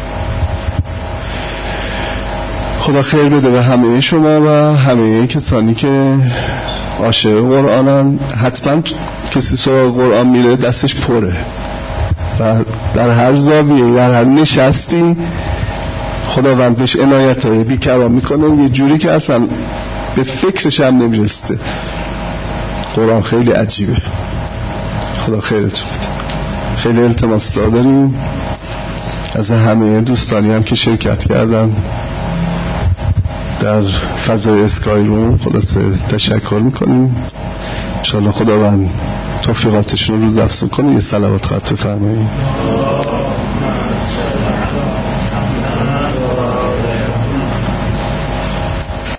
خدا خیر بده به همه شما و همه کسانی که عاشق قرآنن. حتما کسی سراغ قرآن میره دستش پره و در هر زاویه در هر نشستی خداوند بهش عنایت های بیکران میکنه، یه جوری که اصلا به فکرش هم نمیرسته. قرآن خیلی عجیبه. خدا خیرتون بده. خیلی التماس داریم از همه دوستانی هم که شرکت کردن در فضای اسکای روم، خلاصه تشکر میکنیم. انشاءالله خداوند توفیقاتشون رو روز افزون کنه. یه صلوات خط بفرمایید.